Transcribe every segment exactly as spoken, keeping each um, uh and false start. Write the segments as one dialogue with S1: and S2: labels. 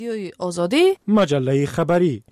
S1: رادیوی آزادی،
S2: مجله خبری.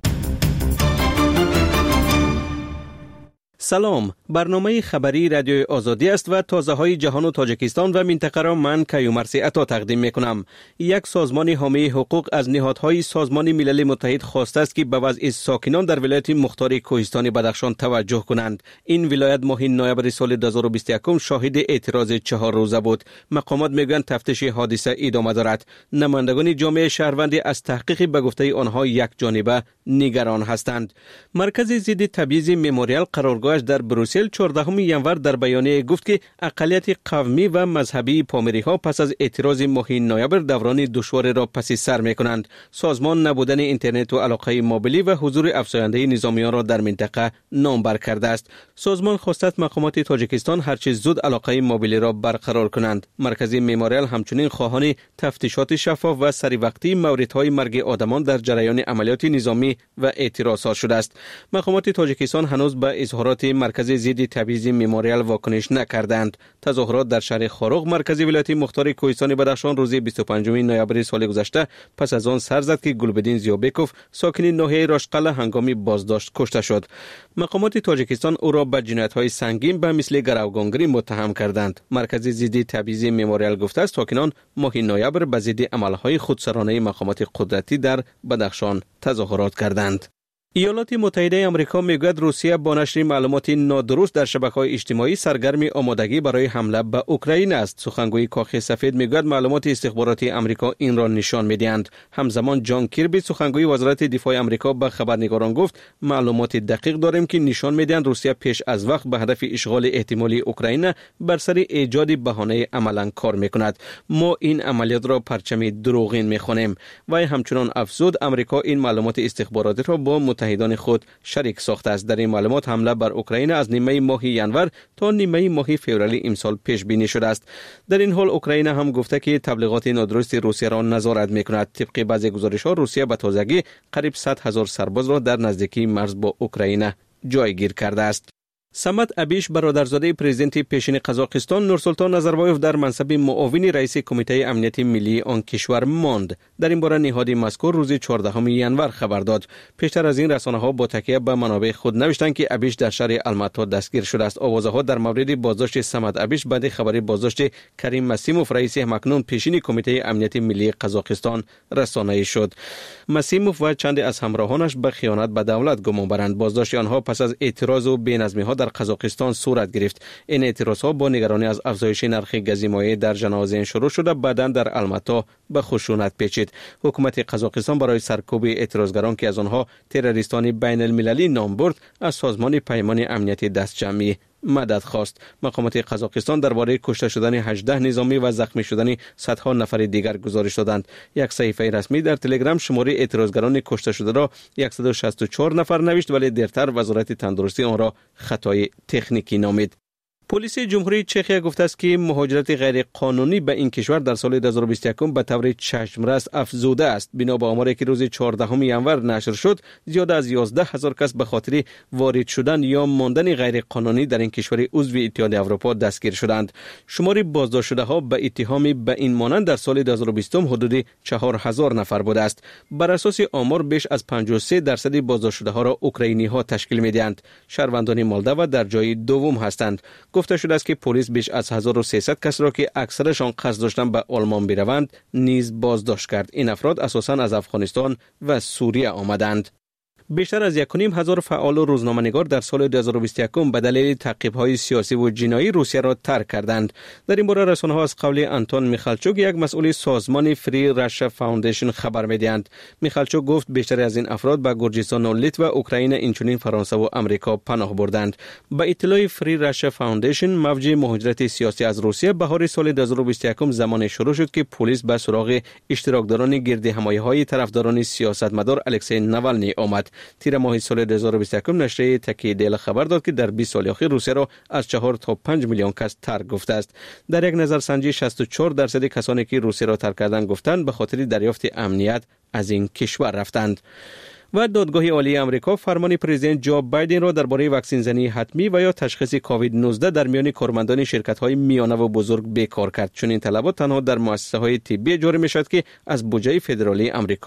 S3: سلام، برنامه خبری رادیوی آزادی است و تازه های جهان و تاجیکستان و منطقه را من کیومرثی عطا تقدیم می کنم. یک سازمان حامی حقوق از نهادهای سازمان ملل متحد خواسته است که به وضع ساکنان در ولایت مختار کوهستان بدخشان توجه کنند. این ولایت ماه نوامبر سال دو هزار و بیست و یک شاهد اعتراض چهار روزه بود. مقامات میگویند تفتیش حادثه ادامه دارد. نمایندگان جامعه شهروندی از تحقیق به گفته آنها یک جانبه نگران هستند. مرکز ضد تبعیض مموریال قرارگاهش در بروسل چهاردهم ژانویه در بیانیه گفت که اقلیت قومی و مذهبی پامری ها پس از اعتراض ماه نوامبر دوران دشوار را پس سر می کنند. سازمان نبودن اینترنت و علاقه موبیلی و حضور افزاینده نظامیان را در منطقه نامبر کرده است. سازمان خواسته است مقامات تاجیکستان هرچه زود علاقه موبیلی را برقرار کنند. مرکز مموریال همچنین خواهان تفتیشات شفاف و سری وقتی موردهای مرگ آدمان در جریان عملیات نظامی و اعتراضات شده است. مقامات تاجیکستان هنوز به اظهارات مرکز ضد تبعیض مموریال واکنش نکردند. تظاهرات در شهر خاروق مرکز ولایت مختار کوهستان بدخشان روز بیست و پنجم نوامبر سال گذشته پس از آن سر زد که گلبدین زیوبکوف ساکن ناحیه راشقله هنگام بازداشت کشته شد. مقامات تاجیکستان او را به جنایت‌های سنگین به مثل گروگانگیری متهم کردند. مرکز ضد تبعیض مموریال گفته است ساکنان ماه نوامبر به ضد عمل‌های خودسرانه مقامات قدرتی در بدخشان تظاهرات کردند. ایالات متحده آمریکا میگوید روسیه با نشر معلومات نادرست در شبکه‌های اجتماعی سرگرم آمادگی برای حمله به اوکراین است. سخنگوی کاخ سفید میگوید معلومات استخباراتی آمریکا این را نشان میدهند. همزمان جان کیربی سخنگوی وزارت دفاع آمریکا به خبرنگاران گفت معلومات دقیق داریم که نشان میدهند روسیه پیش از وقت به هدف اشغال احتمالی اوکراین بر سر ایجاد بهانه عملاً کار میکند. ما این عملیات را پرچم دروغین میخوانیم. و همچنان افزود آمریکا این معلومات استخباراتی را با متحدان خود شریک ساخته است. در این معلومات حمله بر اوکراین از نیمه ماه ژانویه تا نیمه ماه فوریه امسال پیش بینی شده است. در این حال اوکراین هم گفته که تبلیغات نادرست روسیه را نظارت میکند. طبق بعضی گزارش‌ها روسیه به تازگی قریب صد هزار سرباز را در نزدیکی مرز با اوکراین جایگیر کرده است. سمت ابیش برادرزاده پرزیدنت پیشین قزاقستان نورسلطان نظربایف در منصب معاون رئیس کمیته امنیت ملی آن کشور ماند. در این باره نهاد مذکور روز چهاردهم ژانویه خبر داد. پیشتر از این رسانه‌ها با تکیه به منابع خود نوشتند که ابیش در شهر الماتا دستگیر شده است. آوازه‌ها در مورد بازداشت سمت ابیش بعد خبر بازداشت کریم مسیموف رئیس همکنون پیشین کمیته امنیت ملی قزاقستان رسانه‌ای شد. مسیموف و چند از همراهانش به خیانت به دولت گمان برند. بازداشت آنها پس از اعتراض و بی‌نظمی‌ها در قزاقستان صورت گرفت. این اعتراضات با نگرانی از افزایش نرخ گزیمایه در جنازین شروع شده بعداً در الماتا به خشونت پیچید. حکومت قزاقستان برای سرکوب اعتراضگران که از آنها تروریستان بین المللی نام برد از سازمان پیمان امنیت دست جمعی مدد خواست. مقامات قزاقستان درباره کشته شدن هجده نظامی و زخمی شدن صدها نفر دیگر گزارش دادند. یک صحیفه رسمی در تلگرام شماره اعتراضگران کشته شده را صد و شصت و چهار نفر نوشت ولی دیرتر وزارت تندرستی آن را خطای تکنیکی نامید. پلیس جمهوری چخیا گفته است که مهاجرت غیر قانونی به این کشور در سال دو هزار و بیست و یک به طور چشمرس افزوده است. بنا به آماری که روز چهاردهم ژانویه نشر شد، زیاد از یازده هزار کس به خاطر وارد شدن یا ماندن غیر قانونی در این کشور عضو اتحاد اروپا دستگیر شدند. شمار بازداشت شده ها به اتهام به این مانند در سال دو هزار و بیست حدود چهار هزار نفر بوده است. بر اساس آمار بیش از پنجاه و سه درصد بازداشت شده ها را اوکراینی ها تشکیل می‌دهند. شهروندان مولداوا در جای دوم هستند. گفته شده است که پلیس بیش از هزار و سیصد کس را که اکثرشان قصد داشتند به آلمان بروند نیز بازداشت کرد. این افراد اساساً از افغانستان و سوریه آمدند. بیشتر از یک و نیم هزار فعال و روزنامه‌نگار در سال دو هزار و بیست و یک به دلیل تعقیب‌های سیاسی و جنایی روسیه را ترک کردند. در این باره رسانه‌ها از قول آنتون میخالچوک یک مسئول سازمان فری راشا فاوندیشن خبر می‌دهند. میخالچوک گفت بیشتر از این افراد به گرجستان و لیتو و اوکراین اینچنین فرانسه و آمریکا پناه بردند. به اطلاع فری راشا فاوندیشن موج مهاجرت سیاسی از روسیه بهار سال دو هزار و بیست و یک زمان شروع شد که پلیس به سراغ اشتراکداران گرد همایه‌های طرفداران سیاستمدار الکسی ناوالنی آمد. تیر ماه سال دو هزار و بیست و یک نشریه تکی دیل خبر داد که در بیست سال اخیر روسیه را از چهار تا پنج میلیون کس ترک گفته است. در یک نظرسنجی شصت و چهار درصد کسانی که روسیه را ترک کردند گفتند به خاطر دریافت امنیت از این کشور رفتند. و دادگاه عالی آمریکا فرمان پرزیدنت جو بایدن را درباره واکسن زنی حتمی و یا تشخیص کووید نوزده در میان کارمندان شرکت‌های میانه و بزرگ بیکار کرد. چون این طلبات تنها در مؤسسه‌های طبی جاری می‌شود که از بودجه فدرالی آمریکا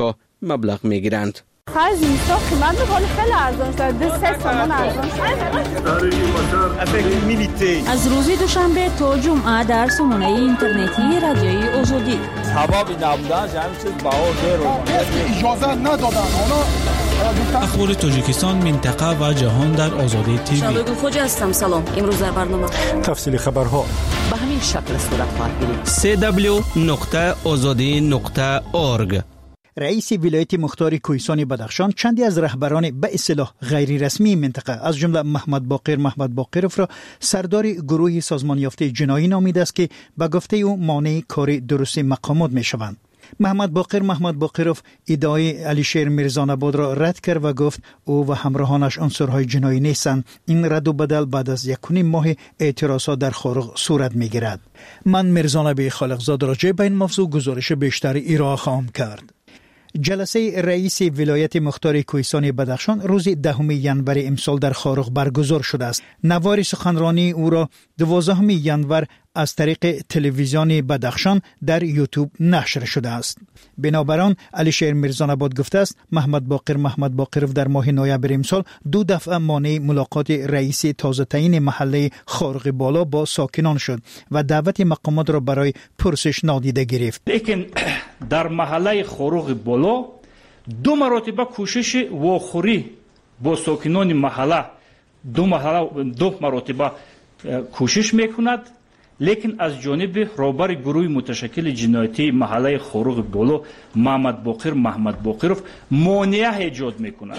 S3: مبلغ میگیرند.
S1: خرج نیستا قیمت بخوری خیلی ارزان شد. دو سه تومن ارزان
S2: شد. از روز دوشنبه تا جمعه در سامانه اینترنتی رادیوی آزادی.
S4: سبب نبودن همین چیز بها زیرو.
S5: اجازه ندادن.
S6: اخبار تاجیکستان، منطقه و جهان در آزادی تیوی.
S2: شبگیر خوجا هستم. سلام. امروز در برنامه
S5: تفصیل خبرها
S2: به همین شکل صورت خواهد گرفت.
S3: سی دبلیو نقطه آزادی نقطه اورگ.
S7: رئیس ولایت مختار کوهستان بدخشان چندی از رهبران به اصطلاح غیر رسمی منطقه از جمله محمد باقر محمد باقرف را سردار گروه سازمان یافته جنایی نامیده است که به گفته او مانع کار درست مقامات می شوند. محمد باقر محمد باقرف ادعای علیشیر میرزان‌آباد را رد کرد و گفت او و همراهانش عنصرهای جنایی نیستند. این رد و بدل بعد از یک و نیم ماه اعتراضات در خارق صورت می‌گیرد. من میرزانبی خالقزاد راجع به این موضوع گزارش بیشتری ارائه خواهم کرد. جلسه رئیس ولایت مختار کوهستان بدخشان روز دهم ژانویه امسال در خارق برگزار شده است. نوار سخنرانی او را دوازدهم ژانویه از طریق تلویزیون بدخشان در یوتیوب نشر شده است. بنابراین علیشیر میرزان‌آباد گفته است محمد باقر محمد باقرف در ماه نوامبر امسال دو دفعه مانع ملاقات رئیس تازه تعیین محله خارق بالا با ساکنان شد و دعوت مقامات را برای پرسش نادیده گرفت.
S8: لیکن در محله خارق بالا دو مرتبه کوشش واخوری با ساکنان محله دو محله دو مرتبه کوشش میکند، لیکن از جانب رهبر گروه متشکل جنایتی محله خارق بالا محمد باقر محمد باقرف مانع ایجاد میکند.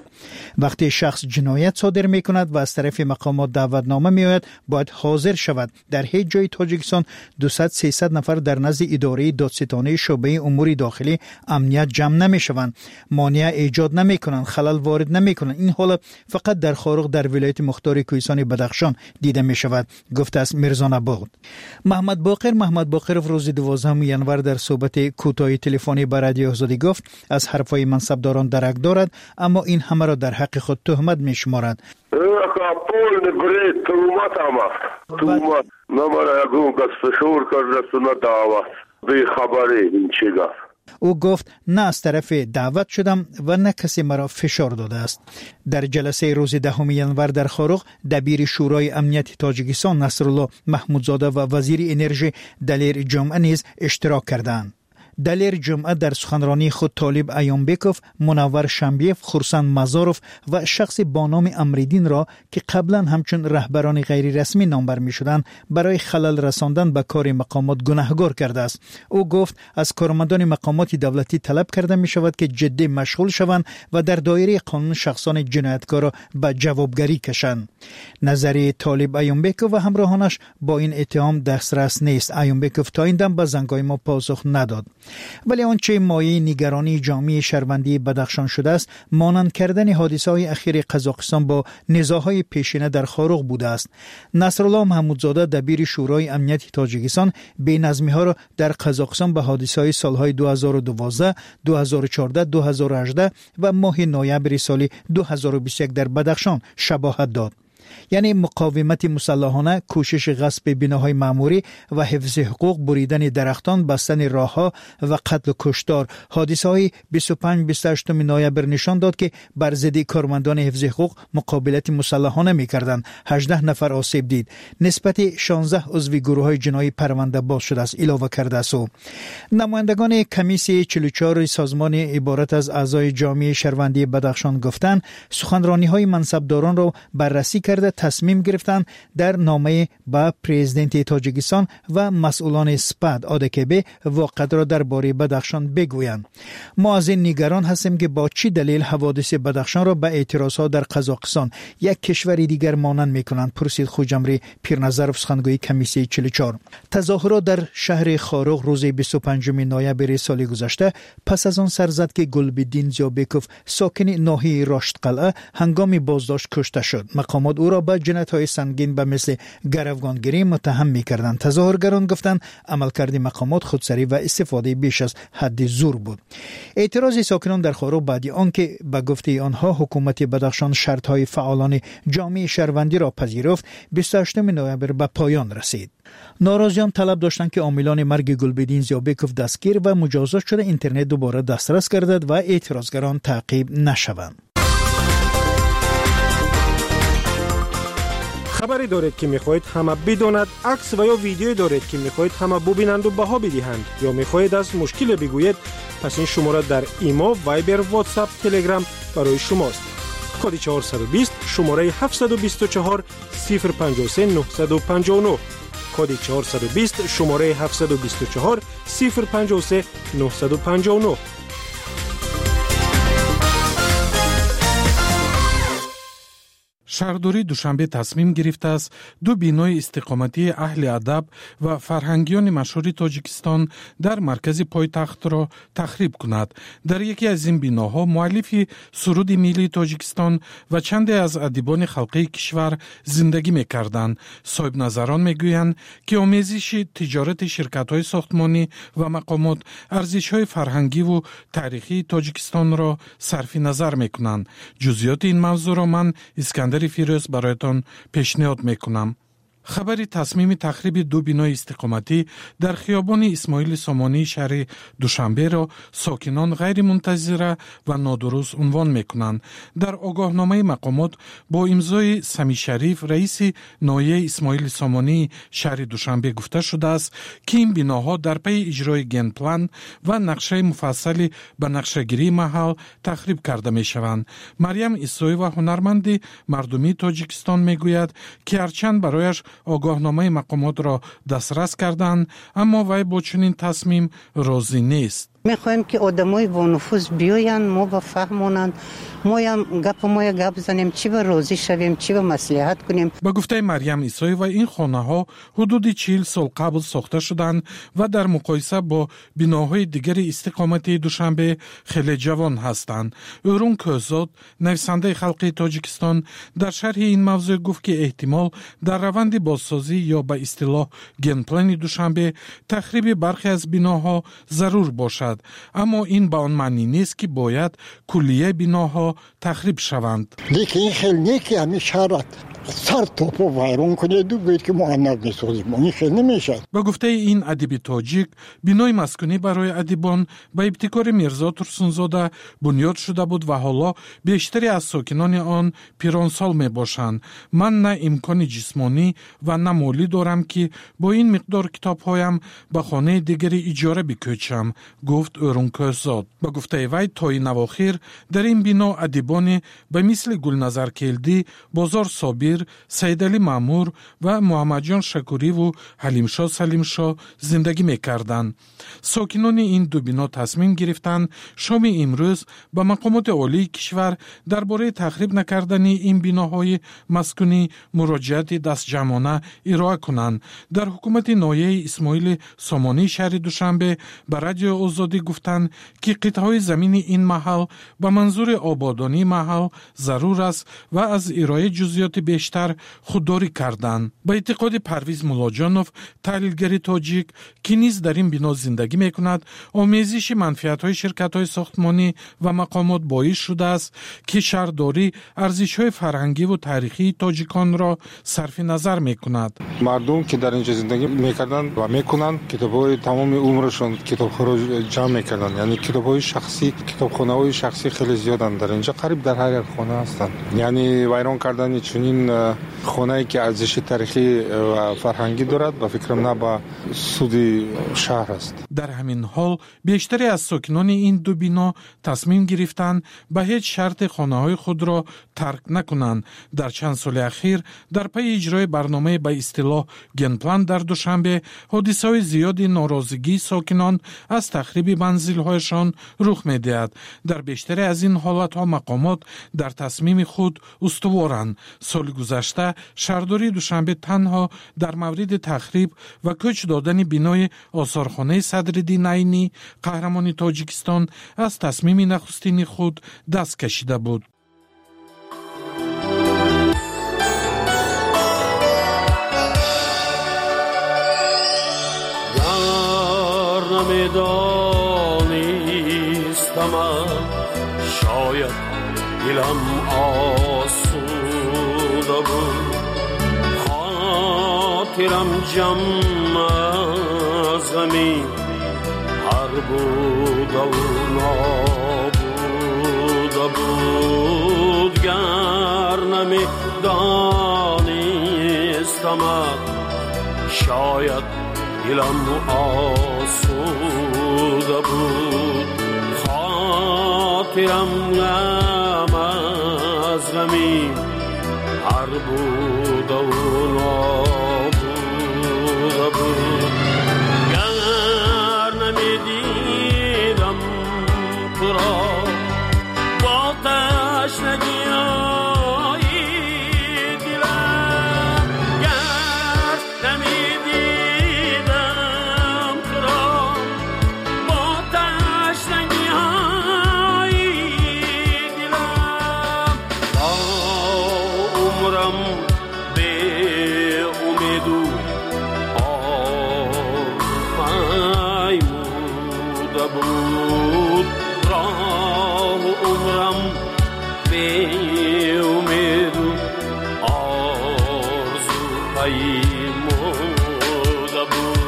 S7: وقتی شخص جنایت صادر می کند و از طرف مقامات دعوتنامه می آید باید حاضر شود. در هیچ جای تاجیکستان دویست سیصد نفر در نزد اداره دادستانی شعبه امور داخلی امنیت جمع نمی شوند، مانع ایجاد نمی کنند، خلل وارد نمی کنند. این حالت فقط در خارق در ولایت مختار کوهستان بدخشان دیده می شود، گفته است میرزان‌آباد. محمد باقر محمد باقرف روز دوازدهم ژانویه در صحبت کوتاه تلفنی با رادیو آزادی گفت از حرفهای منصبداران درک دارد، اما این همه را در حق خود تهمت می شمارد.
S9: پول نبرید تهمت اما تهمت نماره اگون کس فشور کرده سنا دعوت بی خبری این چی گفت.
S7: او گفت نه از طرف دعوت شدم و نه کسی مرا فشار داده است. در جلسه روز دهم ژانویه در خارق دبیر شورای امنیت تاجیکستان نصرالله محمودزاده و وزیر انرژی دلیر جمعه نیز اشتراک کردند. دلیر جمعه در سخنرانی خود طالب ایامبکوف، منور شنبیف، خورسند مزاروف و شخص با نام امریدین را که قبلا همچون رهبران غیر رسمی نامبر می شدند برای خلل رساندن به کار مقامات گناهکار کرده است. او گفت از کارمندان مقامات دولتی طلب کرده می شود که جدی مشغول شوند و در دایره قانون شخصان جنایتکار را به جوابگری کشند. نظریه طالب ایامبکوف و همراهانش با این اتهام دسترس نیست. ایامبکوف تا این دم به زنگای ما پاسخ نداد. ولی آنچه مایه نگرانی جامعه شهروندی بدخشان شده است مانند کردن حادثه‌های اخیر قزاقستان با نزاع‌های پیشینه در خارق بوده است. نصرالله محمودزاده دبیر شورای امنیت تاجیکستان بی‌نظمی‌ها را در قزاقستان به حادثه‌های سال‌های دو هزار و دوازده، دو هزار و چهارده، دو هزار و هجده و ماه نوامبر سال دو هزار و بیست و یک در بدخشان شباهت داد. یعنی مقاومت مسلحانه، کوشش غصب بناهای معموری و حفظ حقوق، بریدن درختان، بستن راهها و قتل و کشتار. حادثه های بیست و پنج بیست و هشت نوامبر نشان داد که بر ضد کارمندان حفظ حقوق مقابلت مسلحانه می‌کردند. هجده نفر آسیب دید. نسبت شانزده عضو گروه های جنایی پرونده باز شده است، علاوه کرده است. نمایندگان کمیسیون چهل و چهار سازمان عبارت از اعضای جامعه شهروندی بدخشان گفتند سخنرانی های منصبداران را بررسی کرده تصمیم گرفتند در نامه با پرزیدنت تاجیکستان و مسئولان سپاد آدکبه واقعه را درباره بدخشان بگویند. ما از این نگران هستیم که با چی دلیل حوادث بدخشان را به اعتراضات در قزاقستان یک کشور دیگر مانند میکنند، پرسید خوجمری پیرنظرف سخنگوی کمیسیون چهل و چهار. تظاهرات در شهر خارق روز بیست و پنجم نوامبر سال گذشته پس از آن سر زد که گلبدین زیابکوف ساکن ناحیه راشد قلعه هنگام بازداشت کشته شد. مقامات او او را به جنایت‌های سنگین به مثل گروگانگیری متهم می‌کردند. تظاهرگران گفتند عملکرد مقامات خودسری و استفاده بیش از حد زور بود. اعتراض ساکنان در خارق بعد آنکه به گفته آنها حکومت بدخشان شرط‌های فعالان جامعه شهروندی را پذیرفت، بیست و هشتم نوامبر به پایان رسید. ناراضیان طلب داشتند که عاملان مرگ گلبدین زیابکوف دستگیر و مجازات شده اینترنت دوباره دسترس گردد و اعتراضگران تعقیب نشوند.
S5: خبری دارید که میخواهید همه بداند، عکس و یا ویدیویی دارید که میخواهید همه ببینند و بها بدهند، یا میخواهید از مشکل بگویید، پس این شماره در ایما، وایبر، واتساپ، تلگرام برای شماست. کد چهارصد و بیست شماره هفتصد و بیست و چهار صفر پنجاه و سه نهصد و پنجاه و نه. کد چهارصد و بیست شماره هفتصد و بیست و چهار صفر پنجاه و سه نهصد و پنجاه و نه.
S10: شهرداری دوشنبه تصمیم گرفته است دو بینای استقامتی اهل ادب و فرهنگیان مشهور تاجیکستان در مرکز پایتخت را تخریب کند. در یکی از این بیناها مؤلف سرود ملی تاجیکستان و چند از ادیبان خلقی کشور زندگی می‌کردند. صاحب نظران می‌گویند که آمیزش تجارت شرکت‌های ساختمانی و مقامات ارزش‌های فرهنگی و تاریخی تاجیکستان را صرف نظر می‌کنند. جزئیات این موضوع را من اسکندر فیروز برایتان پیشنهاد میکنم. خبر تصمیم تخریب دو بینای استقامتی در خیابان اسماعیل سامانی شهر دوشنبه را ساکنان غیر منتظره و نادرست عنوان میکنند. در آگاهنامه مقامات با امضای سمی شریف رئیس ناحیه اسماعیل سامانی شهر دوشنبه گفته شده است که این بیناها در پی اجرای گن پلان و نقشه مفصلی به نقشه‌گیری محل تخریب کرده میشوند. مریم عیسوی و هنرمند مردمی تاجیکستان میگوید که هرچند برایش آگاهنامه مقامات را دسترس کردند، اما وی با چنین تصمیم راضی نیست.
S11: میخوایم که آدمای با نفوذ بیاین، ما با فهمونن، ما هم گپ ما گپ زنیم، چی به راضی شویم، چی به مصلحت کنیم.
S10: با گفته مریم عیسوی و این خانه ها حدود چهل سال قبل ساخته شدند و در مقایسه با بناهای دیگر استقامتی دوشنبه خیلی جوان هستند. ارون کوزاد نویسنده خلقی تاجیکستان در شرح این موضوع گفت که احتمال در روند بازسازی یا به اصطلاح گن پلان دوشنبه تخریب برخی از بناها ضرور باشد، اما این به آن معنی نیست که باید کلیه بناها تخریب شوند.
S12: لیکن این خیلی نیکی همین شهرت سر توپو ویرون کنید و بگید که ما هم میسازیم، این خیلی نمیشه.
S10: با گفته این ادیب تاجیک، بنای مسکونی برای ادیبان با ابتکار میرزا ترسونزاده بنیاد شده بود و حالا بیشتری از ساکنان آن پیرانسال می باشند. من نه امکان جسمانی و نه مالی دارم که با این مقدار کتاب هایم به خانه دیگری اجاره بکوچم، گفت اورونکوزاد. با گفته وی تا این اواخر در این بنا ادیبان به مثل گلنظر کلدی، بازار صابر، سیدعلی مامور و محمد جان شکوری و حلیم شاه سلیم شاه زندگی میکردند. ساکنان این دو بنا تصمیم گرفتند شام امروز به مقامات عالی کشور درباره تخریب نکردن این بناهای مسکونی مراجعت دست جمعانه ارائه کنند. در حکومت ناحیه اسماعیل سامانی شهر دوشنبه به رادیو آزادی گفتند که قطعه‌های زمین این محل به منظور آبادانی محل ضرور است و از ارائه جزئیات بیشتر خودداری کردند. با اعتقاد پرویز مولاجانوف تحلیلگر تاجیک که نیز در این بنا زندگی میکند، آمیزش منفعت‌های شرکت‌های ساختمانی و مقامات باعث شده است که شهرداری ارزش‌های فرهنگی و تاریخی تاجیکان را صرف نظر میکند.
S13: مردم که در اینجا زندگی میکردن و میکنن کتاب‌های تمام عمرشون کتاب‌ها رو جمع میکردن، یعنی کتاب‌های شخصی، کتابخانه‌های شخصی خیلی زیادن در اینجا، قریب در هر خانه هستن. یعنی ویران کردن چنین خانه‌ای که ارزش تاریخی و فرهنگی دارد و فکرم نه با سود شهر است.
S10: در همین حال بیشتری از ساکنان این دو بنا تصمیم گرفتند به هیچ شرط خانه‌های خود را ترک نکنند. در چند سال اخیر در پی اجرای برنامه به اصطلاح گن پلان در دوشنبه حادثه‌های زیادی ناراضگی ساکنان از تخریب منزل‌هایشان رخ می‌دهد. در بیشتری از این حالت‌ها مقامات در تصمیم خود استوارند. سال گذشته شهرداری دوشنبه تنها در مورد تخریب و کوچ دادن بنای آثارخانه صدرالدین عینی قهرمان تاجیکستان از تصمیم نخستین خود دست کشیده بود.
S14: میدانستم شاید دلم آسوده بود خاطرم جمع از غمی هر بوده و نابوده بود گر نمیدانستم شاید دلم آسوده بود خاطرم غم از غمی هر بوده و نابوده بود گر نمیدیدم تو را با تشنگی های دلم گر نمیدیدم تو را با تشنگی های دلم با عمرم به امید و آرمیده بود راه عمرم به امید و آرزو پیموده بود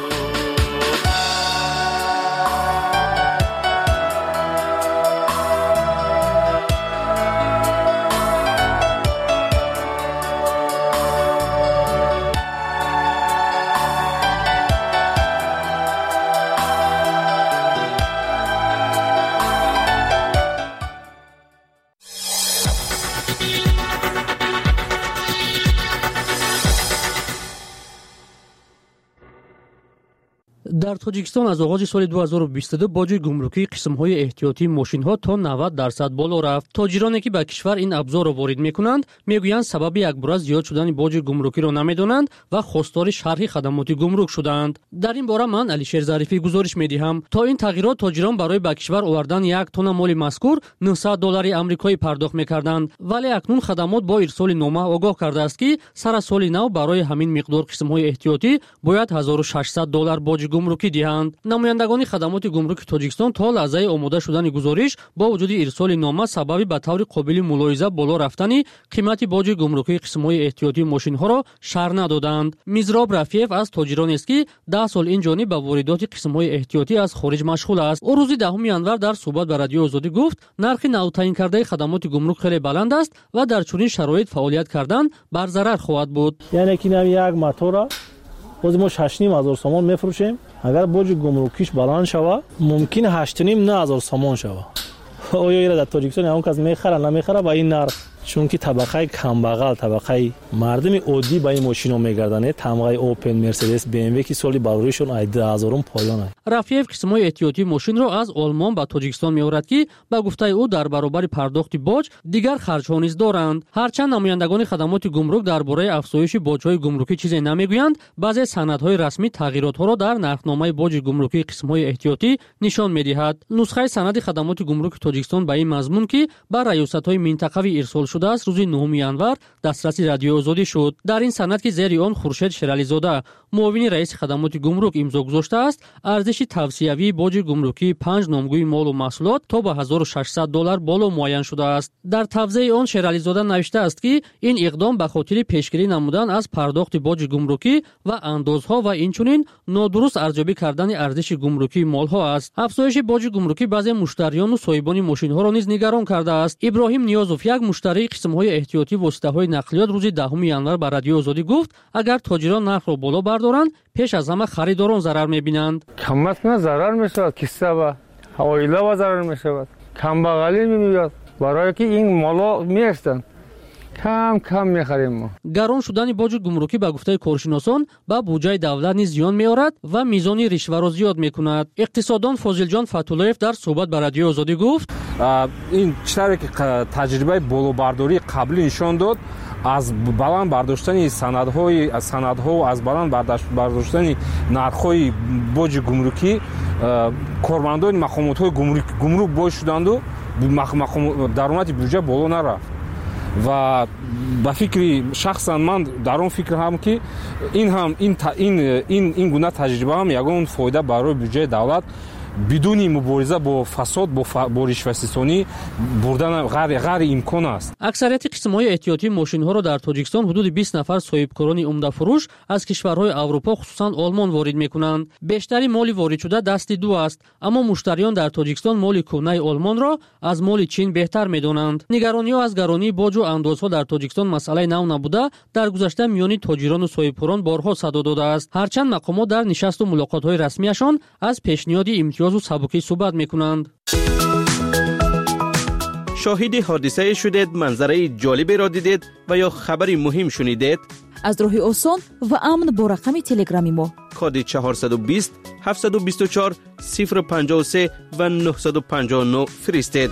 S15: در تاجیکستان از آغاز سال دو هزار و بیست و دو باج گمرکی قسم‌های احتیاطی ماشین‌ها تا نود درصد بالا رفت. تاجرانی که به کشور این ابزار را وارد می‌کنند میگویند سبب یک بار زیاد شدن باج گمرکی را نمی‌دانند و خواستار شرح خدمات گمرک شدند. در این باره من علیشیر ظریفی گزارش می‌دهم. تا این تغییرات تاجران برای به کشور آوردن یک تن مال مذکور نهصد دلار آمریکایی پرداخت می‌کردند، ولی اکنون خدمات با ارسال نامه آگاه کرده است که سر از سال نو برای همین مقدار قسم‌های احتیاطی باید هزار و ششصد دلار باج گمرکی دهند. نمایندگان خدمات گمرک تاجیکستان تا لحظه آماده شدن گزارش با وجود ارسال نامه سبب به طور قابل ملاحظه بالا رفتن قیمت باج گمرکی قسم‌های احتیاطی ماشین‌ها را شرح ندادند. میزراب رفیف از تاجران است که ده سال این جانب به واردات قسم‌های احتیاطی از خارج مشغول است. او روز دهم ینور در صحبت با رادیو آزادی گفت نرخ نو تعیین کرده خدمات گمرک خیلی بلند است و در چنین شرایط فعالیت کردن بر ضرر خواهد بود.
S16: یعنی که نمی یک موتور باز ما شش و نیم هزار سامان میفروشیم، اگر باج گمرکیش بلند شود ممکن هشت و نیم نه هزار سامان شود. آیا ایرا در تاجیکستان همون کس میخره نمیخره با این نرخ؟ چون که طبقه کمبغل طبقه مردم عادی با این ماشینا میگردن. طبقه اوپن مرسدس بی ام و که سالی بروریشون ایده هزارم پایان است.
S15: رفیف قسم‌های احتیاطی ماشین را از آلمان به تاجیکستان میآورد که به گفته او در برابر پرداخت باج دیگر خرج‌ها نیز دارند. هرچند نمایندگان خدمات گمرک درباره افزایش باج‌های گمرکی چیزی نمیگویند، بعضی سندهای رسمی تغییرات‌ها را در نرخنامه باج گمرکی قسم‌های احتیاطی نشان می‌دهد. نسخه سند خدمات گمرک تاجیکستان به این مضمون که بر ریاست‌های منطقوی ارسال شده است روز نهم ینور دسترسی رادیو آزادی شد. در این سند که زیر آن خورشید شرالی‌زاده معاون رئیس خدمات گمرک امضا گذاشته است، ارزش توصیوی باج گمرکی پنج نامگوی مال و محصولات تا به هزار و ششصد دلار بالا معین شده است. در توضیح آن شرالی‌زاده نوشته است که این اقدام به خاطر پیشگیری نمودن از پرداخت باج گمرکی و اندازها و اینچنین نادرست ارزیابی کردن ارزش گمرکی مالها است. افزایش باج گمرکی بعضی مشتریان و صاحبان ماشین‌ها را نیز نگران کرده است. ابراهیم نیازوف یک مشتری قسم‌های احتیاطی واسطه‌های نقلیات روز دهم ینور به رادیو آزادی گفت اگر تاجران نرخ را بالا بردارند پیش از همه خریداران ضرر می‌بینند.
S17: قیمت نه ضرر می‌شود، کیسه و حوایله و ضرر می‌شود. کم بغلی می‌بینید برای که این مالا می‌استند کم کم می‌خریم ما.
S15: گران شدن باج گمرکی به گفته کارشناسان به بودجه دولت نیز زیان می‌آورد و میزان رشوه را زیاد می‌کند. اقتصاددان فاضل جان فتولایف در صحبت با رادیو آزادی گفت
S18: این چطوری که تجربه بالابرداری قبلی نشان داد از баланд бардоштани санадҳои аз санадҳо аз баланд бардоштани нархҳои боҷи гумрукӣ кормандони мақомотҳои гумрук боис шуданду даромади бюҷа боло нарафт ва ба фикри шахсан ман дар он фикрам ки ин ҳам ин ин ин гуна таҷриба ҳам ягон фоида барои бюҷаи давлат بدون مبارزه با فساد با رشوه‌ستانی بردن غیر غیر امکان است.
S15: اکثریت قسم‌های احتیاطی ماشین‌ها را در تاجیکستان حدود بیست نفر صاحبکاران عمده فروش از کشورهای اروپا خصوصا آلمان وارد می‌کنند. بیشتری مال وارد شده دست دو است، اما مشتریان در تاجیکستان مال کهنه آلمان را از مال چین بهتر می‌دانند. نگرانی‌ها از گرانی باج و اندازها در تاجیکستان مسئله نو نبوده، در گذشته میان تاجران و صاحبکاران بارها صدا داده است. هرچند مقامات در نشست و ملاقات‌های رسمیشان از پیشنهاد امتیاز و سبکی صحبت می‌کنند.
S3: شاهد حادثه شدید، منظره جالبی را دیدید و یا خبری مهم شنیدید؟
S19: از راه آسان و امن با رقم تلگرامی ما
S3: کد چهارصد و بیست هفتصد و بیست و چهار صفر پنجاه و سه و نهصد و پنجاه و نه فرستید.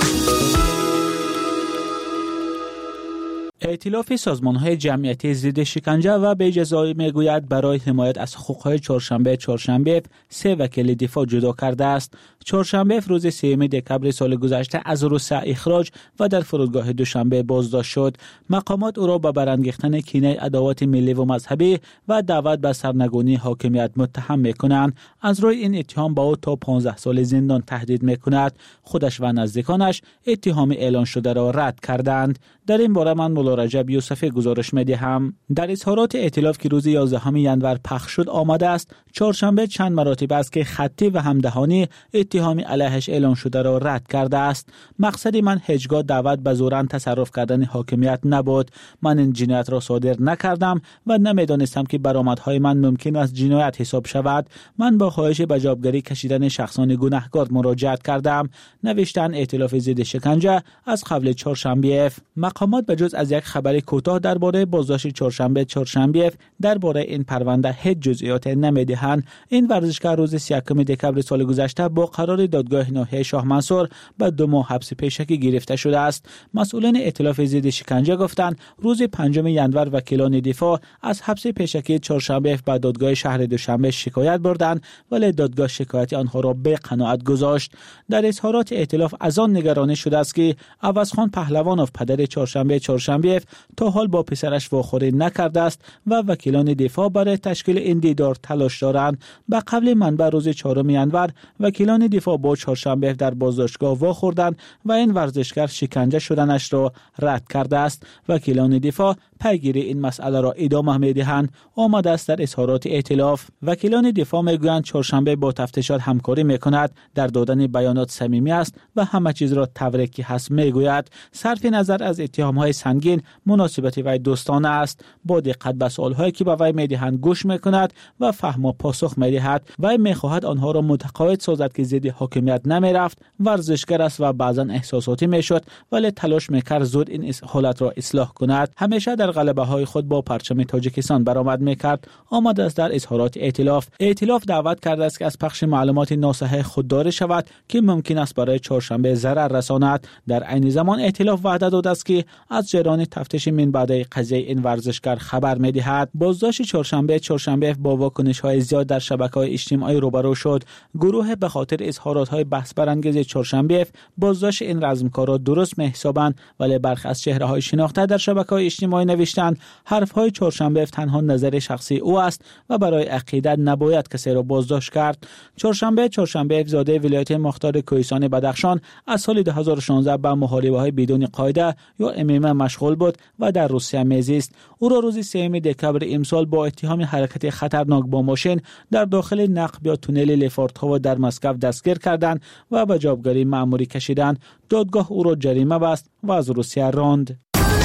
S20: ائتلاف سازمان‌های جمعیتی ضد شکنجه و بی‌جزایی میگوید برای حمایت از حقوق‌های چهارشنبه چهارشنبه سه وکیل دفاع جدا کرده است. چهارشنبه روز سوم دکمبر سال گذشته از روسیه اخراج و در فرودگاه دوشنبه بازداشت شد. مقامات او را به برانگیختن کینه عداوت ملی و مذهبی و دعوت به سرنگونی حاکمیت متهم می‌کنند. از روی این اتهام با او تا پانزده سال زندان تهدید می‌کند. خودش و نزدیکانش اتهام اعلان شده را رد کردند. در این باره من مولا رجب یوسفی گزارش می‌دهم. در اظهارات ائتلاف که روز یازدهم ژانویه پخش شد آمده است چهارشنبه چند مراتب است که خطی و همدهانی اتهامی علیهش اعلان شده را رد کرده است. مقصد من هیچگاه دعوت به زورن تصرف کردن حاکمیت نبود. من این جنایت را صادر نکردم و نمیدانستم که برآمدهای من ممکن است جنایت حساب شود. من با خواهش به جوابگری کشیدن شخصان گناهکار مراجعت کردم. نوشتن ائتلاف ضد شکنجه از قبل چهارشنبه. مقامات به جز از یک خبر کوتاه درباره بازداشت چهارشنبه چهارشنبه درباره این پرونده هیچ جزئیات نمیدهند. این ورزشکار روز سی و یک دکمبر سال گذشته با قرار دادگاه ناحیه شاه منصور به دو ماه حبس پیشکی گرفته شده است. مسئولان ائتلاف ضد شکنجه گفتند روز پنجم ژانویه وکیلان دفاع از حبس پیشکی چهارشنبه به دادگاه شهر دوشنبه شکایت بردند، ولی دادگاه شکایت آنها را به قناعت گذاشت. در اظهارات ائتلاف از آن نگرانی شده است که عوضخان پهلوانوف پدر چهارشنبه چهارشنبه تا حال با پسرش واخوری نکرده است و وکیلان دفاع برای تشکیل این دیدار تلاش دارند. به قبل منبع روز چهارم ژانویه وکیلان دفاع با چهارشنبه در بازداشتگاه واخوردند و این ورزشکار شکنجه شدنش را رد کرده است. وکیلان دفاع پیگیری این مسئله را ادامه می‌دهند. آمده است در اظهارات ائتلاف وکیلان دفاع میگویند چهارشنبه با تفتیشات همکاری میکند، در دادن بیانات صمیمی است و همه چیز را تبریکی هست میگوید. صرف نظر از اتهام‌های سنگین مناسبت وی دوستانه است. با دقت به سوال‌هایی که به وی میدهند گوش میکند و فهم و پاسخ میدهد. وی میخواهد آنها را متقاعد سازد که ضد حاکمیت نمیرفت، ورزشکار است و بعضا احساساتی میشد، ولی تلاش میکرد زود این حالت را اصلاح کند. همیشه در غلبه‌های خود با پرچم تاجیکستان برآمد میکرد. آمده است در اظهارات ائتلاف ائتلاف دعوت کرده است که از پخش معلومات ناصحیح خودداری شود که ممکن است برای چهارشنبه ضرر رساند. در عین زمان ائتلاف وعده داده است که از جریان تفتیش من بعد قضیه این ورزشکار خبر می‌دهد. بازداشت چهارشنبه چهارشنبه با واکنش‌های زیاد در شبکه‌های اجتماعی روبرو شد. گروه به خاطر اظهارات‌های بحث برانگیز چهارشنبه بازداشت این رزمکار را درست می‌حسابند، ولی برخی از چهره‌های شناخته در شبکه‌های اجتماعی نوشتند حرف‌های چهارشنبه تنها نظر شخصی او است و برای عقیده نباید کسی را بازداشت کرد. چهارشنبه چهارشنبه زاده ولایت مختار کوهستان بدخشان از سال دو هزار و شانزده به محاربه‌های بدون قاعده یا ام ام مشغول بود و در روسیه میزیست. او را روز سوم دکمبر امسال با اتهام حرکت خطرناک با ماشین در داخل نقب یا تونل لفورتوو در مسکو دستگیر کردند و به جوابگری مأموری کشیدند. دادگاه او را جریمه بست و از روسیه راند.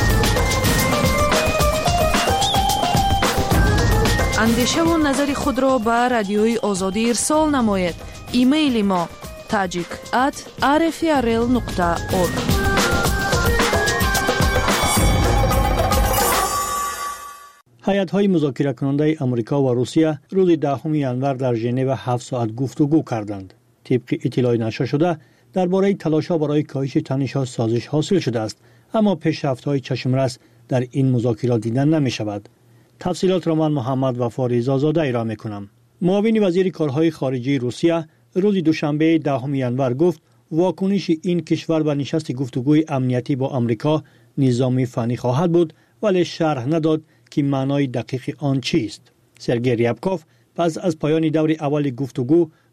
S19: اندیشه و نظر خود را به رادیوی آزادی ارسال نمایید. ایمیل ما tajik at r f r l dot org.
S7: هیئت‌های مذاکره کننده آمریکا و روسیه روز دهم ژانویه در ژنو هفت ساعت گفتگو کردند. طبق اطلاع نشر شده درباره تلاش‌ها برای کاهش تنش‌ها سازش حاصل شده است، اما پیشرفت‌های چشمرس در این مذاکرات دیدن نمی‌شود. تفصیلات را من محمد وفا رضازاده ارائه می‌کنم. معاون وزیر کارهای خارجه روسیه روز دوشنبه دهم ژانویه گفت واکنش این کشور به نشست گفتگوی امنیتی با آمریکا نظامی فنی خواهد بود، ولی شرح نداد که معنای دقیق آن چیست. سرگئی ریابکوف پس از پایان دور اول گفتگو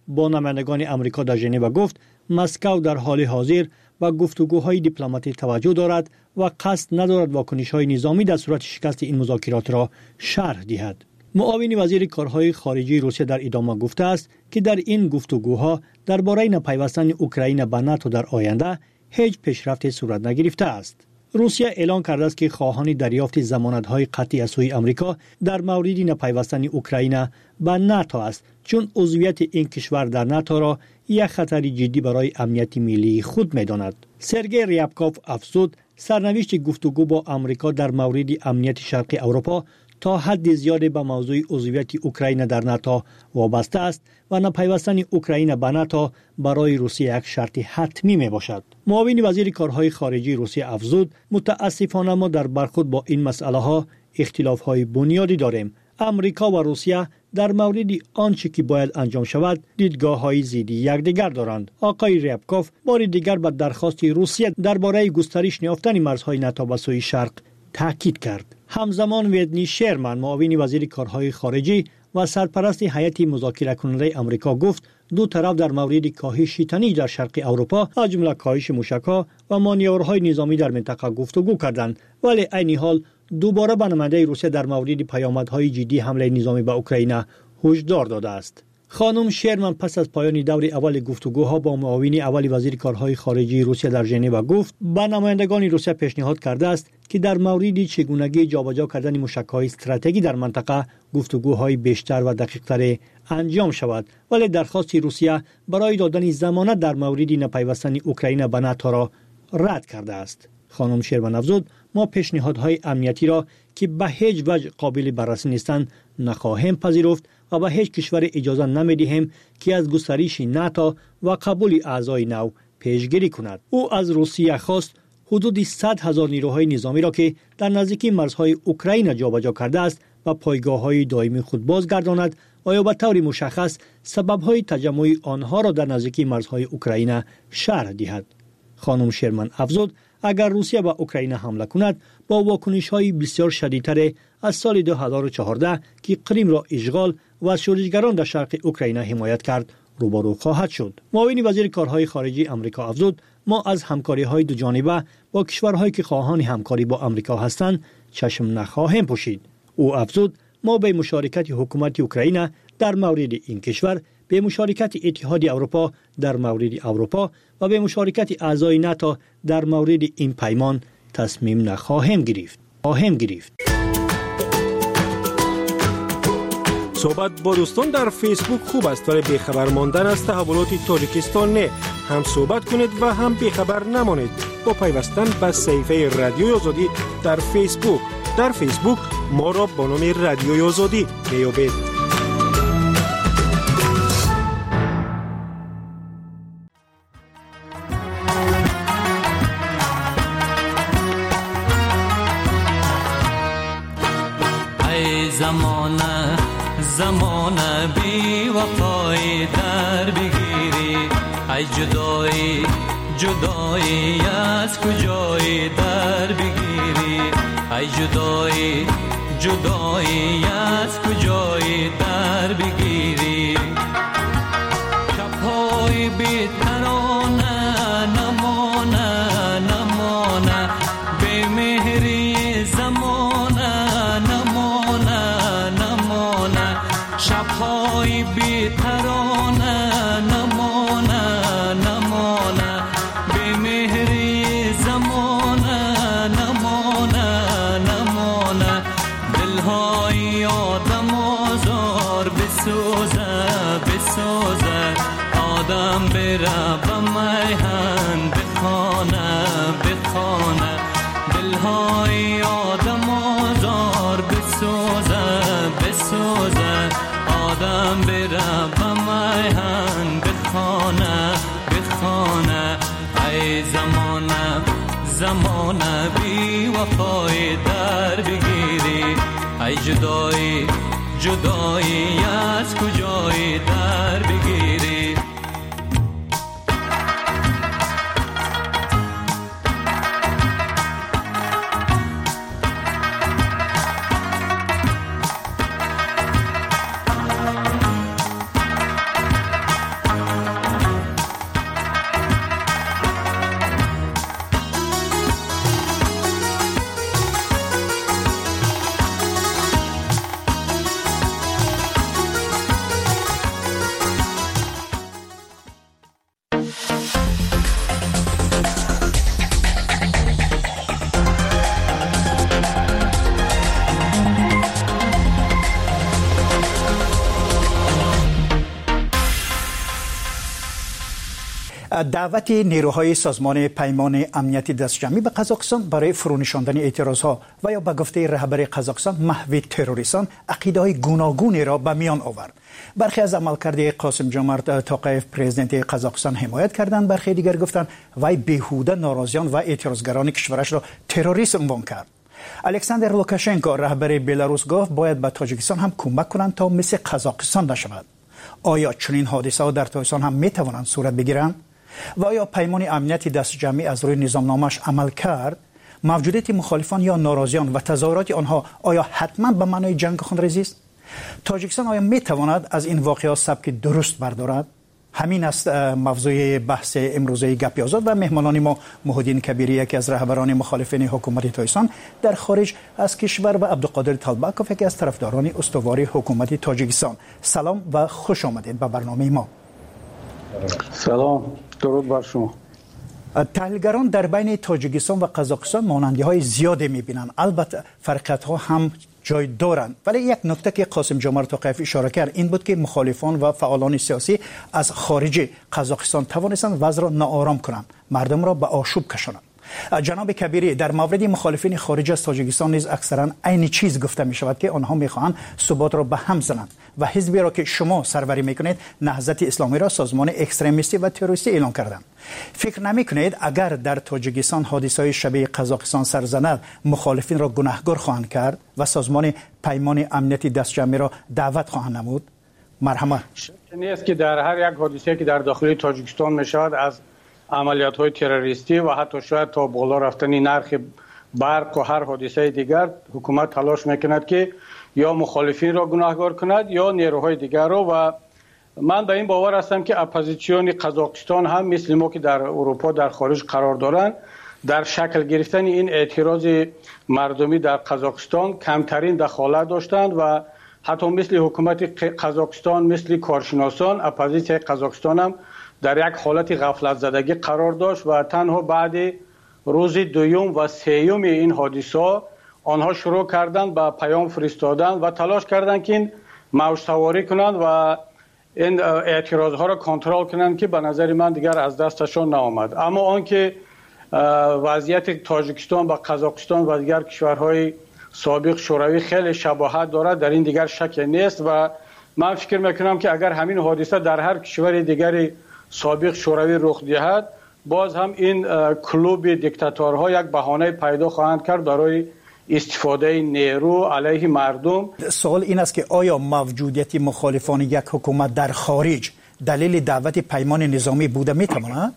S7: با نمایندگان امریکا در ژنو گفت مسکو در حال حاضر به گفتگوهای دیپلماتی توجه دارد و قصد ندارد واکنش‌های نظامی در صورت شکست این مذاکرات را شرح دهد. معاون وزیر کارهای خارجه روسیه در ادامه گفته است که در این گفتگوها درباره نپیوستن اوکراین به ناتو در آینده هیچ پیشرفتی صورت نگرفته است. روسیه اعلام کرده است که خواهان دریافت ضمانت‌های قطعی از سوی آمریکا در مورد نپیوستن اوکراین به ناتو است، چون عضویت این کشور در ناتو را یک خطر جدی برای امنیت ملی خود می‌داند. سرگئی ریابکوف افزود سرنوشت گفتگو با آمریکا در مورد امنیت شرق اروپا تا حد زیادی به موضوع عضویت اوکراین در ناتو وابسته است و نپیوستن اوکراین به ناتو برای روسیه یک شرط حتمی می باشد. معاون وزیر کارهای خارجه روسیه افزود متاسفانه ما در برخورد با این مسئله ها اختلاف های بنیادی داریم. امریکا و روسیه در مورد آنچه که باید انجام شود دیدگاه های ضد یکدیگر دارند. آقای ریابکوف بار دیگر به درخواست روسیه درباره گسترش یافتن مرزهای ناتو به سوی شرق تاکید کرد. همزمان ویدنی شرمن معاون وزیر کارهای خارجه و سرپرست هیئت مذاکره کننده آمریکا گفت دو طرف در مورد کاهش تنش در شرق اروپا از جمله کاهش موشک‌ها و مانورهای نظامی در منطقه گفتگو کردند، ولی عین حال دوباره به نماینده روسیه در مورد پیامدهای جدی حمله نظامی به اوکراین هشدار داده است. خانم شرمن پس از پایان دور اول گفتگوها با معاون اول وزیر کارهای خارجه روسیه در ژنو گفت به نمایندگان روسیه پیشنهاد کرده است که در مورد چگونگی جابجا کردن موشک‌های استراتژیکی در منطقه گفتگوهای بیشتر و دقیق‌تر انجام شود، ولی درخواست روسیه برای دادن ضمانت در مورد نپیوستن اوکراین به ناتو را رد کرده است. خانم شرمن افزود ما پیشنهادهای امنیتی را که به هیچ وجه قابل بررسی نیستند نخواهیم پذیرفت و به هیچ کشور اجازه نمیدهیم که از گسترش ناتو و قبول اعضای نو پیشگیری کند. او از روسیه خواست حدود صد هزار نیروهای نظامی را که در نزدیکی مرزهای اوکراین جابجا کرده است و پایگاه‌های دائمی خود بازگرداند و یا به طور مشخص سبب‌های تجمع آنها را در نزدیکی مرزهای اوکراین شرح دهد. خانم شرمن افزود اگر روسیه به اوکراین حمله کند با واکنش‌های بسیار شدیدتر از سال دو هزار و چهارده که کریم را اشغال و از شورشگران در شرق اوکراین حمایت کرد روبرو خواهد شد. معاون وزیر کارهای خارجه آمریکا افزود ما از همکاری‌های دو جانبه با کشورهایی که خواهان همکاری با آمریکا هستند چشم نخواهیم پوشید. او افزود ما به مشارکت حکومت اوکراین در مورد این کشور، به مشارکت اتحاد اروپا در مورد اروپا و به مشارکت اعضای ناتو در مورد این پیمان تصمیم نخواهیم گرفت. خواهیم گرفت.
S5: صحبت با دوستان در فیسبوک خوب است، ولی بیخبر ماندن از تحولات تاجیکستان نه. هم صحبت کنید و هم بیخبر نمانید با پیوستن به صفحه رادیوی آزادی در فیسبوک. در فیسبوک ما را با نام رادیوی آزادی میابید.
S14: زمانه زمانه بی وفای در بگیری، ای جدایی جدایی از کجای در بگیری، ای جدایی جدایی از کجای در بگیری. شب‌های بی ترانه نمانه نمانه، بی مهری زمانه نمانه نمانه، شب‌های بی ترانه نمانه نمانه، بی مهری زمانه نمانه نمانه. دل‌های آدم آزار بسوزه بسوزه، آدم بره به میهن بخانه بخانه. دل‌های آدم آزار بسوزه بسوزه، آدم بره به میهن بخانه بخانه. ای زمانه زمانه بی وفای در بگیری، ای جدایی جدایی از کجای در بگیری.
S7: دعوت نیروهای سازمان پیمان امنیتی دستجمعی به قزاقستان برای فرونشاندن اعتراضها و یا به گفته رهبر قزاقستان محو تروریستان عقیده‌های گوناگونی را به میان آورد. برخی از عملکرد قاسم جمعت توقیف پرزیدنت قزاقستان حمایت کردند، برخی دیگر گفتند وی بیهوده ناراضیان و اعتراضگران کشورش را تروریست عنوان کرد. الکساندر لوکاشنکو رهبر بلاروس گفت باید به تاجیکستان هم کمک کنند تا مثل قزاقستان نشود. آیا چنین حادثه‌ها در تاجیکستان هم میتوانند صورت بگیرند؟ و آیا پیمان امنیتی دستجمعی از روی نظامنامه‌اش عمل کرد؟ موجودیت مخالفان یا ناراضیان و تظاهرات آنها آیا حتما به معنای جنگ خونریزی است؟ تاجیکستان آیا میتواند از این واقعات سبک درست بردارد؟ همین است موضوع بحث امروزه گپ آزاد و مهمانان ما محمد کبیری، یکی از رهبران مخالفین حکومت تاجیکستان در خارج از کشور، و عبدالقادر طالبکوف، یکی از طرفداران استوار حکومت تاجیکستان. سلام و خوش آمدید به برنامه ما.
S21: سلام، درود بر شما.
S7: تحلیلگران در بین تاجیکستان و قزاقستان مانندی‌های زیادی می‌بینند، البته فرقیت‌ها هم جای دارند، ولی یک نکته که قاسم جمعت توقیف اشاره کرد این بود که مخالفان و فعالان سیاسی از خارج قزاقستان توانستند وضع را ناآرام کنند، مردم را به آشوب کشانند. جناب کبیری، در مورد مخالفین خارج از تاجیکستان نیز اکثرا عین چیز گفته می شود که آنها میخواهند ثبات را به هم زنند و حزبی را که شما سروری میکنید نهضت اسلامی را سازمان اکستریمیستی و تروریستی اعلام کردند. فکر نمی کنید اگر در تاجیکستان حادثه‌های شبیه قزاقستان سر زند مخالفین را گناهکار خواهند کرد و سازمان پیمان امنیتی دستجمعی را دعوت خواهند نمود؟ مرحمت.
S21: نیست که در هر یک حادثه که در داخل تاجیکستان می شود از عملیات‌های تروریستی و حتی شاید تا بالا رفتن نرخ برق و هر حادثه دیگر حکومت تلاش میکند که یا مخالفین را گناهکار کند یا نیروهای دیگر را، و من به این باور هستم که اپوزیسیون قزاقستان هم مثل ما که در اروپا در خارج قرار دارند در شکل گرفتن این اعتراض مردمی در قزاقستان کمترین دخالت داشتند و حتی مثل حکومت قزاقستان مثل کارشناسان اپوزیسیون قزاقستان هم در یک حالت غفلت زدگی قرار داشت و تنها بعد روز دوم و سوم این حادثه آنها شروع کردند به پیام فرستادن و تلاش کردند که این موج سواری کنند و این اعتراض ها را کنترل کنند که به نظر من دیگر از دستشان نآمد. اما آنکه وضعیت تاجیکستان و قزاقستان و دیگر کشورهای سابق شوروی خیلی شباهت دارد در این دیگر شک نیست و من فکر میکنم که اگر همین حادثه در هر کشور دیگری سابق شوروی رخ دهد باز هم این کلوب دیکتاتورها یک بهانه پیدا خواهند کرد برای استفاده نیرو علیه مردم.
S7: سوال این است که آیا موجودیت مخالفان یک حکومت در خارج دلیل دعوت پیمان نظامی بوده میتواند؟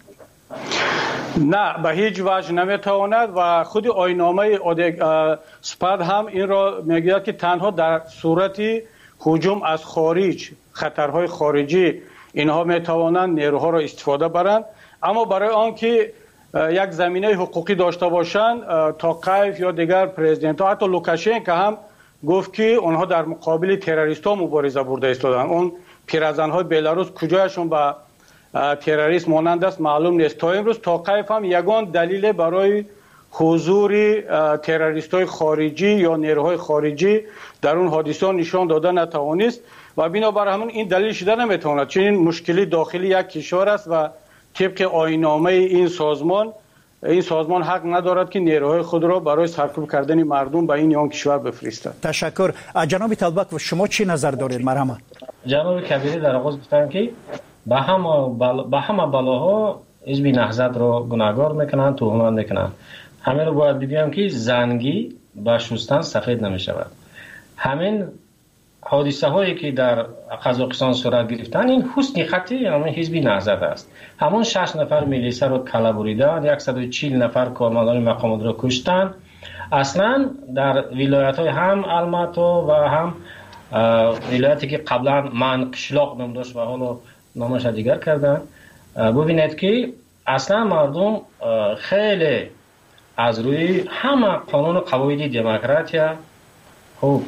S21: نه، به هیچ وجه نمیتواند و خود آیین‌نامه سپاد هم این را میگوید که تنها در صورت هجوم از خارج، خطرهای خارجی، اینها میتوانند نیروها را استفاده برند. اما برای آنکه یک زمینه حقوقی داشته باشند، توقیف یا دیگر پرزیدنت ها، حتی لوکاشنکو هم گفت که آنها در مقابل تروریست ها مبارزه برده ایستادند. اون پیرزن های بلاروس کجایشون به تروریست مانند است معلوم نیست. تا امروز توقیف هم یگان دلیل برای حضور تروریست های خارجی یا نیروهای خارجی در اون حادثه نشان داده نتوانست و بنابر همون این دلیل شده نمیتواند، چون این مشکلی داخلی یک کشور است و طبق آیین‌نامه این سازمان این سازمان حق ندارد که نیروهای خود را برای سرکوب کردن مردم به این یا آن کشور بفرستد.
S7: تشکر. جناب طالبک، و شما چی نظر دارید؟ مرحمت.
S22: جناب کبیری در آغاز گفتن که به همه بلا به همه بلاها حزب نهضت را گناهکار میکنند، تهمت میکنند. همین رو باید بگویم که زنگی با شستن سفید نمیشود. همین حادثه هایی که در قزاقستان صورت گرفتن این حسن خطی همین حزب نهضت است. همون شش نفر میلیسه رو کلا بریدن، صد و چهل نفر کارمندان مقامات رو کشتن. اصلا در ولایت های هم الماتو و هم ولایتی که قبلا من قشلاق نام داشت و حالا نامش دیگر کردن، ببینید که اصلا مردم خیلی از روی همه قانون و قواعد دموکراتیا خوب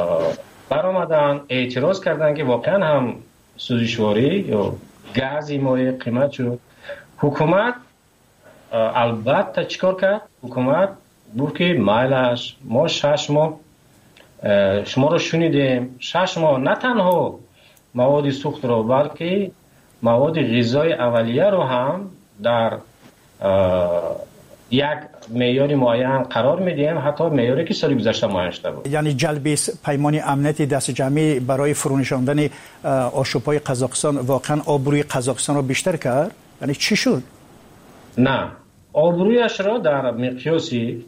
S22: برآمدن، اعتراض کردن که واقعا هم سوزشواری یا گازی مایع قیمت شد. حکومت البته چیکار کرد؟ حکومت گفت که مایلش ما شش ماه شما رو شنیدیم، شش ماه نه تنها مواد سوخت رو بلکه مواد غذای اولیه رو هم در یک معیار معین قرار میدیم، حتی معیاری که سال گذشته معین شده بود.
S7: یعنی جلب پیمان امنیتی دست جمعی برای فرونشاندن آشوب‌های قزاقستان واقعا آبروی قزاقستان رو بیشتر کرد؟ یعنی چی شد؟
S22: نه، آبرویش را در مقیاسی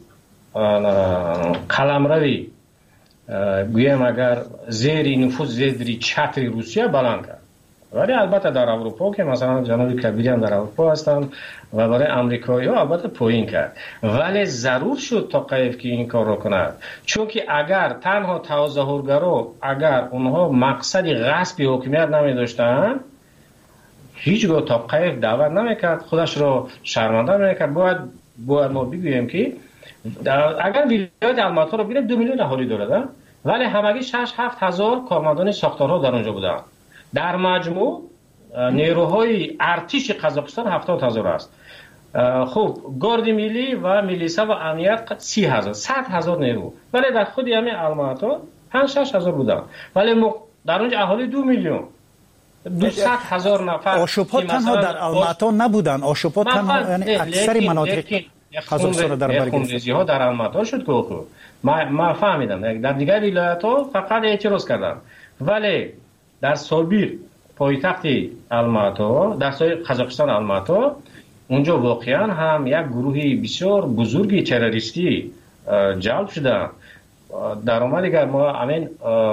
S22: قلمروی گویم اگر زیر نفوذ زیر چتر روسیه بلند کرد. ولی البته در اروپا که مثلا جناب کبیری هم در اروپا هستند و برای امریکایی ها البته پایین کرد، ولی ضرور شد توقیف که این کار رو کند، چون که اگر تنها تظاهرگرا اگر اونها مقصد غصب حکومت نمی داشتن هیچگاه توقیف دعوت نمیکرد، خودش رو شرمنده نمیکرد. باید باید ما بگوییم که اگر ولایت الماتا رو ببینید دو میلیون اهالی داره، ولی همگی شش هفت هزار کارمندان ساختارها در اونجا بودن. در مجموع نیروهای ارتش قزاقستان هفتاد هزار است. خب گارد ملی و میلیسا و امنیت سی هزار صد هزار نیرو، ولی در خود همین الماتا پنج شش هزار بودن، ولی در اونجا اهالی دو میلیون دویست هزار نفر.
S7: آشوب‌ها تنها در الماتا نبودن، آشوب‌ها تنها یعنی اکثر مناطق قزاقستان در بر گرفت.
S22: ها در الماتا شد که خب ما ما فهمیدم در دیگر ولایت‌ها فقط اعتراض کردن، ولی در سابیر پایتخت الماتا در سای قزاقستان الماتا اونجا واقعا هم یک گروهی بسیار بزرگی تروریستی جلب شدن. در اومد اگر ما همین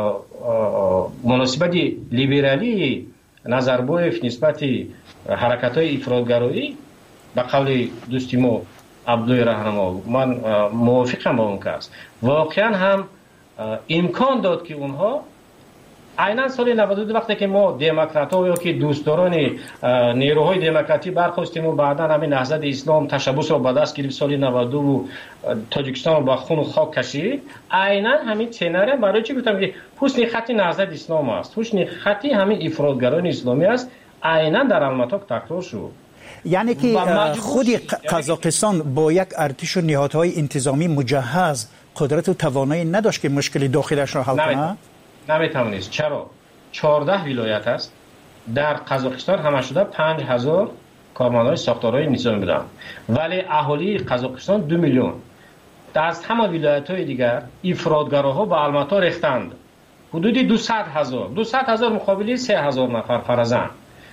S22: مناسبت لیبرالی نظربایف نسبت حرکت‌های افراط‌گرایی به قول دوستی ما عبدالله رهنما من موافقم با اون کس، واقعا هم امکان داد که اونها عیناً سال نود و دو وقتی که ما دموکرات‌ها یا که دوستداران نیروهای دموکراتی برخواستیم و بعدا همین نهضت اسلام تشبث رو به دست گرفت سال نود و دو و تاجیکستان رو با خون و خاک کشید، عیناً همین سناریو برای چی گفتم که حسن خطی نهضت اسلام است، حسن خطی همین افراطگران اسلامی است، عیناً در الماتا تکرار شد.
S7: یعنی که خود قزاقستان با یک ارتش و نهادهای انتظامی مجهز قدرت و توانایی نداشت که مشکل داخلش را حل کنه؟
S22: نمیتوانست. چرا؟ چهارده ولایت است در قزاقستان، همه شده پنج هزار کارمندان ساختارهای نظامی بودند، ولی اهالی قزاقستان دو میلیون. از همه ولایت‌های دیگر افراطگراها به الماتا ریختند، حدود دویست هزار دویست هزار مقابل سه هزار نفر فرزند.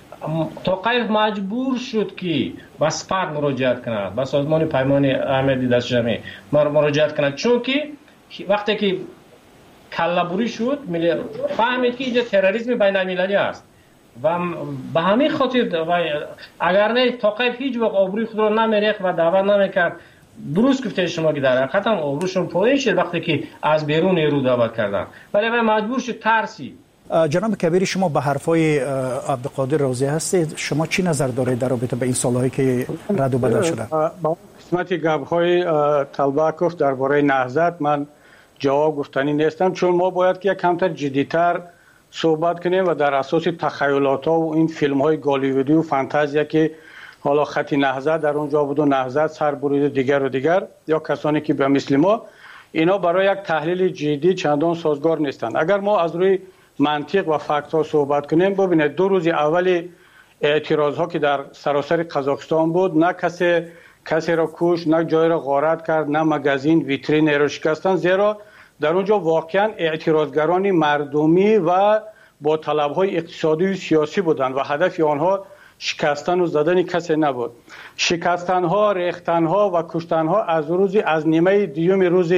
S22: توقیف مجبور شد که به سپاه مراجعت کند، به سازمان پیمان امنیتی دست جمعی مراجعت کند، چون که وقتی که کله‌بری شد فهمید که اینجا تروریسم بین‌المللی است و به همین خاطر اگر نه توقیف هیچ وقت آبروی خود را نمیریخت و دعوت نمیکرد. درست گفته شما که در حقیقت هم آبروشون پایین شد وقتی که از بیرون نیرو دعوت کردن، ولی مجبور شد ترسی.
S7: جناب کبیری، شما به حرفای عبدالقادر راضی هستید؟ شما چی نظر دارید در رابطه به این سالهایی که رد و بدل شده؟
S21: با قسمت گپ‌های طلبکوف درباره نهضت من جواب گفتنی نیستم، چون ما باید که یک کمتر جدی‌تر صحبت کنیم و در اساس تخیلات‌ها و این فیلم‌های گالیوودی و فانتزیا که حالا خط نهضت در اونجا بود و نهضت سر برید دیگر و دیگر یا کسانی که به مثل ما، اینا برای یک تحلیل جدی چندان سازگار نیستند. اگر ما از روی منطق و فکت ها صحبت کنیم، ببینید دو روز اول اعتراض ها که در سراسر قزاقستان بود، نه کسی کسی را کش، نه جای را غارت کرد، نه مگزین ویترین را شکستن، زیرا در اونجا واقعا اعتراضگران مردمی و با طلب های اقتصادی و سیاسی بودند و هدف آنها شکستن و زدن کسی نبود. شکستن ها، ریختن ها و کشتن ها از روز از نیمه دیوم روز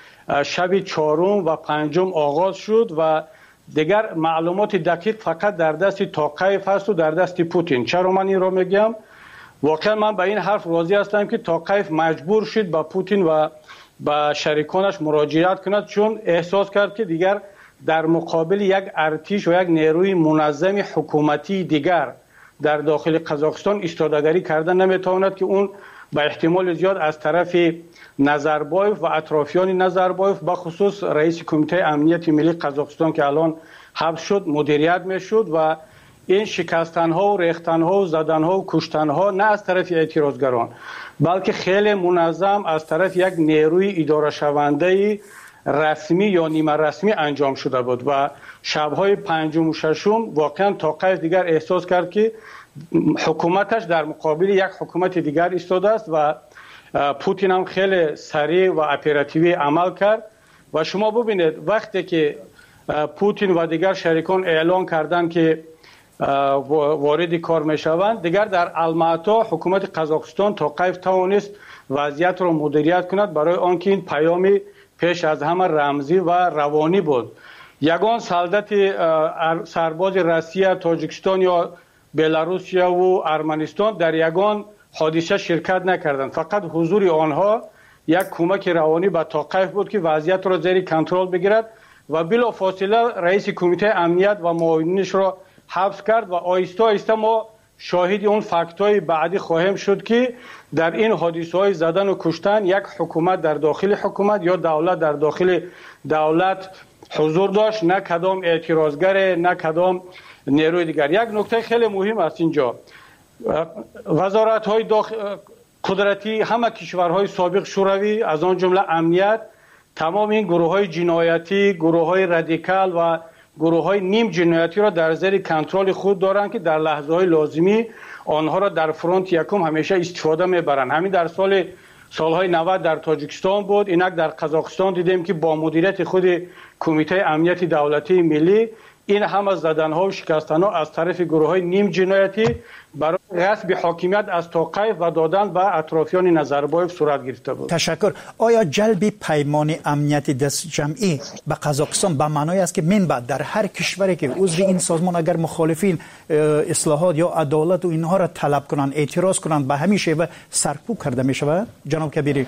S21: شب چهارم و پنجم آغاز شد و دیگر معلومات دقیق فقط در دست توقیف هست و در دست پوتین. چرا من این رو میگم؟ واقعا من به این حرف راضی هستم که توقیف مجبور شد با پوتین و با شریکانش مراجعت کند، چون احساس کرد که دیگر در مقابل یک ارتش و یک نیروی منظم حکومتی دیگر در داخل قزاقستان ایستادگی کردن نمیتواند که اون به احتمال زیاد از طرف نظربایف و اطرافیان نظربایف به خصوص رئیس کمیته امنیت ملی قزاقستان که الان حبس شد مدیریت میشد و این شکستن ها و ریختن ها و زدن ها و کشتن ها نه از طرف اعتراضگران بلکه خیلی منظم از طرف یک نیروی اداره شونده رسمی یا نیمه رسمی انجام شده بود و شبهای پنجم و ششم واقعا توقیف دیگر احساس کرد که حکومتش در مقابل یک حکومت دیگر ایستاده است و پوتین هم خیلی سریع و اپراتیوی عمل کرد و شما ببینید وقتی که پوتین و دیگر شریکان اعلان کردند که وارد کار میشوند، دیگر در الماتا حکومت قزاقستان تا قیف توانست وضعیت را مدیریت کند، برای آنکه این پیامی پیش از همه رمزی و روانی بود. یگان سلطت سرباز روسیه، تاجیکستان یا بلاروسیا و ارمنستان در یگان حادثه شرکت نکردند، فقط حضور آنها یک کمک روانی به تاقیف بود که وضعیت را زیر کنترل بگیرد و بلا فاصله رئیس کمیته امنیت و معاونینش را حبس کرد و آهسته آهسته ما شاهد اون فکت‌های بعدی خواهیم شد که در این حادثه‌های زدن و کشتن یک حکومت در داخل حکومت یا دولت در داخل دولت حضور داشت، نه کدام اعتراضگر، نه کدام نیروی دیگر. یک نکته خیلی مهم است اینجا، وزارت‌های داخل قدرتی همه کشورهای سابق شوروی از آن جمله امنیت تمام این گروه‌های جنایتی، گروه‌های رادیکال و گروه‌های نیم جنایتی را در زیر کنترل خود دارند که در لحظه‌های لازمی آنها را در فرانت یکم همیشه استفاده می‌برند. همین در سال سالهای نود در تاجیکستان بود، اینک در قزاقستان دیدیم که با مدیریت خود کمیته امنیت دولتی ملی این هم از زدن‌ها و شکستن‌ها از طرف گروه‌های نیم جنایتی برای غصب حاکمیت از توقیف و دادن به اطرافیان نظربایف صورت گرفته بود.
S7: تشکر. آیا جلب پیمان امنیت دست جمعی به قزاقستان به معنای است که من بعد در هر کشوری که عضو این سازمان اگر مخالفین اصلاحات یا عدالت و اینها را طلب کنند، اعتراض کنند، به همین شیوه سرکوب کرده می شود؟ جناب کبیری.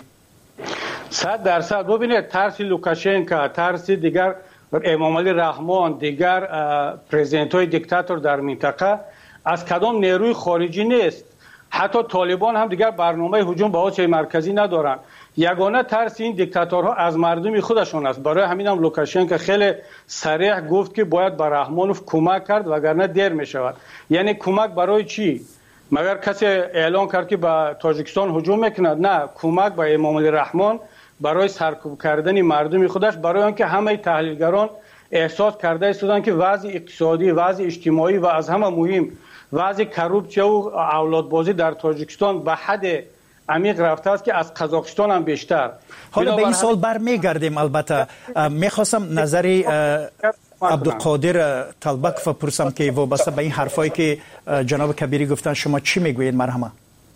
S21: صد درصد. ببینید ترس لوکاشنکو، ترس دیگر امام علی رحمان، دیگر پرزیدنت های دیکتاتور در منطقه از کدام نیروی خارجی نیست. حتی طالبان هم دیگر برنامه هجوم به آسیای مرکزی ندارند. یگانه ترس این دیکتاتورها از مردم خودشون است. برای همین هم لوکاشنکو خیلی صریح گفت که باید به رحمانوف کمک کرد وگرنه دیر می شود. یعنی کمک برای چی؟ مگر کسی اعلان کرد که به تاجیکستان هجوم میکند؟ نه، کمک به امام علی رحمان برای سرکوب کردن مردم خودش، برای آنکه همه تحلیلگران احساس کرده ایستادند که وضع اقتصادی، وضع اجتماعی و از همه مهم وضع کروپسیا و اولادبازی در تاجیکستان به حد عمیق رفته است که از قزاقستان هم بیشتر.
S7: حالا به این سال برمیگردیم. البته میخواستم نظری عبدالقادر طلبک بپرسم که وابسته به این حرفایی که جناب کبیری گفتن شما چی میگویید؟ مرحمه.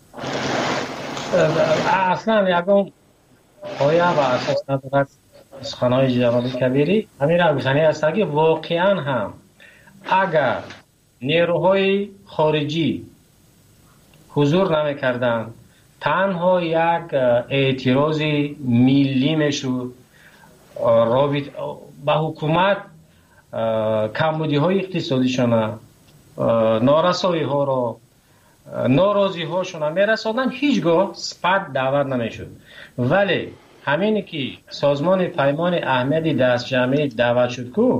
S22: اصلا یکم پایه و اساس ندارد سخنهای جناب کبیری همین را گفتنی است که واقعا هم اگر نیروهای خارجی حضور نمی کردن، تنها یک اعتراض ملی میشد رابط با حکومت کمبودی های اقتصادیشان، نارسایی ها را، ناراضی هاشون میرساندن، هیچگاه سپد دعوت نمیشد. ولی همینی که سازمان پیمان احمدی دست جمعی دعوت شد که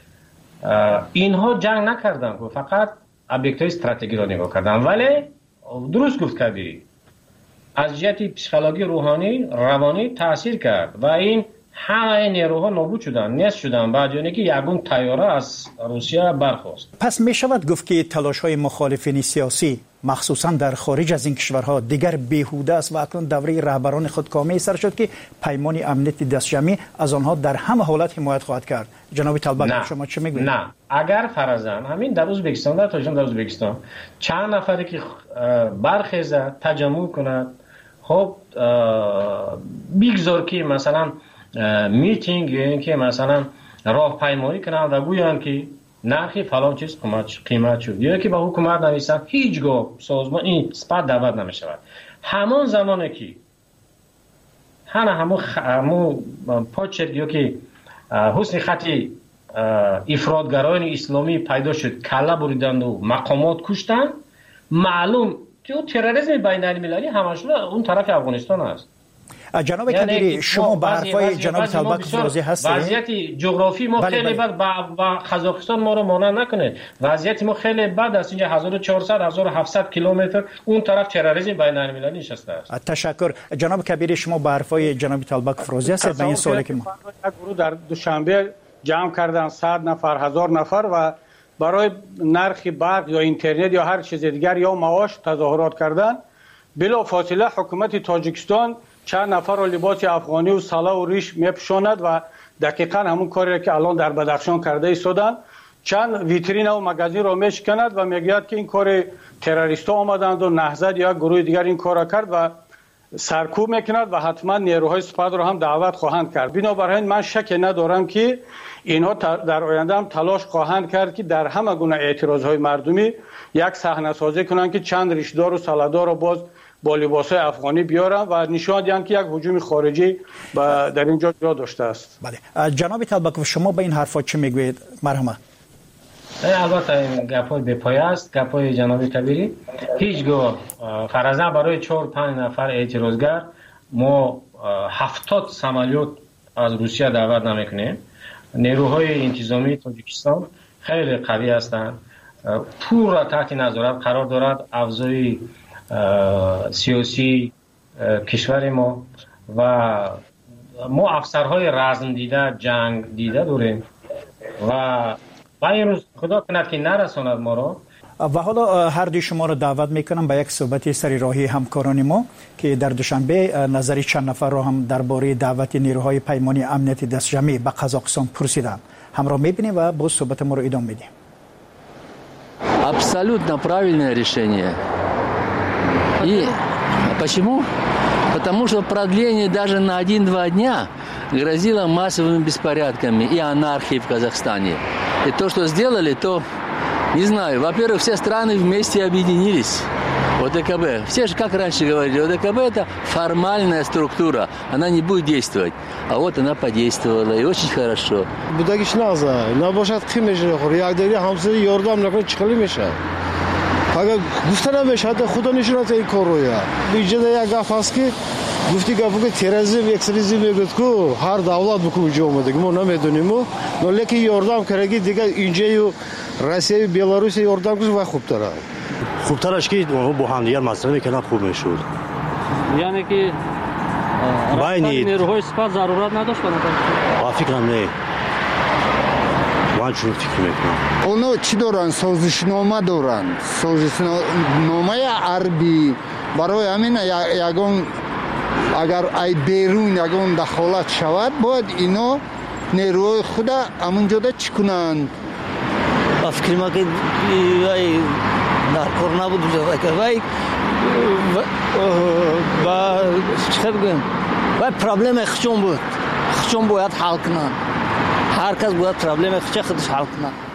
S22: اینها جنگ نکردن، که فقط ابیکت های استراتژی را نگاه کردن. ولی درست گفت کبیری، از جهت پسیکولوژی روحانی روانی تاثیر کرد و این همه نیروها نابود شدن، نیست شدن، بعد یعنی که یگون طیاره از روسیه برخاست.
S7: پس می شود گفت که تلاش های مخالفین سیاسی مخصوصا در خارج از این کشورها دیگر بیهوده است و اکنون دوره رهبران خود کامل سر شد که پیمان امنیت دست جمعی از آنها در همه حالت حمایت خواهد کرد. جناب طلبک شما چه میگویید؟
S22: نه، اگر فرضاً همین در ازبکستان، در تاجیکستان، در ازبکستان چند نفری که برخیزه تجمع کند، خب بیگذار که مثلا میتینگ یا اینکه مثلا راهپیمایی کنن و گویان که نرخی فلان چیز قیمت شد یا که به حکومت نویسن، هیچگاه سازمان این سپد دعوت نمیشود. همان زمانی که همه همو همو پاچت یا که حسن خطی افراطگرایان اسلامی پیدا شد، کله بریدند و مقامات کشتند، معلوم که تروریسم بین المللی همشون اون طرف افغانستان است.
S7: جناب کبیری شما به حرفای جناب طلبک راضی هستید؟
S22: وضعیت جغرافی ما خیلی بد با قزاقستان ما رو مانع نکنه. وضعیت ما خیلی بد است. اینجا هزار و چهارصد هزار و هفتصد کیلومتر اون طرف تروریسم بین المللی نشسته است.
S7: تشکر. جناب کبیری شما به حرفای جناب طلبک راضی هستید؟ به این سوالی که ما
S21: گروه در دوشنبه جمع کردن صد نفر، هزار نفر و برای نرخ برق یا اینترنت یا هر چیز دیگر یا معاش تظاهرات کردن، بلا فاصله حکومت تاجیکستان چند نفر را لباس افغانی و سلا و ریش میپوشاند و دقیقا همون کاری که الان در بدخشان کرده ایستادن، چند ویترین و مگزین را میشکند و میگوید که این کار تروریستا آمدند و نهضت یا گروه دیگر این کار را کرد و سرکوب میکند و حتما نیروهای سپاه را هم دعوت خواهند کرد. بنابراین من شک ندارم که اینها در آینده هم تلاش خواهند کرد که در همه گونه اعتراضهای مردمی یک صحنه سازی کنند که چند ریشدار و سلادار را باز با لباسهای افغانی بیارن و نشان دهند که یک هجوم خارجی در اینجا جا داشته است.
S7: بله جناب طلبکوف، شما به این حرفا چه میگویید؟ مرحمت.
S22: البته این گپای به پایه است، گپای جناب کبیری. هیچگاه فرضاً برای چهار پنج نفر اعتراضگر ما هفتاد سمالیات از روسیه دعوت نمیکنیم. نیروهای انتظامی تاجیکستان خیلی قوی هستند، پور را تحت نظارت قرار دارد. افزای سیاسی کشور ما و ما افسرهای رزم دیده، جنگ دیده داریم و و این روز خدا کند که نرساند ما را.
S7: و حالا هر دوی شما را دعوت میکنم به یک صحبت سری راهی همکاران ما که در دوشنبه نظری چند نفر را هم درباره دعوت نیروهای پیمانی امنیتی دست جمعی به قزاقستان پرسیدم. همراه میبینیم و باز صحبت ما رو ادامه میدیم.
S1: Абсолютно правильное решение. И почему? Потому что продление даже на один-два дня грозило массовыми беспорядками и анархией в Казахстане. И то, что сделали, то, не знаю, во-первых, все страны вместе объединились. ОДКБ. Все же, как раньше говорили, ОДКБ – это формальная структура, она не будет действовать. А вот она подействовала, и очень хорошо.
S4: Будагиш наза, набошад химеши хор, як дери хамсе ярдам након чикали мешад. Ага гуфта намешад, худа нишонат ин короя. Биҷада як гаф аст ки гуфти гафу ки терроризм, экстремизм мегӯяд ку ҳар давлат буку инҷо омадаги мо намедонему, но лекин ярдам караги дигар инҷаю Россия, Беларусь ярдам куш ва хубтар аст.
S23: خوبترش که با هم دیگر مسئله میکنن خوب میشود.
S15: یعنی که رفتن نیروهای سپاه ضرورت نداشت کنند؟
S23: با فکرم نه. من چون فکر میکنم.
S12: اونا چی دارن؟ سازشنامه دارن. سازشنامه عربی برای همین یگان اگر ای بیرون یگان دخالت شود باید اینا نیروهای خود همونجا چی کنند؟
S23: با فکر ما که کار نبود که وای با چه بگم وای پرابلم خشم بود خشم باید حل کنن هر کس باید پرابلم خشم خودش حل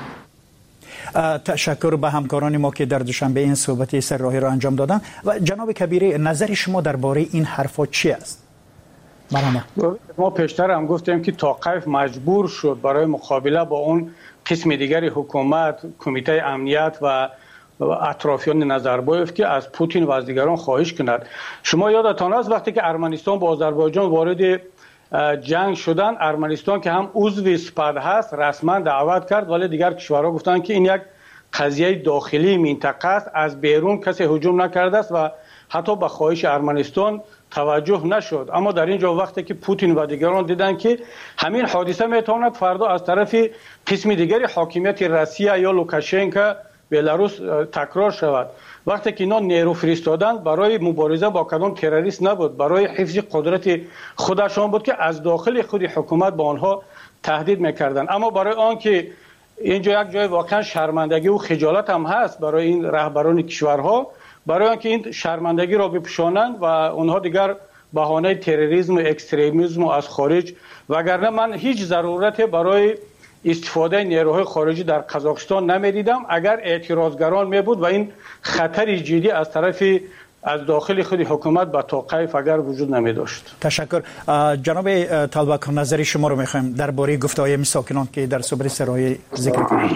S23: کنن.
S7: تشکر به همکاران ما که در دوشنبه این صحبت سر راهی را انجام دادن. و جناب کبیری نظر شما درباره این حرفا چی است؟ مرحبا.
S21: ما پیشتر هم گفتیم که توقیف مجبور شد برای مقابله با اون قسم دیگری حکومت، کمیته امنیت و اطرافیان نظربایف که از پوتین و از دیگران خواهش کند. شما یادتان است وقتی که ارمنستان با آذربایجان وارد جنگ شدن، ارمنستان که هم عضو سپاه هست رسما دعوت کرد، ولی دیگر کشورها گفتند که این یک قضیه داخلی منطقه است، از بیرون کسی هجوم نکرده است و حتی به خواهش ارمنستان توجه نشد. اما در اینجا وقتی که پوتین و دیگران دیدن که همین حادثه میتواند فردا از طرف قسم دیگری حاکمیت روسیه یا لوکاشنکو بلاروس تکرار شود، وقتی که اینا نیرو فرستادن برای مبارزه با کدام تروریست نبود، برای حفظ قدرت خودشان بود که از داخل خود حکومت با آنها تهدید میکردن. اما برای آن که اینجا یک جای واقعا شرمندگی و خجالت هم هست برای این رهبران کشورها، برای آن که این شرمندگی را بپوشانند و اونها دیگر بهانه تروریسم و اکستریمیسم از خارج، وگرنه من هیچ ضرورت برای استفاده نیروهای خارجی در قزاقستان نمیدیدم اگر اعتراضگران می بود و این خطر جدی از طرف از داخل خود حکومت به توقیف اگر وجود نمی داشت.
S7: تشکر. جناب طلبک نظری شما رو میخوایم درباره گفته‌های ساکنان که در صحبت سرای ذکر کردید.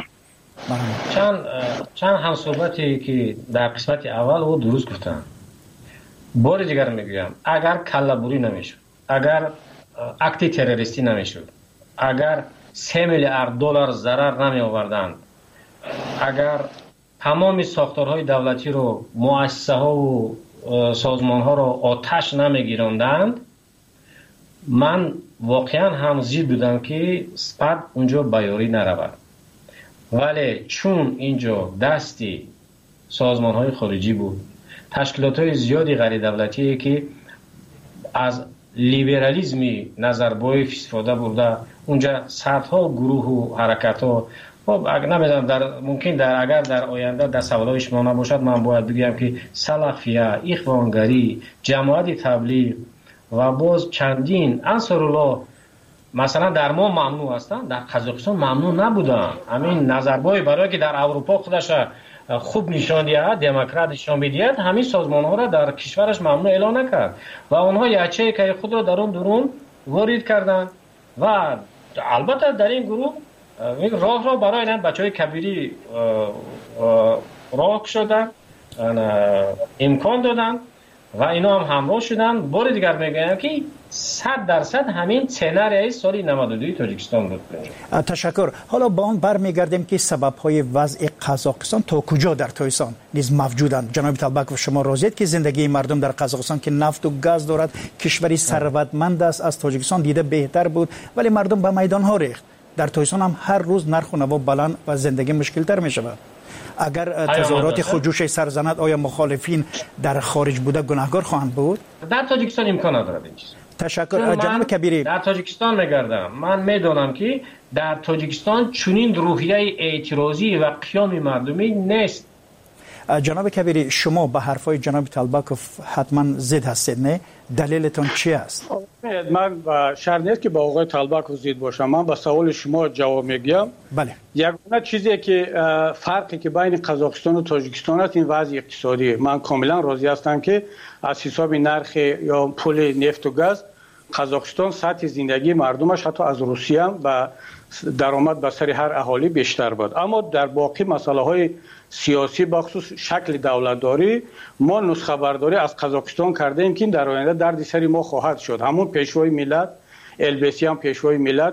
S22: چند چند هم صحبتی که در قسمت اول او درست گفتن. بار دیگر میگویم اگر کله‌بری نمیشد، اگر اکت تروریستی نمیشد، اگر سه میلیارد دلار ضرر نمی آوردند، اگر تمام ساختارهای دولتی رو مؤسسه ها و سازمان ها رو آتش نمی گیراندند، من واقعا هم زید بودم که سپاه اونجا بیاری نرود. ولی چون اینجا دستی سازمان های خارجی بود، تشکیلات های زیادی غیر دولتی که از لیبرالیزمی نظربای استفاده برده، اونجا صدها گروه و حرکت ها، خب نمیدونم در ممکن در اگر در آینده در سوالای شما نباشد من باید بگم که سلفیه، اخوانگری، جماعت تبلیغ و باز چندین انصارالله مثلا در ما ممنوع هستند، در قزاقستان ممنوع نبودن. همین نظربای برای که در اروپا خودش خوب نشان دهد، دموکرات نشان بدهد، همین سازمان ها را در کشورش ممنوع اعلان نکرد و آنها یچه که خود را در اون درون وارد کردند و البته در این گروه راه را برای این بچه های کبیری راه شدن، امکان دادن و اینا هم همراه شدن. بار دیگر میگم که صد درصد همین سناریوی سال نود و دو تاجیکستان بود.
S7: تشکر. حالا با اون برمیگردیم که سبب‌های وضع قزاقستان تا کجا در تویسان نیز موجودند. جناب طلبکوف، شما راضیید که زندگی مردم در قزاقستان که نفت و گاز دارد، کشوری ثروتمند است، از تاجیکستان دیده بهتر بود، ولی مردم به میدان ها ریخت. در تویسان هم هر روز نرخ و نوا بلند و زندگی مشکل تر می شود. اگر تظاهرات خودجوش سرزند، آیا مخالفین در خارج بوده گناهکار خواهند بود؟
S22: در تاجیکستان امکان ندارد این چیز.
S7: تشکر. جناب کبیری،
S22: در تاجیکستان میگردم، من میدونم که در تاجیکستان چنین روحیه اعتراضی و قیام مردمی نیست.
S7: جناب کبیری، شما به حرفای جناب طلبکوف حتما ضد هستید، نه؟ دلیلتون چی است؟
S21: من شرط نیست که با آقای طلبکوف ضد باشم. من به سوال شما جواب میگم.
S7: بله.
S21: یگانه چیزی که فرقی که بین قزاقستان و تاجیکستان است این وضع اقتصادی. من کاملا راضی هستم که از حساب نرخ یا پول نفت و گاز قزاقستان سطح زندگی مردمش حتی از روسیه هم و درآمد به سر هر اهالی بیشتر بود. اما در باقی مسائل های سیاسی بخصوص شکل دولتداری ما نسخه برداری از قزاقستان کرده ایم که در آینده دردی سری ما خواهد شد. همون پیشوای ملت، البسی هم پیشوای ملت،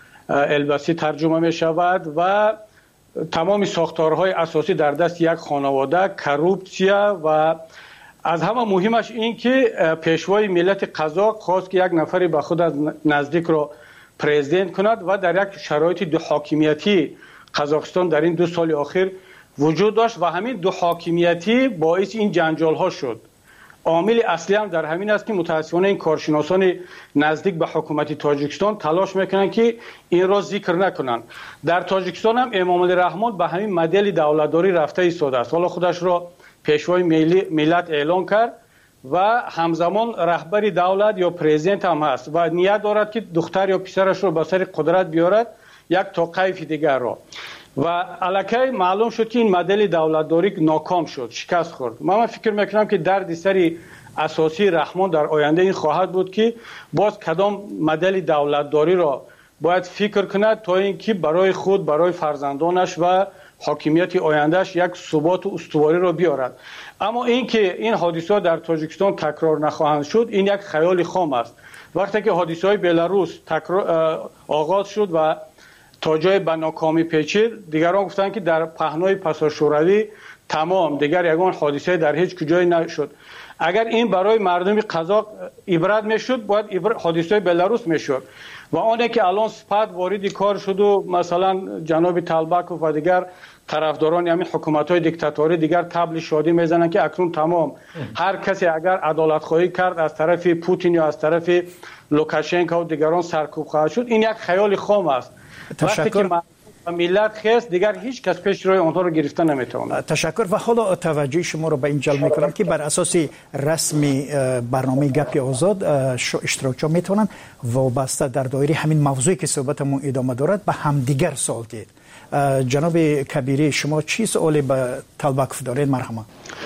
S21: البسی ترجمه می شود و تمام ساختارهای اساسی در دست یک خانواده، کروپسیا و از همه مهمش این که پیشوای ملت قزاق خواست که یک نفری به خود از نزدیک را پرزیدنت کند و در یک شرایط دو حاکمیتی قزاقستان در این دو سال اخیر وجود داشت و همین دو حاکمیتی باعث این جنجال ها شد. عامل اصلی هم در همین است که متاسفانه این کارشناسان نزدیک به حکومت تاجیکستان تلاش میکنن که این را ذکر نکنن. در تاجیکستان هم امام علی رحمان به همین مدل دولتداری رفته ایستاده است. حالا خودش را پیشوای ملت اعلان کرد و همزمان رهبری دولت یا پرزیدنت هم هست و نیت دارد که دختر یا پسرش را به سر قدرت بیارد یک توقیف دیگر را. و الکی معلوم شد که این مدل دولتداری ناکام شد، شکست خورد. من فکر میکنم که درد سری اساسی رحمان در آینده این خواهد بود که باز کدام مدل دولتداری را باید فکر کند تا اینکه برای خود، برای فرزندانش و حاکمیت آیندهش یک ثبات و استواری را بیارد. اما اینکه این حادثات در تاجیکستان تکرار نخواهند شد این یک خیال خام است. وقتی که حادثه های بلاروس تکرار آغاز شد و تا جای به ناکامی پیچید، دیگران گفتن که در پهنای پسا شوروی تمام دیگر یگان حادثه در هیچ کجای نشد. اگر این برای مردم قزاق عبرت میشد باید حادثه بلاروس میشد و آنه که الان سپاد وارد کار شد و مثلا جناب طلبکوف و دیگر طرفداران همین حکومت‌های دیکتاتوری دیگر تبل شادی میزنن که اکنون تمام هر کسی اگر عدالت خواهی کرد از طرف پوتین یا از طرف لوکاشنکو و دیگران سرکوب خواهد شد. این یک خیال خام است. وقتی که ملت خیست دیگر هیچ کس پیش روی آنها رو گرفتن نمیتونه.
S7: تشکر. و حالا توجه شما رو به این جلب میکنم که بر اساس رسمی برنامه گپ آزاد اشتراکچی میتونن وابسته در دایره همین موضوعی که صحبتمون ادامه دارد به همدیگر سوال دید. جناب کبیری شما چی سوالی به طلبکوف دارید؟ مرحبا.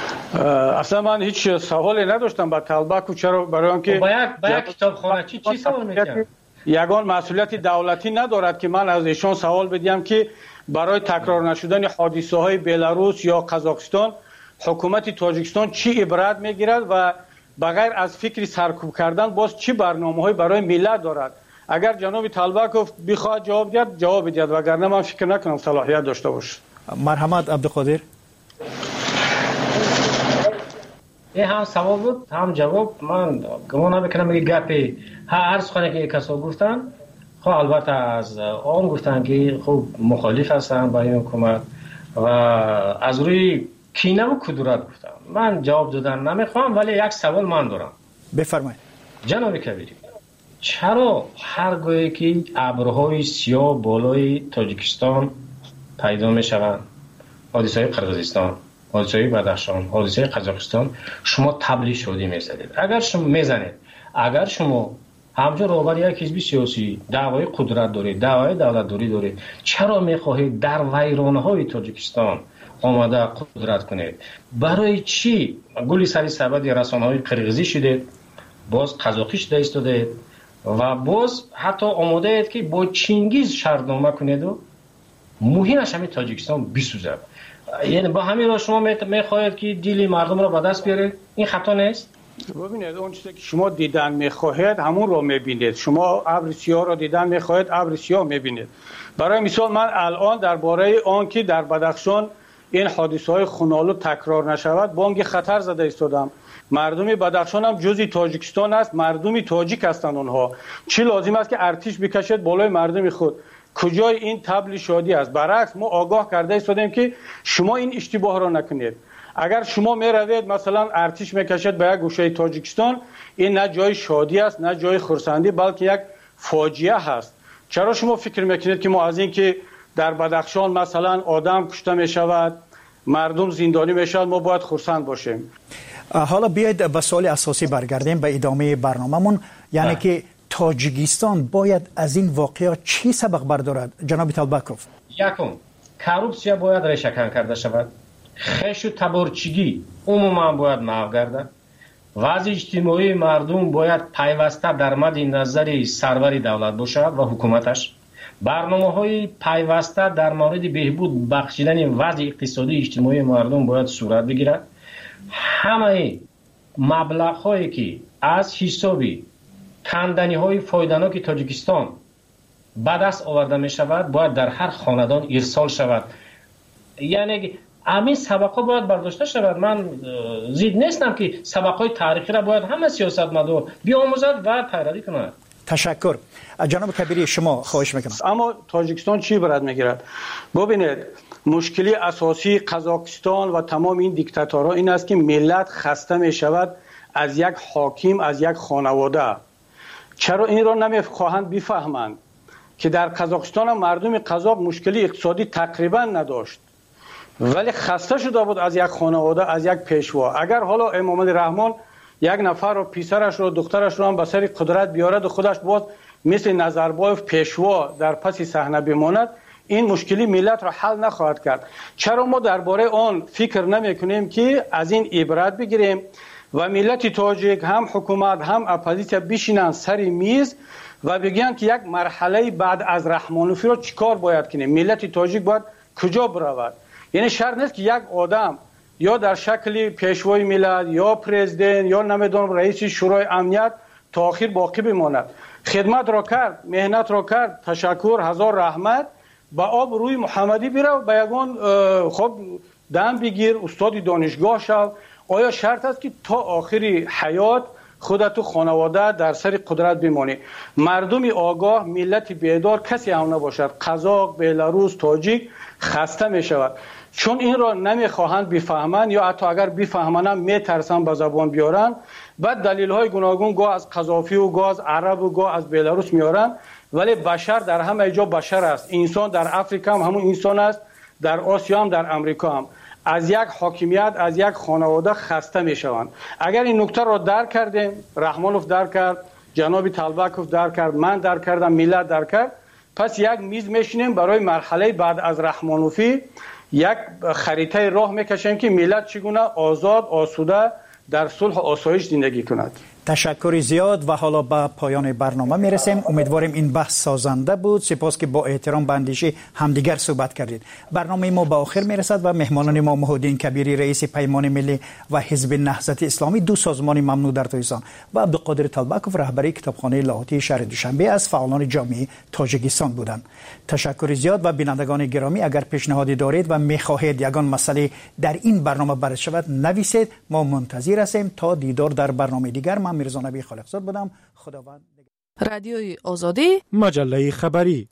S21: اصلا من هیچ سوالی نداشتم با طلبکوف. چرا؟ برای آنکه
S22: با یک کتابخانه چی چی سوال میکنید؟
S21: یگان مسئولیت دولتی ندارد که من از ایشان سوال بدیم که برای تکرار نشدن حادثه های بلاروس یا قزاقستان حکومت تاجیکستان چی عبرت میگیرد و بغیر از فکر سرکوب کردن باز چی برنامه‌های برای ملت دارد. اگر جناب طلبکوف بخواد جواب دهد جواب بدهد وگرنه من فکر نکنم صلاحیت داشته باشه.
S7: مرحمت عبدالقادر.
S22: این هم سوال بود هم جواب. من گمان نمیکنم میگه گپی هر سخنی که کسا گفتن خب البته از آن گفتن که خب مخالف هستن با این حکومت و از روی کینه و کدورت گفتن. من جواب دادن نمیخوام، ولی یک سوال من دارم.
S7: بفرمایید.
S22: جناب کبیری، چرا هرگاهی که ابرهای سیاه بالای تاجیکستان پیدا می شوند، حادثه قرقیزستان، حادثه بدخشان، حادثه قزاقستان، شما طبل شادی میزنید؟ اگر شما میزنید، اگر شما همچون رهبر یک حزب سیاسی دعوای قدرت دارید، دعوای دولت داری دارید، چرا میخواهید در ویرانه های تاجیکستان آماده قدرت کنید؟ برای چی گلی سری سبد رسانه های قرقیزی شدید، باز قزاقی شده ایستادید و باز حتی آماده اید که با چینگیز شرطنامه کنید و مهمش همین تاجیکستان بسوزد؟ یعنی با همین را شما میخواهید که دیلی مردم را به دست بیارید؟ این خطا نیست؟
S21: ببینید اون چیزی که شما دیدن میخواهید همون رو میبینید. شما ابر سیاه را دیدن میخواهید، ابر سیاه میبینید. برای مثال من الان درباره آن که در بدخشان این حادثه های خونالو تکرار نشود بانگ خطر زده ایستادم. مردم بدخشان هم جزئی تاجیکستان است، مردمی تاجیک هستند اونها. چی لازم است که ارتش بکشد بالای مردم خود؟ کجای این طبل شادی است؟ برعکس ما آگاه کرده ایستادیم که شما این اشتباه را نکنید. اگر شما می روید مثلا ارتش میکشد به یک گوشه تاجیکستان، این نه جای شادی است نه جای خرسندی، بلکه یک فاجعه هست. چرا شما فکر میکنید که ما از این که در بدخشان مثلا آدم کشته می شود، مردم زندانی می شود، ما باید خرسند باشیم؟
S7: حالا بیاید به سوال اساسی برگردیم به ادامه برنامه‌مون، یعنی ده. که تاجیکستان باید از این واقعه چی سبق بردارد جناب طالبکوف؟
S22: یکم کورپسیا باید ریشه‌کن کرده شود، خش و تبارچگی عموما باید محو گردد، وضع اجتماعی مردم باید پیوسته در مد نظر سرور دولت باشد و حکومتش. برنامه های پیوسته در مورد بهبود بخشیدن وضع اقتصادی اجتماعی مردم باید صورت بگیرد. همه مبلغ هایی که از حسابی کندنی های فایده‌ناک تاجیکستان به دست آورده می شود باید در هر خاندان ارسال شود. یعنی همین سبق‌ها باید برداشته شود. من زید نیستم که سبق‌های تاریخی را باید همه سیاستمدار بیاموزد و پیروی کند.
S7: تشکر. جناب کبیری شما خواهش میکنم.
S21: اما تاجیکستان چی برات میگیرد؟ ببینید مشکلی اساسی قزاقستان و تمام این دیکتاتورها این است که ملت خسته میشود از یک حاکم، از یک خانواده. چرا این را نمیخواهند بفهمند که در قزاقستان مردم قزاق مشکلی اقتصادی تقریبا نداشت، ولی خسته شده بود از یک خانواده، از یک پیشوا. اگر حالا امام علی رحمان یک نفر رو پسرش رو دخترش رو هم به سر قدرت بیارد و خودش باز مثل نظربایف پیشوا در پس صحنه بماند، این مشکلی ملت را حل نخواهد کرد. چرا ما درباره آن فکر نمی کنیم که از این عبرت بگیریم و ملت تاجیک هم حکومت هم اپوزیسیون بشینن سر میز و بگن که یک مرحله بعد از رحمانوفی رو چیکار باید کنیم؟ ملت تاجیک باید کجا برود؟ یعنی شرط نیست که یک آدم یا در شکل پیشوای ملت یا پرزیدنت یا نمیدونم رئیس شورای امنیت تا آخر باقی بماند. خدمت را کرد، مهنت را کرد، تشکر، هزار رحمت، با آب روی محمدی بیره و به یگان خب دم بگیر، استاد دانشگاه شو. آیا شرط است که تا آخری حیات خودت و خانواده در سر قدرت بمانی؟ مردم آگاه، ملت بیدار کسی هم نباشد. قزاق، بلاروس، تاجیک خسته می شود چون این را نمیخواهند بفهمند، یا حتی اگر بفهمند هم میترسن به زبان بیارن. بعد دلیل های گوناگون گاه از قذافی و گاه از عرب و گاه از بلاروس میارن، ولی بشر در همه جا بشر است. انسان در افریقا هم همون انسان است، در آسیا هم در امریکا هم. از یک حاکمیت، از یک خانواده خسته میشوند. اگر این نکته را درک کردیم، رحمانوف درک کرد، جناب طالبکوف درک کرد، من درک کردم، ملت درک کرد، پس یک میز میشینیم برای مرحله بعد از رحمانوفی یک خریطه راه میکشیم که ملت چگونه آزاد، آسوده در صلح و آسایش زندگی کند.
S7: تشکر زیاد و حالا به پایان برنامه میرسیم. امیدواریم این بحث سازنده بود. سپاس که با احترام به اندیشه همدیگر صحبت کردید. برنامه ما به آخر میرسد و مهمانان ما محمودالدین کبیری رئیس پیمان ملی و حزب نهضت اسلامی، دو سازمان ممنوع در تاجیکستان، و عبدالقادر طالبکوف رهبری کتابخانه لاهوتی شهر دوشنبه از فعالان جامعه تاجیکستان بودند. تشکر زیاد. و بینندگان گرامی، اگر پیشنهادی دارید و میخواهید یگان مسئله در این برنامه بررسی شود نویسید. ما منتظر هستیم. تا دیدار در برنامه دیگر. من میرزا نبی خالقزاد بودم. خداوند
S19: رادیوی آزادی،
S5: مجله خبری.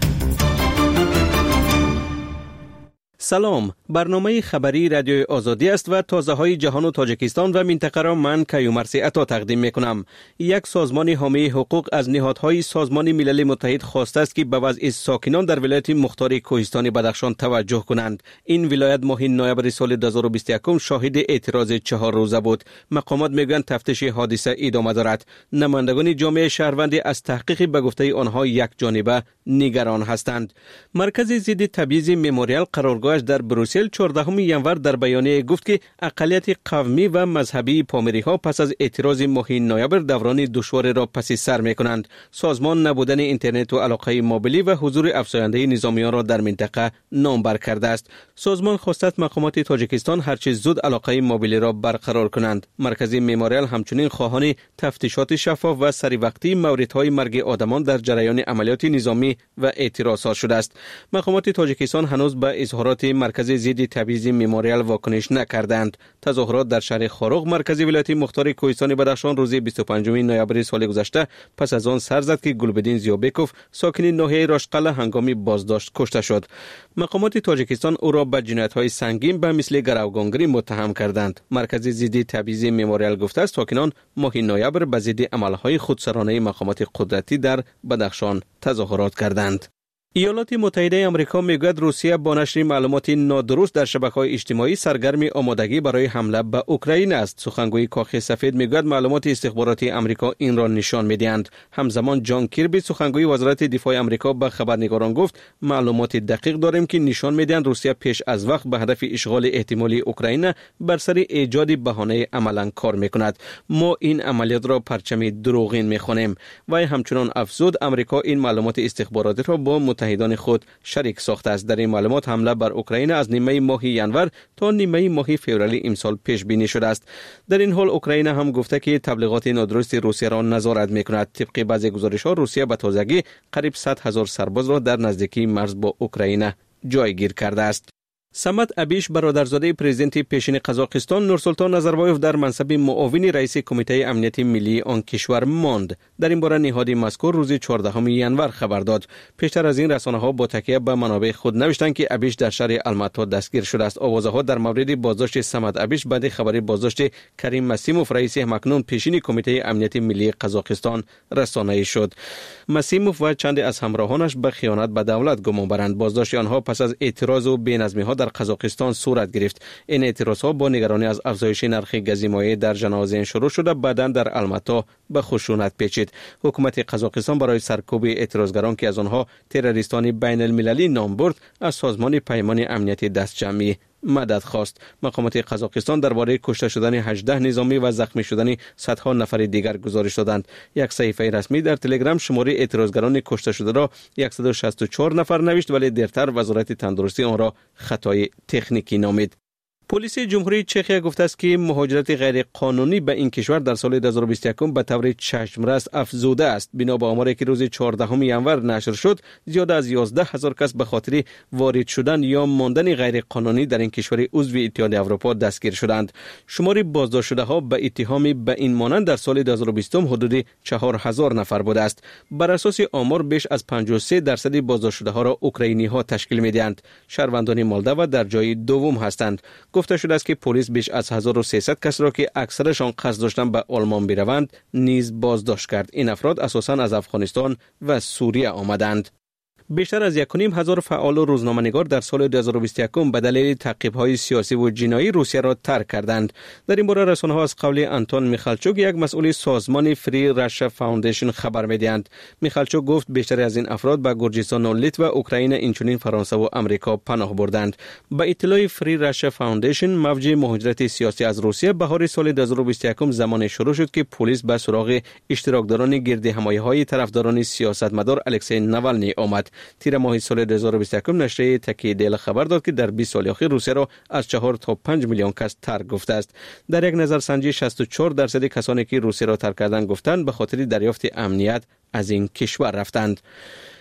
S3: سلام، برنامه خبری رادیوی آزادی است و تازه های جهان و تاجیکستان و منطقه را من کیومرثی عطا تقدیم می کنم. یک سازمان حامی حقوق از نهادهای سازمان ملل متحد خواسته است که به وضع ساکنان در ولایت مختار کوهستان بدخشان توجه کنند. این ولایت ماه نوامبر سال دو هزار و بیست و یک شاهد اعتراض چهار روزه بود. مقامات میگویند تفتیش حادثه ادامه دارد. نمایندگان جامعه شهروندی از تحقیق به گفته آنها یک جانبه نگران هستند. مرکز ضد تبعیض مموریال قرارگاهش در بروسل چهاردهم ژانویه در بیانیه گفت که اقلیت قومی و مذهبی پامری ها پس از اعتراض ماه نوامبر دوران دشوار را پس سر می کنند. سازمان نبودن اینترنت و علاقه موبیلی و حضور افزاینده نظامیان را در منطقه نامبر کرده است. سازمان خواسته است مقامات تاجیکستان هرچه زود علاقه موبیلی را برقرار کنند. مرکز مموریال همچنین خواهان تفتیشات شفاف و سری وقتی موردهای مرگ آدمان در جریان عملیات نظامی و اعتراضات شده است. مقامات تاجیکستان هنوز به اظهارات مرکز ضد تبعیض مموریال واکنش نکردند. تظاهرات در شهر خاروق مرکز ولایت مختار کوهستان بدخشان روز بیست و پنجم نوامبر سال گذشته پس از آن سر زد که گلبدین زیابکوف ساکن ناحیه راشقله هنگام بازداشت کشته شد. مقامات تاجیکستان او را به جنایت‌های سنگین به مثل گروگانگیری متهم کردند. مرکز ضد تبعیض مموریال گفته است ساکنان ماه نوامبر به ضد عمل‌های خودسرانه مقامات قدرتی در بدخشان تظاهرات کردند. ایالات متحده آمریکا میگوید روسیه با نشر معلومات نادرست در شبکه‌های اجتماعی سرگرم آمادگی برای حمله به اوکراین است. سخنگوی کاخ سفید میگوید معلومات استخباراتی آمریکا این را نشان میدهند. همزمان جان کیربی سخنگوی وزارت دفاع آمریکا به خبرنگاران گفت معلومات دقیق داریم که نشان میدهند روسیه پیش از وقت به هدف اشغال احتمالی اوکراین بر سر ایجاد بهانه عملاً کار میکند. ما این عملیات را پرچم دروغین میخوانیم. و همچنان افزود آمریکا این معلومات استخباراتی را با متحدان خود شریک ساخته است. در این معلومات حمله بر اوکراین از نیمه ماه ژانویه تا نیمه ماه فوریه امسال پیش بینی شده است. در این حال اوکراین هم گفته که تبلیغات نادرست روسیه را نظارت میکند. طبق بعضی گزارش‌ها روسیه به تازگی قریب صد هزار سرباز را در نزدیکی مرز با اوکراین جایگیر کرده است. سمت ابیش برادرزاده پرزیدنت پیشین قزاقستان نورسلطان نظربایف در منصب معاون رئیس کمیته امنیت ملی آن کشور ماند. در این باره نهاد مذکور روز چهاردهم ژانویه خبر داد. پیشتر از این رسانه‌ها با تکیه به منابع خود نوشتند که ابیش در شهر الماتا دستگیر شده است. آوازه‌ها در مورد بازداشت سمت ابیش بعد خبر بازداشت کریم مسیموف رئیس همکنون پیشین کمیته امنیت ملی قزاقستان رسانه‌ای شد. مسیموف و چند از همراهانش به خیانت به دولت گمان برند. بازداشت آنها پس از اعتراض و بی‌نظمی‌ها در قزاقستان صورت گرفت. این اعتراضات با نگرانی از افزایش نرخ گزیمایه در جنازین شروع شده بعداً در الماتا به خشونت پیچید. حکومت قزاقستان برای سرکوب اعتراضگران که از آنها تروریستان بین المللی نام برد از سازمان پیمان امنیت دست جمعی مدد خواست. مقامات قزاقستان درباره کشته شدن هجده نظامی و زخمی شدن صدها نفر دیگر گزارش دادند. یک صحیفه رسمی در تلگرام شماره اعتراضگران کشته شده را صد و شصت و چهار نفر نوشت ولی دیرتر وزارت تندرستی آن را خطای تکنیکی نامید. پلیس جمهوری چخیا گفته است که مهاجرت غیر قانونی به این کشور در سال دو هزار و بیست و یک به طور چشمرس افزوده است. بنا به آماری که روز چهاردهم ژانویه نشر شد، زیاد از یازده هزار کس به خاطر وارد شدن یا ماندن غیر قانونی در این کشور عضو اتحاد اروپا دستگیر شدند. شمار بازداشت شده ها به اتهام به این مانند در سال دو هزار و بیست حدود چهار هزار نفر بوده است. بر اساس آمار بیش از پنجاه و سه درصد بازداشت شده ها را اوکراینی ها تشکیل می‌دهند. شهروندان مولداوا در جای دوم هستند. گفته شده است که پلیس بیش از هزار و سیصد کس را که اکثرشان قصد داشتند به آلمان بروند نیز بازداشت کرد. این افراد اساساً از افغانستان و سوریه آمدند. بیشتر از یک و نیم هزار فعال و روزنامه‌نگار در سال دو هزار و بیست و یک به دلیل تعقیب‌های سیاسی و جنایی روسیه را ترک کردند. در این باره رسانه‌ها از قول آنتون میخالچوک یک مسئول سازمان فری راشا فاوندیشن خبر می‌دهند. میخالچوک گفت بیشتر از این افراد به گرجستان و لیتو و اوکراین اینچنین فرانسه و آمریکا پناه بردند. به اطلاع فری راشا فاوندیشن موج مهاجرت سیاسی از روسیه بهار سال دو هزار و بیست و یک زمان شروع شد که پلیس به سراغ اشتراکداران گرد همایه‌های طرفداران سیاستمدار الکسی ناوالنی آمد. تیر ماه سال دو هزار و بیست و یک نشریه تکی دل خبر داد که در بیست سال اخیر روسیه را از چهار تا پنج میلیون کس ترک گفته است. در یک نظرسنجی شصت و چهار درصد کسانی که روسیه را ترک کردند گفتند به خاطر دریافت امنیت از این کشور رفتند.